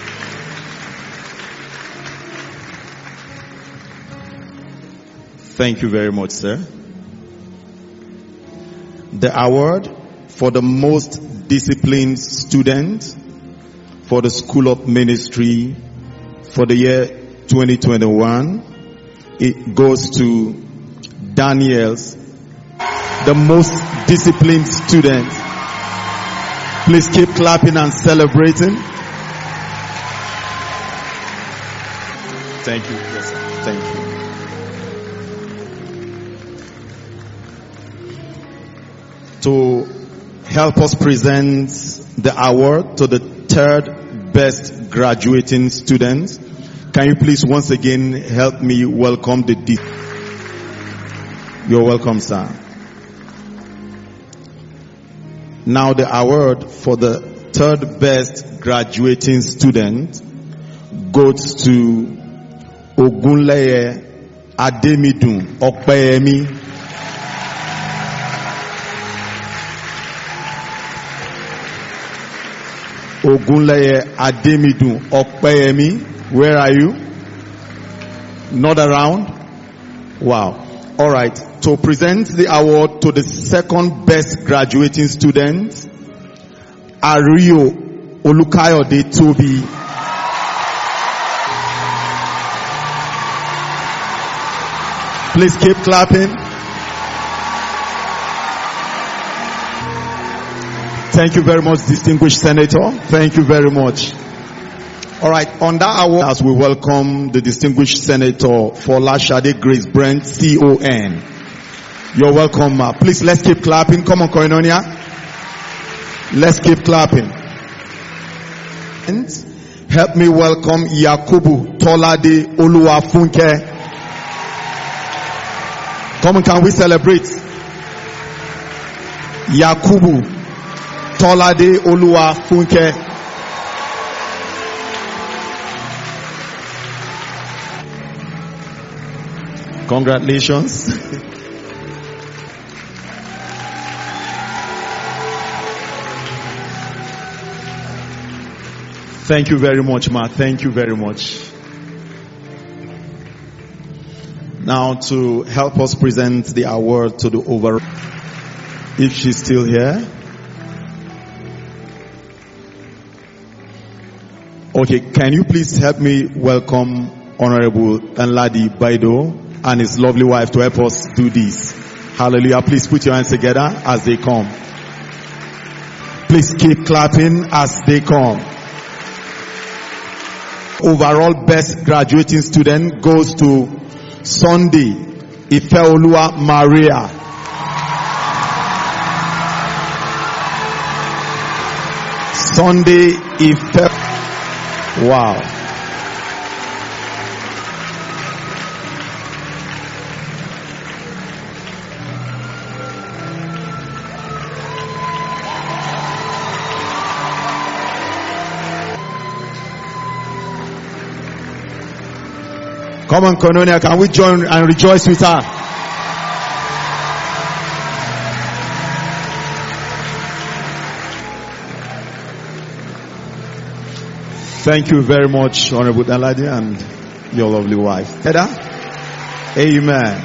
Thank you very much, sir. The award for the most disciplined student for the School of Ministry for the year 2021, it goes to Daniels, the most disciplined student. Please keep clapping and celebrating. Thank you. Yes, sir. Thank you. To help us present the award to the third best graduating students, can you please once again help me welcome You're welcome, sir. Now the award for the third best graduating student goes to Ogunleye Ademidun Okpeyemi. Ogunleye Ademidun Okpeyemi. Where are you? Not around? Wow. All right. To present the award to the second best graduating student, Ario Olukayode Tobi. Please keep clapping. Thank you very much, distinguished senator. Thank you very much. All right, on that award, as we welcome the distinguished senator Folashade Grace Brent, CON. You're welcome, ma. Please, let's keep clapping. Come on, Koinonia. Let's keep clapping. And help me welcome Yakubu Tolade Oluwafunke. Come on, can we celebrate? Yakubu Tolade Oluwafunke. Congratulations. Thank you very much, Ma. Thank you very much. Now to help us present the award to the overall, if she's still here. Okay, can you please help me welcome Honorable Danladi Baido and his lovely wife to help us do this. Hallelujah. Please put your hands together as they come. Please keep clapping as they come. Overall best graduating student goes to Sunday Ifeoluwa Maria. Sunday Ife. Wow. Come on, Koinonia, can we join and rejoice with her? Thank you very much, Honorable Danladi and your lovely wife. Heather? Amen.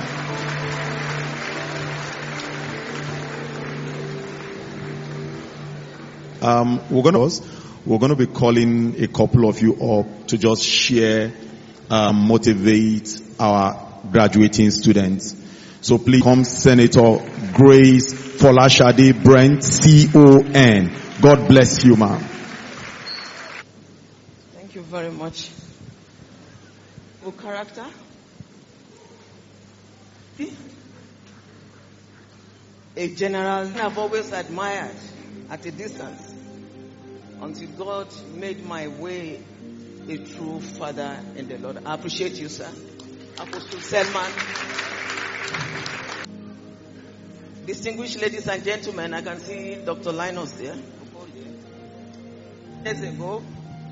We're going to be calling a couple of you up to just share, motivate our graduating students. So please come, Senator Grace Folashade Brent, CON. God bless you, ma'am. Thank you very much. Good character. A general I've always admired at a distance until God made my way a true father in the Lord. I appreciate you, sir. Apostle Selman. Distinguished ladies and gentlemen, I can see Dr. Linus there. Years ago,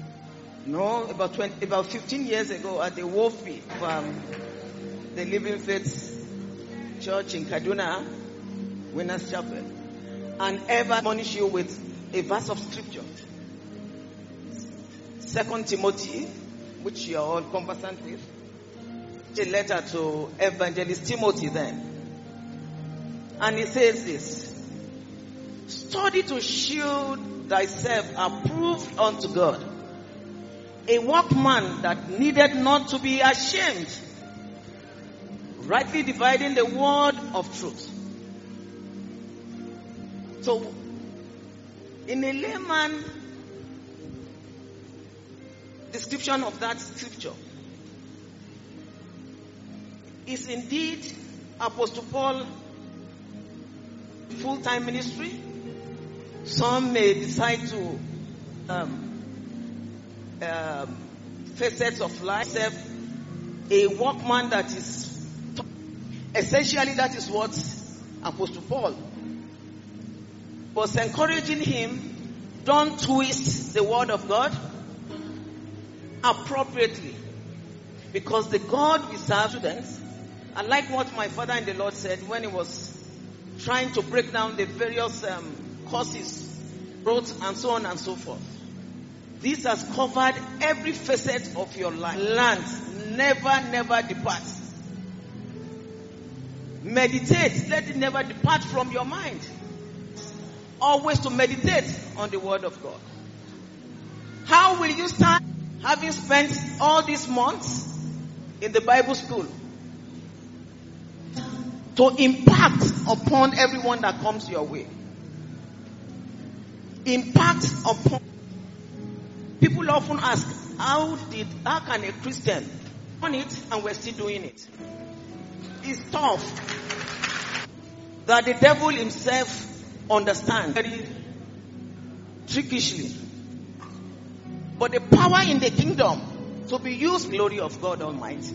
about 15 years ago at the Wolfie the Living Faith Church in Kaduna, Winners Chapel, and ever admonish you with a verse of scripture. 2 Timothy, which you are all conversant with, a letter to Evangelist Timothy then. And he says this: study to show thyself approved unto God, a workman that needed not to be ashamed, rightly dividing the word of truth. So, in a layman description of that scripture, is indeed Apostle Paul full-time ministry. Some may decide to facets of life, a workman that is essentially that is what Apostle Paul was encouraging him. Don't twist the word of God appropriately, because the God we serve, students, I like what my father in the Lord said when he was trying to break down the various courses, wrote and so on and so forth. This has covered every facet of your life. Learn, never depart. Meditate, let it never depart from your mind. Always to meditate on the word of God. How will you start, having spent all these months in the Bible school, to impact upon everyone that comes your way? Impact upon. People often ask, how can a Christian on it and we're still doing it? It's tough. That the devil himself understands very trickishly. But the power in the kingdom to be used, glory of God Almighty.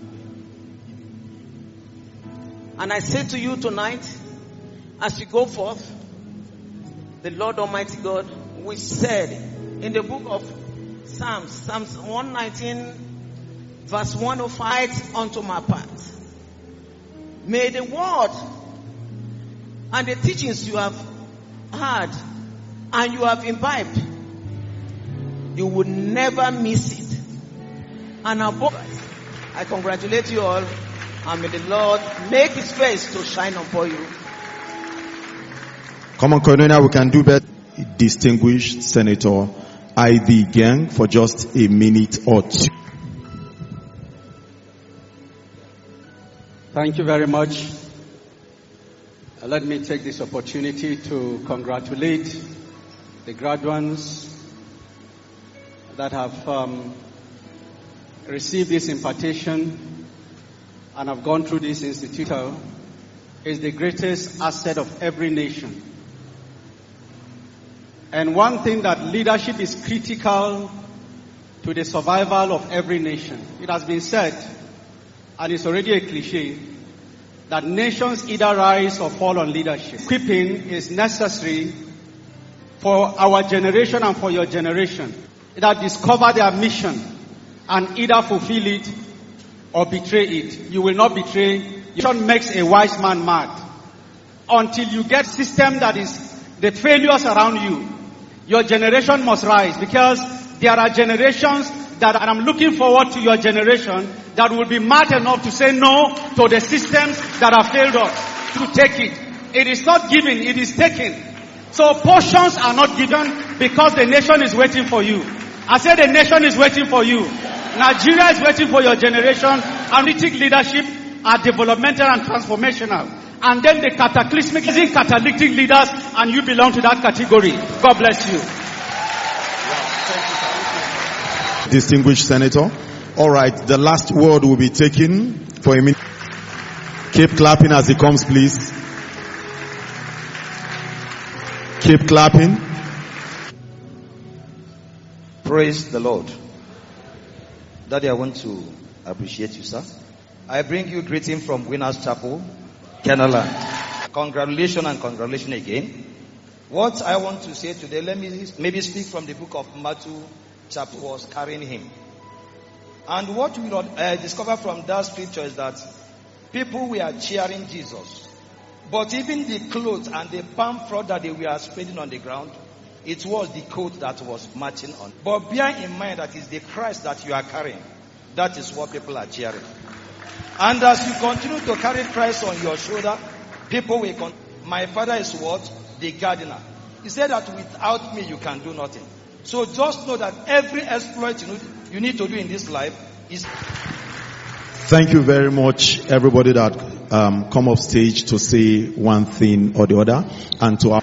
And I say to you tonight, as you go forth, the Lord Almighty God, which said in the book of Psalms 119, verse 105, unto my path. May the word and the teachings you have heard and you have imbibed You would never miss it. And above, I congratulate you all, and may the Lord make His face to shine upon you. Come on, Koinonia, we can do better. Distinguished Senator Ivy Gang for just a minute or two. Thank you very much. Let me take this opportunity to congratulate the graduates that have received this impartation and have gone through this institute. Is the greatest asset of every nation. And one thing that leadership is critical to the survival of every nation. It has been said, and it's already a cliche, that nations either rise or fall on leadership. Equipping is necessary for our generation and for your generation. Either discover their mission and either fulfill it or betray it. You will not betray. Mission makes a wise man mad. Until you get a system that is the failures around you, your generation must rise, because there are generations that, and I'm looking forward to your generation, that will be mad enough to say no to the systems that have failed us, to take it. It is not given, it is taken. So portions are not given because the nation is waiting for you. I said the nation is waiting for you. Nigeria is waiting for your generation. Analytic leadership are developmental and transformational. And then the cataclysmic, catalytic leaders, and you belong to that category. God bless you. Distinguished Senator. All right, the last word will be taken for a minute. Keep clapping as it comes, please. Keep clapping. Praise the Lord. Daddy, I want to appreciate you, sir. I bring you greeting from Winners Chapel, Kenaland. Congratulations again. What I want to say today, let me maybe speak from the book of Matthew, chapter was carrying him. And what we discover from that scripture is that people were cheering Jesus. But even the clothes and the palm fruit that they were spreading on the ground, it was the coat that was matching on. But bear in mind that it's the Christ that you are carrying. That is what people are cheering. And as you continue to carry Christ on your shoulder, people will my father is what? The gardener. He said that without me you can do nothing. So just know that every exploit you need to do in this life is... Thank you very much, everybody that come up stage to say one thing or the other. And to our...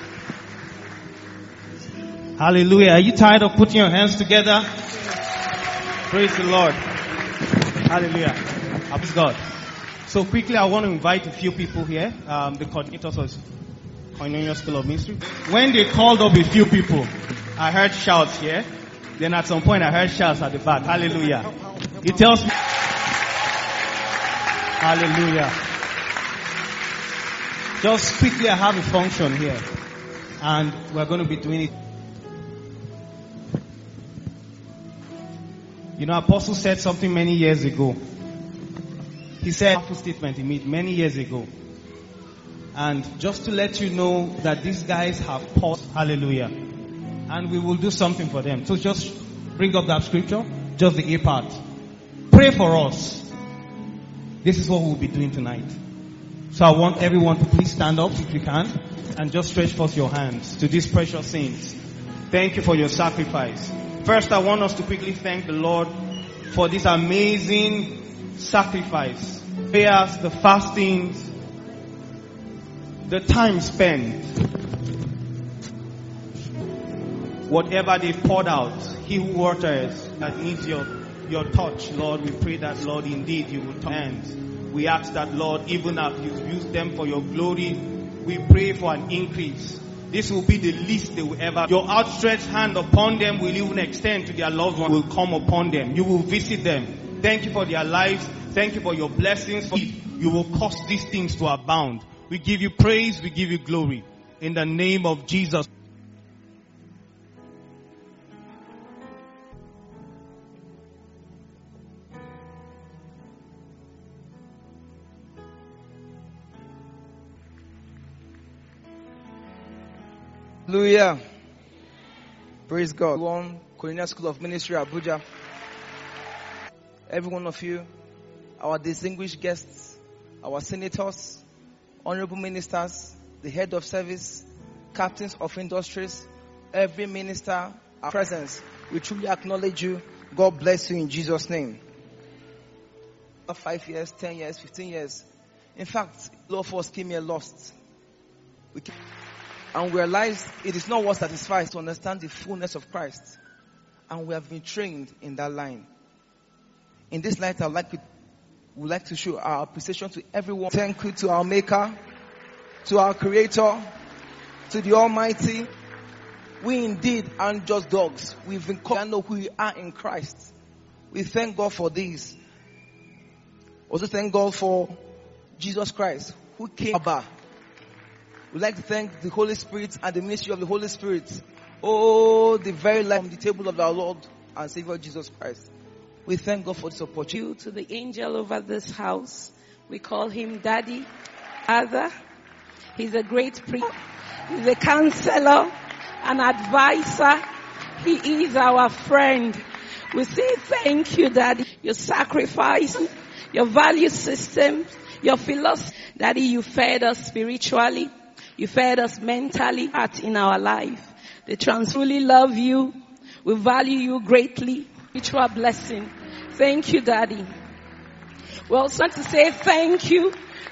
Hallelujah. Are you tired of putting your hands together? Praise the Lord. Hallelujah. Praise God. So quickly, I want to invite a few people here. The coordinators of Koinonia School of Ministry. When they called up a few people, I heard shouts here. Then at some point, I heard shouts at the back. Hallelujah. It tells me... Hallelujah. Just quickly, I have a function here. And we're going to be doing it. You know, Apostle said something many years ago. He said a powerful statement he made many years ago. And just to let you know that these guys have paused. Hallelujah. And we will do something for them. So just bring up that scripture. Just the A part. Pray for us. This is what we'll be doing tonight. So I want everyone to please stand up if you can. And just stretch forth your hands to these precious saints. Thank you for your sacrifice. First, I want us to quickly thank the Lord for this amazing sacrifice. Prayers, the fastings, the time spent, whatever they poured out. He who waters that needs your touch, Lord, we pray that, Lord, indeed you will turn. We ask that, Lord, even as you use them for your glory, we pray for an increase. This will be the least they will ever. Your outstretched hand upon them will even extend to their loved one, will come upon them. You will visit them. Thank you for their lives. Thank you for your blessings. You will cause these things to abound. We give you praise. We give you glory. In the name of Jesus. Hallelujah. Praise God. One Koinonia School of Ministry, Abuja. Every one of you, our distinguished guests, our senators, honorable ministers, the head of service, captains of industries, every minister, our presence, we truly acknowledge you. God bless you in Jesus' name. 5 years, 10 years, 15 years. In fact, a lot of us came here lost. And we realized it is not what satisfies to understand the fullness of Christ. And we have been trained in that line. In this light, I would like to show our appreciation to everyone. Thank you to our Maker, to our Creator, to the Almighty. We indeed aren't just dogs. We've been called to know who we are in Christ. We thank God for this. Also thank God for Jesus Christ, who came Abba. We'd like to thank the Holy Spirit and the ministry of the Holy Spirit. Oh, the very life from the table of our Lord and Savior Jesus Christ. We thank God for this opportunity. To the angel over this house, we call him Daddy, Father. He's a great priest. He's a counselor, an advisor. He is our friend. We say thank you, Daddy. Your sacrifice, your value system, your philosophy. Daddy, you fed us spiritually. You fed us mentally in our life. The truly love you. We value you greatly. Spiritual blessing. Thank you, Daddy. We also want to say thank you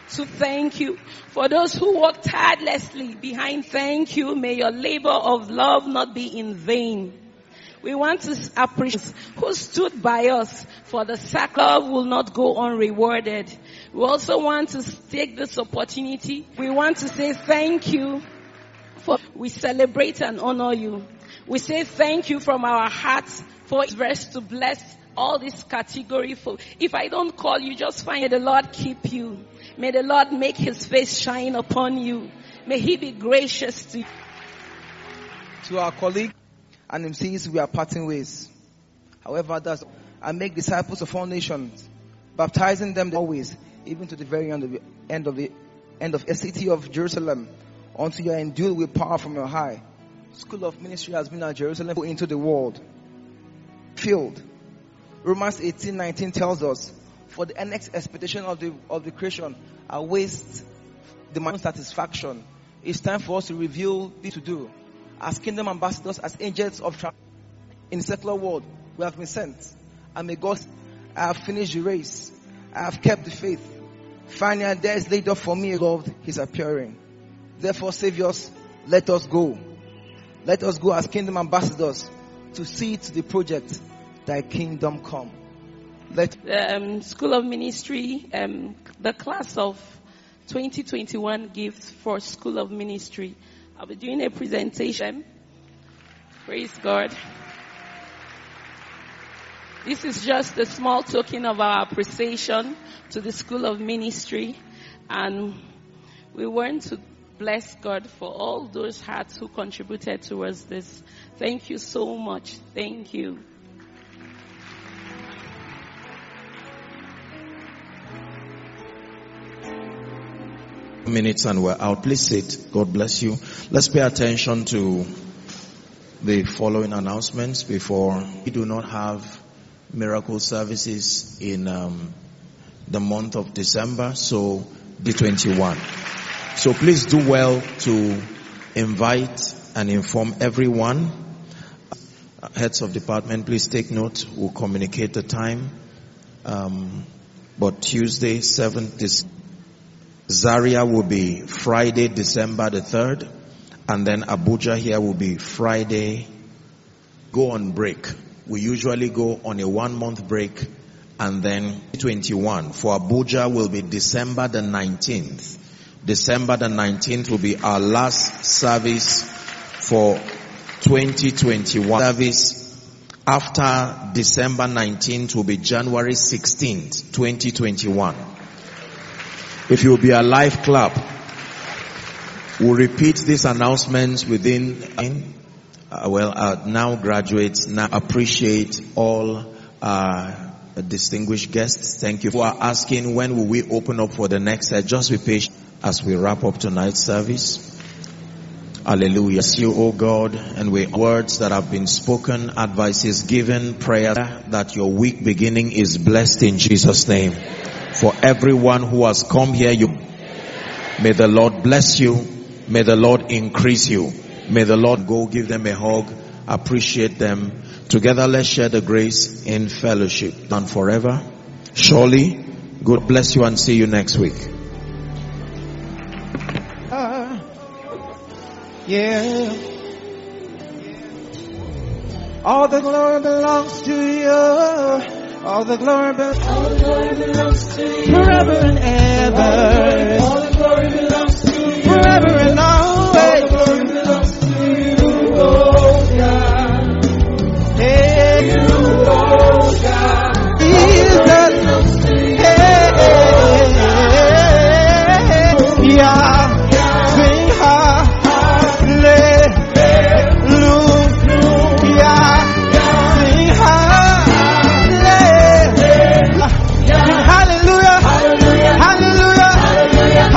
for those who work tirelessly behind. Thank you. May your labor of love not be in vain. We want to appreciate who stood by us for the sacrifice. Love will not go unrewarded. We also want to take this opportunity. We want to say thank you. We celebrate and honor you. We say thank you from our hearts for His verse to bless all this category. If I don't call you, just find. May the Lord keep you. May the Lord make His face shine upon you. May He be gracious to you. To our colleague and him says we are parting ways. However, and make disciples of all nations, baptizing them always, even to the very end of the city of Jerusalem, until you are endued with power from your high. School of Ministry has been at Jerusalem into the world. Filled. Romans 18:19 tells us, for the next expectation of the creation awaits the man's satisfaction. It's time for us to reveal what to do. As kingdom ambassadors, as angels of in the secular world, we have been sent. And may God, I have finished the race. I have kept the faith. Finally, there is laid up for me, loved, His appearing. Therefore, Saviors, let us go. Let us go as kingdom ambassadors to see to the project, Thy kingdom come. School of Ministry, the class of 2021 gifts for School of Ministry. I'll be doing a presentation. Praise God. This is just a small token of our appreciation to the School of Ministry. And we want to bless God for all those hearts who contributed towards this. Thank you so much. Thank you. Minutes and we're out. Please sit. God bless you. Let's pay attention to the following announcements before. We do not have miracle services in the month of December, so the 21. So please do well to invite and inform everyone. Heads of department, please take note. We'll communicate the time. But Tuesday, 7th, Zaria will be Friday, December the 3rd. And then Abuja here will be Friday. Go on break. We usually go on a 1-month break. And then 21. For Abuja will be December the 19th. December the 19th will be our last service for 2021. Service after December 19th will be January 16th, 2021. If you will be alive, clap. We'll repeat these announcements within, now graduates, now appreciate all distinguished guests. Thank you for asking when will we open up for the next set. Just be patient as we wrap up tonight's service. Hallelujah. Bless you, O God, and with words that have been spoken, advices given, prayer, that your week beginning is blessed in Jesus' name. For everyone who has come here, may the Lord bless you. May the Lord increase you. May the Lord go give them a hug, appreciate them. Together let's share the grace in fellowship and forever. Surely, God bless you and see you next week. Yeah. All the glory belongs to you. All the glory belongs to you. Forever and ever.